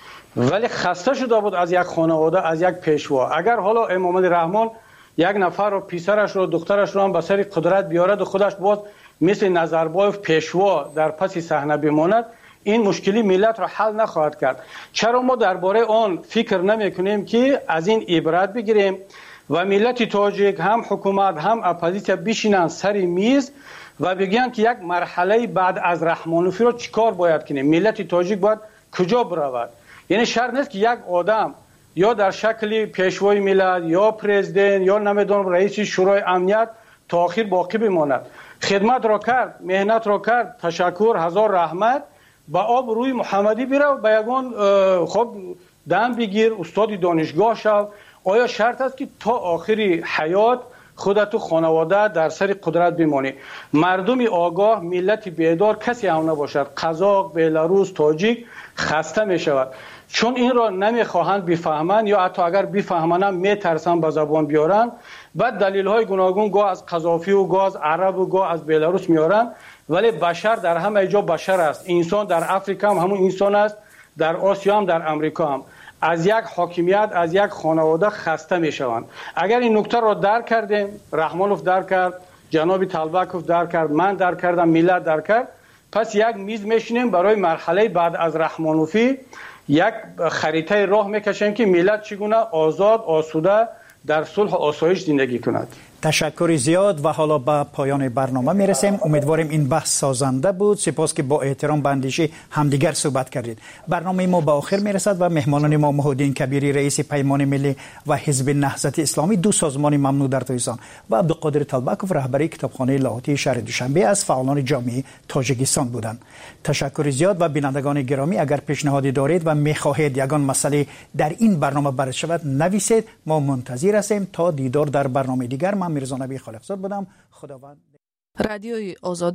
S10: ولی خسته شده بود از یک خانواده، از یک پیشوا. اگر حالا امام رحمان یک نفر رو، پسرش رو، دخترش رو هم به سر قدرت بیارد و خودش باز مثل نظربایف پیشوا در پس صحنه بماند، این مشکلی ملت را حل نخواهد کرد. چرا ما درباره آن فکر نمی کنیم که از این عبرت بگیریم و ملت تاجیک هم حکومت هم اپوزیسیا بشینن سر میز و بگن که یک مرحله بعد از رحمانوفی را چیکار باید کنیم؟ ملت تاجیک باید کجا برود؟ یعنی شرط نیست که یک آدم یا در شکل پیشوای ملت یا پرزیدنت یا نمیدونم رئیس شورای امنیت تا آخر باقی بماند. خدمت را کرد، مهنت را کرد، تشکر، هزار رحمت، با آب روی محمدی بیره و به یگان خب دم بگیر، استاد دانشگاه شو. آیا شرط است که تا آخری حیات خودت و خانواده در سر قدرت بمانی؟ مردم آگاه، ملت بیدار کسی هم نباشد. قزاق، بلاروس، تاجیک خسته می شود چون این را نمیخواهند بفهمند، یا حتی اگر بفهمند هم میترسند به زبان بیارن. بعد دلیل های گوناگون گاه از قذافی و گاه از عرب و گاه از بلاروس میارن، ولی بشر در همه جا بشر است. انسان در افریقا هم همون انسان است، در آسیا هم در امریکا هم. از یک حاکمیت، از یک خانواده خسته میشوند. اگر این نکته را درک کردیم، رحمانوف درک کرد، جناب طلبکوف درک کرد، من درک کردم، ملت درک کرد، پس یک میز میشینیم برای مرحله بعد از رحمانوفی یک خریطه راه میکشیم که ملت چگونه آزاد، آسوده در صلح و آسایش زندگی کند.
S7: تشکر زیاد و حالا به پایان برنامه میرسیم. امیدواریم این بحث سازنده بود. سپاس که با احترام به اندیشه همدیگر صحبت کردید. برنامه ما به آخر میرسد و مهمانان ما محمودالدین کبیری رئیس پیمان ملی و حزب نهضت اسلامی، دو سازمان ممنوع در تاجیکستان، و عبدالقادر طلبکوف رهبری کتابخانه لاهوتی شهر دوشنبه از فعالان جامعه تاجیکستان بودند. تشکر زیاد. و بینندگان گرامی، اگر پیشنهادی دارید و میخواهید یگان مسئله در این برنامه بررسی شود نویسید. ما منتظر هستیم. تا دیدار در برنامه دیگر. من میرزا نبی خالقزاد بودم. خداوند.
S19: رادیوی آزادی